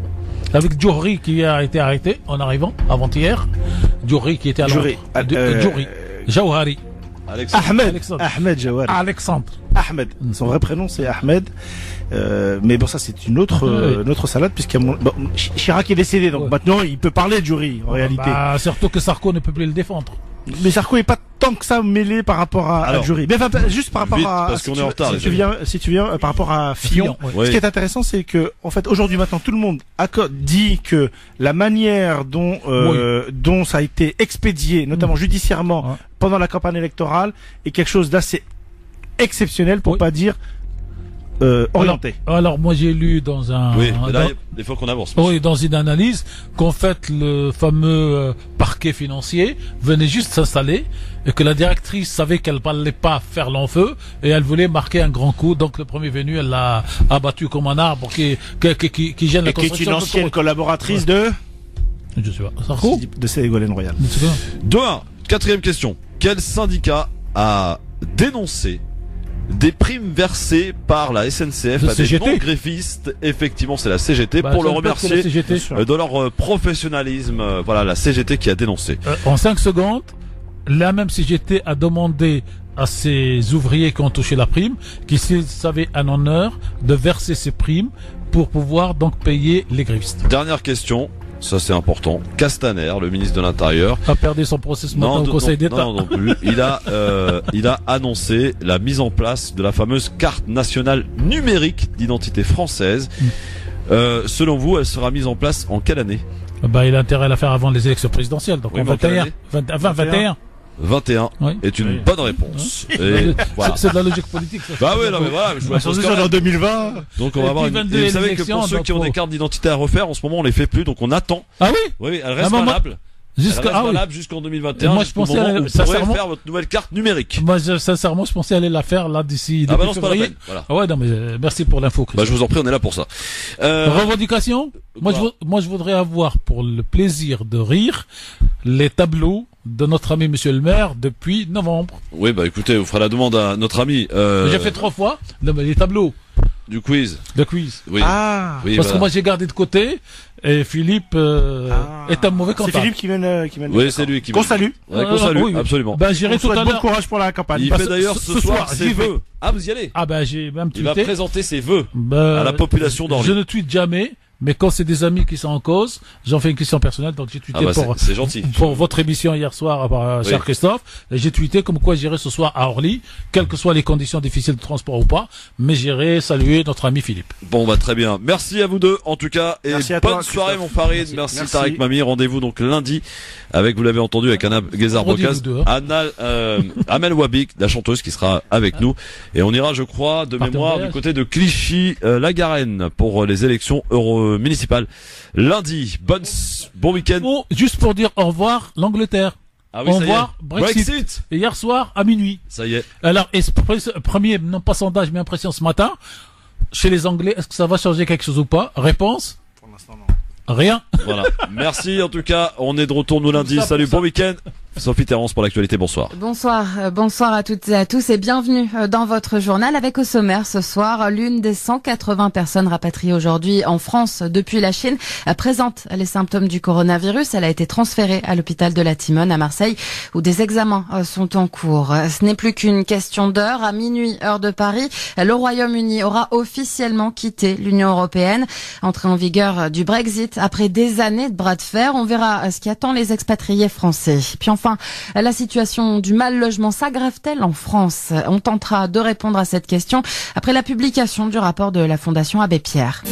Avec Djouri qui a été arrêté en arrivant avant-hier. Djouri qui était à Djouri, Londres. euh, De- euh, Djouri. Jawhari. Alexandre. Ahmed, Alexandre. Ahmed Jawari. Alexandre. Ahmed. Son vrai prénom, c'est Ahmed. Euh, mais bon, ça, c'est une autre, euh, Oui. une autre salade, puisqu'il y a mon... bon, Ch- Chirac est décédé, donc Ouais. maintenant, il peut parler de jury, en réalité. Bah, surtout que Sarko ne peut plus le défendre. Mais Sarko est pas tant que ça mêlé par rapport à, Alors, à jury. Mais enfin, juste par rapport vite, à, parce si qu'on tu est en veux- retard, si les tu amis. viens, si tu viens euh, par rapport à Fillon. Fillon, ouais. Oui. Ce qui est intéressant, c'est que, en fait, aujourd'hui, maintenant, tout le monde acco- dit que la manière dont, euh, dont ça a été expédié, notamment judiciairement, Ouais. pendant la campagne électorale, est quelque chose d'assez exceptionnel, pour Oui. pas dire euh, orienté. Alors, alors, moi j'ai lu dans un, Oui, un- mais là, dans- il y a des fois qu'on avance. oui, dans une analyse qu'en fait le fameux euh, parquet financier venait juste s'installer et que la directrice savait qu'elle n'allait pas faire l'enfeu et elle voulait marquer un grand coup. Donc le premier venu, elle l'a abattu comme un arbre qui qui qui, qui, qui gêne la Et qui est construction. une de ancienne l'autoroute. collaboratrice de, Je sais pas. Sarko. de Ségolène Royal. Je sais pas. deux un. Quatrième question. Quel syndicat a dénoncé des primes versées par la S N C F Le à C G des T. non-grévistes? Effectivement, c'est la C G T, Bah, pour le j'espère que la remercier C G T, euh, de leur euh, professionnalisme. Euh, Voilà, la C G T qui a dénoncé. Euh, en cinq secondes, la même C G T a demandé à ses ouvriers qui ont touché la prime qu'ils savaient un honneur de verser ces primes pour pouvoir donc payer les grévistes. Dernière question. Ça, c'est important. Castaner, le ministre de l'Intérieur, A perdu son procès ce matin au non, Conseil non, d'État. non, non plus. Il a, euh, il a annoncé la mise en place de la fameuse carte nationale numérique d'identité française. Mm. Euh, selon vous, elle sera mise en place en quelle année? Bah, il a intérêt à la faire avant les élections présidentielles, donc Oui, en mais en quelle vingt et un. année vingt, vingt, vingt et un. vingt et un Oui. est une Oui. bonne réponse. Et C'est- voilà. C'est de la logique politique, ça. Bah oui, non mais voilà, je vous la pose quand même. en deux mille vingt. Donc on Et va avoir puis une... vingt-deux Et vous savez que élections, pour ceux donc qui ont faut- des cartes d'identité à refaire, en ce moment on les fait plus, donc on attend. Ah oui? Oui, elle reste Ah, moi, valable. Elle Jusqu'à, reste ah oui. valable jusqu'en deux mille vingt et un. Moi, je jusqu'au pensais moment à- où vous pourrez sincèrement- faire votre nouvelle carte numérique. Moi, je- sincèrement, je pensais aller la faire là d'ici Ah début bah non, c'est pas la février. peine. Voilà. Ah ouais, non, mais euh, merci pour l'info, Bah je Christian. vous en prie, on est là pour ça. Euh, Revendication? Moi, quoi je, vou- moi, je voudrais avoir pour le plaisir de rire les tableaux de notre ami Monsieur le maire depuis novembre. Oui, bah écoutez, vous ferez la demande à notre ami euh, J'ai fait trois fois non, mais les tableaux du quiz. de quiz. Oui. Ah. oui, Parce voilà. que moi, j'ai gardé de côté et Philippe euh, Ah. est un mauvais C'est comptable. Philippe qui mène, euh, qui mène. Oui, c'est lui qui Qu'on mène. salue. Ouais, qu'on Euh, salue, oui, oui. absolument. Ben, j'irai On tout souhaite à bon l'heure. courage pour la campagne. Il Bah, fait ce- d'ailleurs ce- ce, ce soir soir, ses j'y vais. vœux. Ah, vous y allez? Ah ben, j'ai même Il va tweeté. présenter ses vœux Ben, à la population d'Orly. Je ne tweete jamais, mais quand c'est des amis qui sont en cause, j'en fais une question personnelle, donc j'ai tweeté Ah bah pour, c'est c'est gentil. pour votre émission hier soir, euh, Oui. cher Christophe. Et j'ai tweeté comme quoi j'irai ce soir à Orly, quelles que soient les conditions difficiles de transport ou pas, mais j'irai saluer notre ami Philippe. Bon bah très bien. Merci à vous deux en tout cas et Merci à bonne toi, soirée mon Christophe. Farid. Merci. Merci, Merci. Tariq Mami. Rendez-vous donc lundi avec, vous l'avez entendu, avec Anna Guézard Vendredi, Bocaz, vous deux, hein. Anna, euh, Amel Wabik, la chanteuse qui sera avec nous et on ira je crois de Par mémoire voyage. du côté de Clichy euh, la Garenne pour euh, les élections euro municipales lundi. Bonne s- bon week-end. Bon, juste pour dire au revoir, l'Angleterre. Ah au ça y est. revoir, Brexit. Brexit. Et hier soir, à minuit. Ça y est. Alors, est-ce- pre- premier, non pas sondage, mais impression ce matin, chez les Anglais, est-ce que ça va changer quelque chose ou pas? Réponse? Pour l'instant, non. Rien. Voilà. Merci en tout cas. On est de retour nous lundi. Tout ça Salut, pour bon ça. week-end. Sophie Terrence pour l'actualité, bonsoir. Bonsoir, euh, bonsoir à toutes et à tous et bienvenue euh, dans votre journal avec au sommaire ce soir l'une des cent quatre-vingts personnes rapatriées aujourd'hui en France depuis la Chine euh, présente les symptômes du coronavirus. Elle a été transférée à l'hôpital de la Timone à Marseille où des examens euh, sont en cours. Euh, ce n'est plus qu'une question d'heure. À minuit, heure de Paris, euh, le Royaume-Uni aura officiellement quitté l'Union européenne. Entrée en vigueur euh, du Brexit après des années de bras de fer. On verra euh, ce qui attend les expatriés français. Puis enfin, Enfin, la situation du mal logement s'aggrave-t-elle en France? On tentera de répondre à cette question après la publication du rapport de la Fondation Abbé Pierre.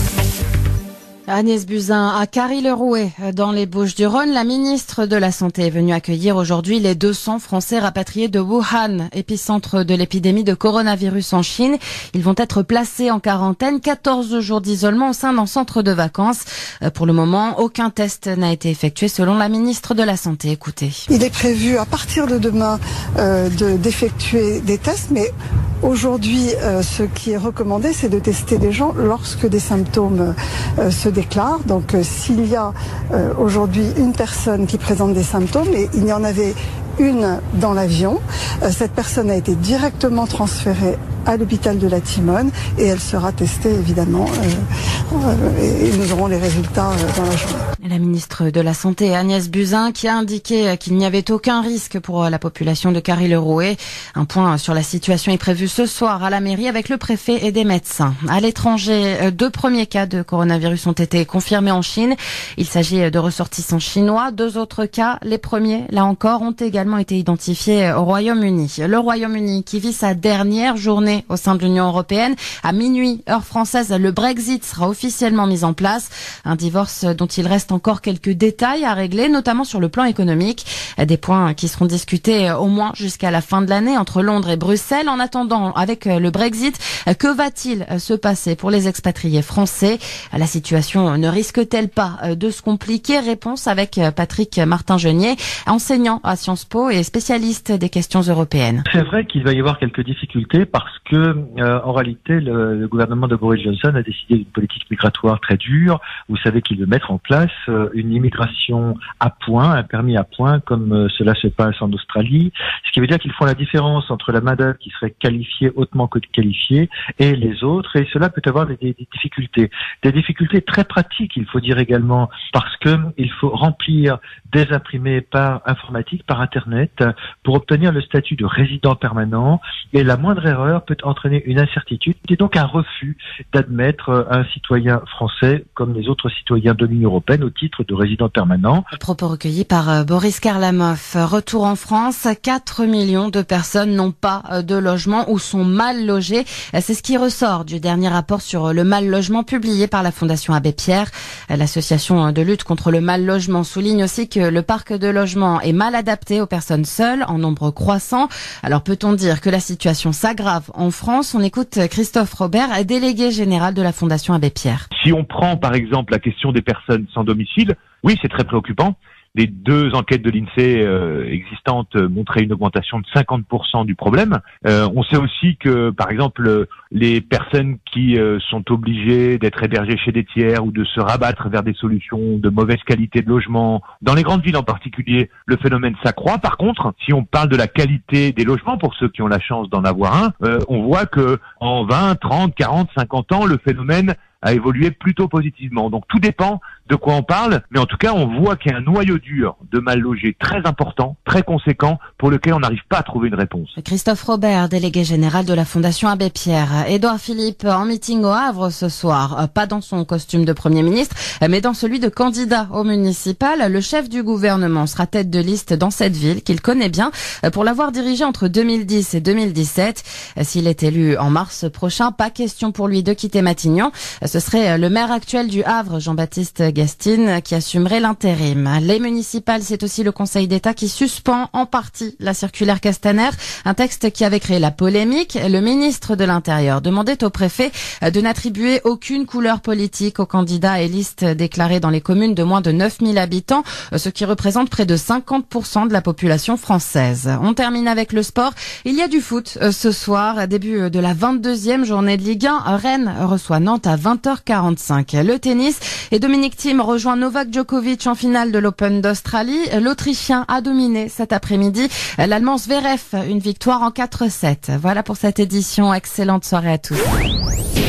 Agnès Buzyn à Carry-le-Rouet, dans les Bouches-du-Rhône. La ministre de la Santé est venue accueillir aujourd'hui les deux cents Français rapatriés de Wuhan, épicentre de l'épidémie de coronavirus en Chine. Ils vont être placés en quarantaine, quatorze jours d'isolement au sein d'un centre de vacances. Pour le moment, aucun test n'a été effectué selon la ministre de la Santé. Écoutez. Il est prévu à partir de demain euh, de, d'effectuer des tests, mais aujourd'hui, euh, ce qui est recommandé, c'est de tester les gens lorsque des symptômes euh, se déclarent. Donc euh, s'il y a euh, aujourd'hui une personne qui présente des symptômes, et il y en avait une dans l'avion, euh, cette personne a été directement transférée à l'hôpital de la Timone et elle sera testée évidemment euh, euh, et nous aurons les résultats euh, dans la journée. La ministre de la Santé Agnès Buzyn qui a indiqué qu'il n'y avait aucun risque pour la population de Carry-le-Rouet. Un point sur la situation est prévu ce soir à la mairie avec le préfet et des médecins. À l'étranger, deux premiers cas de coronavirus ont été confirmés en Chine. Il s'agit de ressortissants chinois. Deux autres cas, les premiers, là encore, ont également été identifiés au Royaume-Uni. Le Royaume-Uni qui vit sa dernière journée au sein de l'Union européenne. À minuit, heure française, le Brexit sera officiellement mis en place. Un divorce dont il reste encore quelques détails à régler, notamment sur le plan économique. Des points qui seront discutés au moins jusqu'à la fin de l'année entre Londres et Bruxelles. En attendant, avec le Brexit, que va-t-il se passer pour les expatriés français? La situation ne risque-t-elle pas de se compliquer? Réponse avec Patrick Martin-Genier, enseignant à Sciences Po et spécialiste des questions européennes. C'est vrai qu'il va y avoir quelques difficultés parce que, euh, en réalité, le, le gouvernement de Boris Johnson a décidé d'une politique migratoire très dure. Vous savez qu'il veut mettre en place euh, une immigration à points, un permis à points, comme euh, cela se passe en Australie. Ce qui veut dire qu'ils font la différence entre la main-d'œuvre qui serait qualifiée, hautement qualifiée, et les autres. Et cela peut avoir des, des, des difficultés. Des difficultés très pratiques, il faut dire également, parce que il faut remplir des imprimés par informatique, par Internet, pour obtenir le statut de résident permanent. Et la moindre erreur peut entraîner une incertitude et donc un refus d'admettre un citoyen français comme les autres citoyens de l'Union européenne au titre de résident permanent. Propos recueillis par Boris Karlamov. Retour en France, quatre millions de personnes n'ont pas de logement ou sont mal logées. C'est ce qui ressort du dernier rapport sur le mal logement publié par la Fondation Abbé Pierre. L'association de lutte contre le mal logement souligne aussi que le parc de logement est mal adapté aux personnes seules en nombre croissant. Alors peut-on dire que la situation s'aggrave en France? On écoute Christophe Robert, délégué général de la Fondation Abbé Pierre. Si on prend par exemple la question des personnes sans domicile, oui, c'est très préoccupant. Les deux enquêtes de l'INSEE euh, existantes montraient une augmentation de cinquante pour cent du problème. Euh, on sait aussi que, par exemple, les personnes qui euh, sont obligées d'être hébergées chez des tiers ou de se rabattre vers des solutions de mauvaise qualité de logement, dans les grandes villes en particulier, le phénomène s'accroît. Par contre, si on parle de la qualité des logements, pour ceux qui ont la chance d'en avoir un, euh, on voit que en vingt, trente, quarante, cinquante ans, le phénomène a évolué plutôt positivement. Donc tout dépend de quoi on parle, mais en tout cas on voit qu'il y a un noyau dur de mal logés très important, très conséquent, pour lequel on n'arrive pas à trouver une réponse. Christophe Robert, délégué général de la Fondation Abbé Pierre. Édouard Philippe en meeting au Havre ce soir, pas dans son costume de Premier ministre, mais dans celui de candidat au municipal. Le chef du gouvernement sera tête de liste dans cette ville qu'il connaît bien pour l'avoir dirigée entre deux mille dix et deux mille dix-sept. S'il est élu en mars prochain, pas question pour lui de quitter Matignon. Ce serait le maire actuel du Havre, Jean-Baptiste Gastine, qui assumerait l'intérim. Les municipales, c'est aussi le Conseil d'État qui suspend en partie la circulaire Castaner, un texte qui avait créé la polémique. Le ministre de l'Intérieur demandait au préfet de n'attribuer aucune couleur politique aux candidats et listes déclarées dans les communes de moins de neuf mille habitants, ce qui représente près de cinquante pour cent de la population française. On termine avec le sport. Il y a du foot ce soir, début de la vingt-deuxième journée de Ligue un. Rennes reçoit Nantes à vingt heures quarante-cinq. Le tennis et Dominique Thiem Thiem rejoint Novak Djokovic en finale de l'Open d'Australie. L'Autrichien a dominé cet après-midi l'Allemand Zverev, une victoire en quatre sept. Voilà pour cette édition. Excellente soirée à tous.